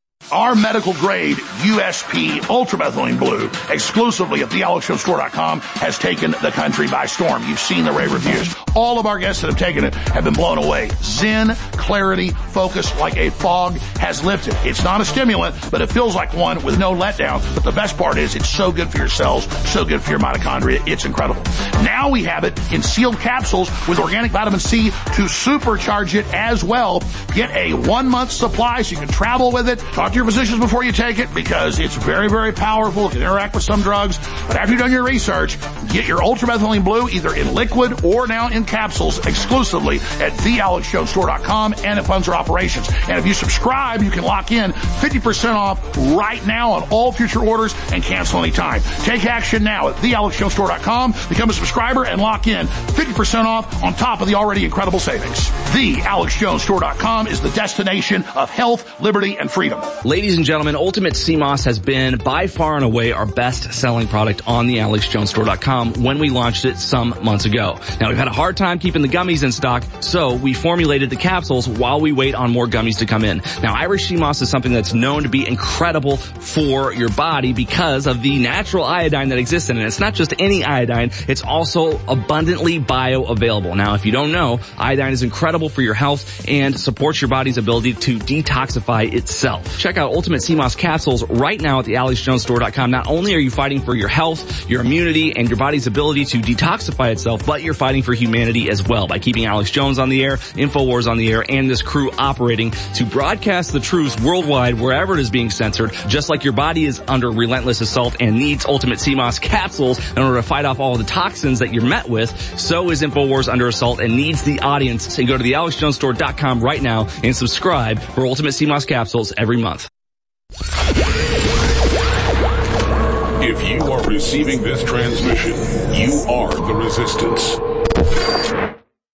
Our medical grade U S P ultramethylene blue exclusively at the alex jones store dot com has taken the country by storm. You've seen the rave reviews. All of our guests that have taken it have been blown away. Zen, clarity, focus like a fog has lifted. It's not a stimulant, but it feels like one with no letdown. But the best part is it's so good for your cells, so good for your mitochondria. It's incredible. Now we have it in sealed capsules with organic vitamin C to supercharge it as well. Get a one month supply so you can travel with it. Talk to your physicians before you take it because it's very, very powerful. It can interact with some drugs. But after you've done your research, get your ultramethylene blue either in liquid or now in capsules exclusively at the alex jones store dot com, and it funds our operations. And if you subscribe, you can lock in fifty percent off right now on all future orders and cancel anytime. Take action now at the alex jones store dot com. Become a subscriber and lock in fifty percent off on top of the already incredible savings. the alex jones store dot com is the destination of health, liberty, and freedom. Ladies and gentlemen, Ultimate Sea Moss has been by far and away our best-selling product on the alex jones store dot com when we launched it some months ago. Now, we've had a hard time keeping the gummies in stock, so we formulated the capsules while we wait on more gummies to come in. Now, Irish Sea Moss is something that's known to be incredible for your body because of the natural iodine that exists in it. It's not just any iodine, it's also abundantly bioavailable. Now, if you don't know, iodine is incredible for your health and supports your body's ability to detoxify itself. Check out Ultimate Sea Moss capsules right now at the alex jones store dot com. Not only are you fighting for your health, your immunity, and your body's ability to detoxify itself, but you're fighting for humanity as well by keeping Alex Jones on the air, InfoWars on the air, and this crew operating to broadcast the truth worldwide wherever it is being censored. Just like your body is under relentless assault and needs Ultimate Sea Moss capsules in order to fight off all the toxins that you're met with, so is InfoWars under assault and needs the audience. So go to the alex jones store dot com right now and subscribe for Ultimate Sea Moss capsules every month. If you are receiving this transmission, you are the resistance.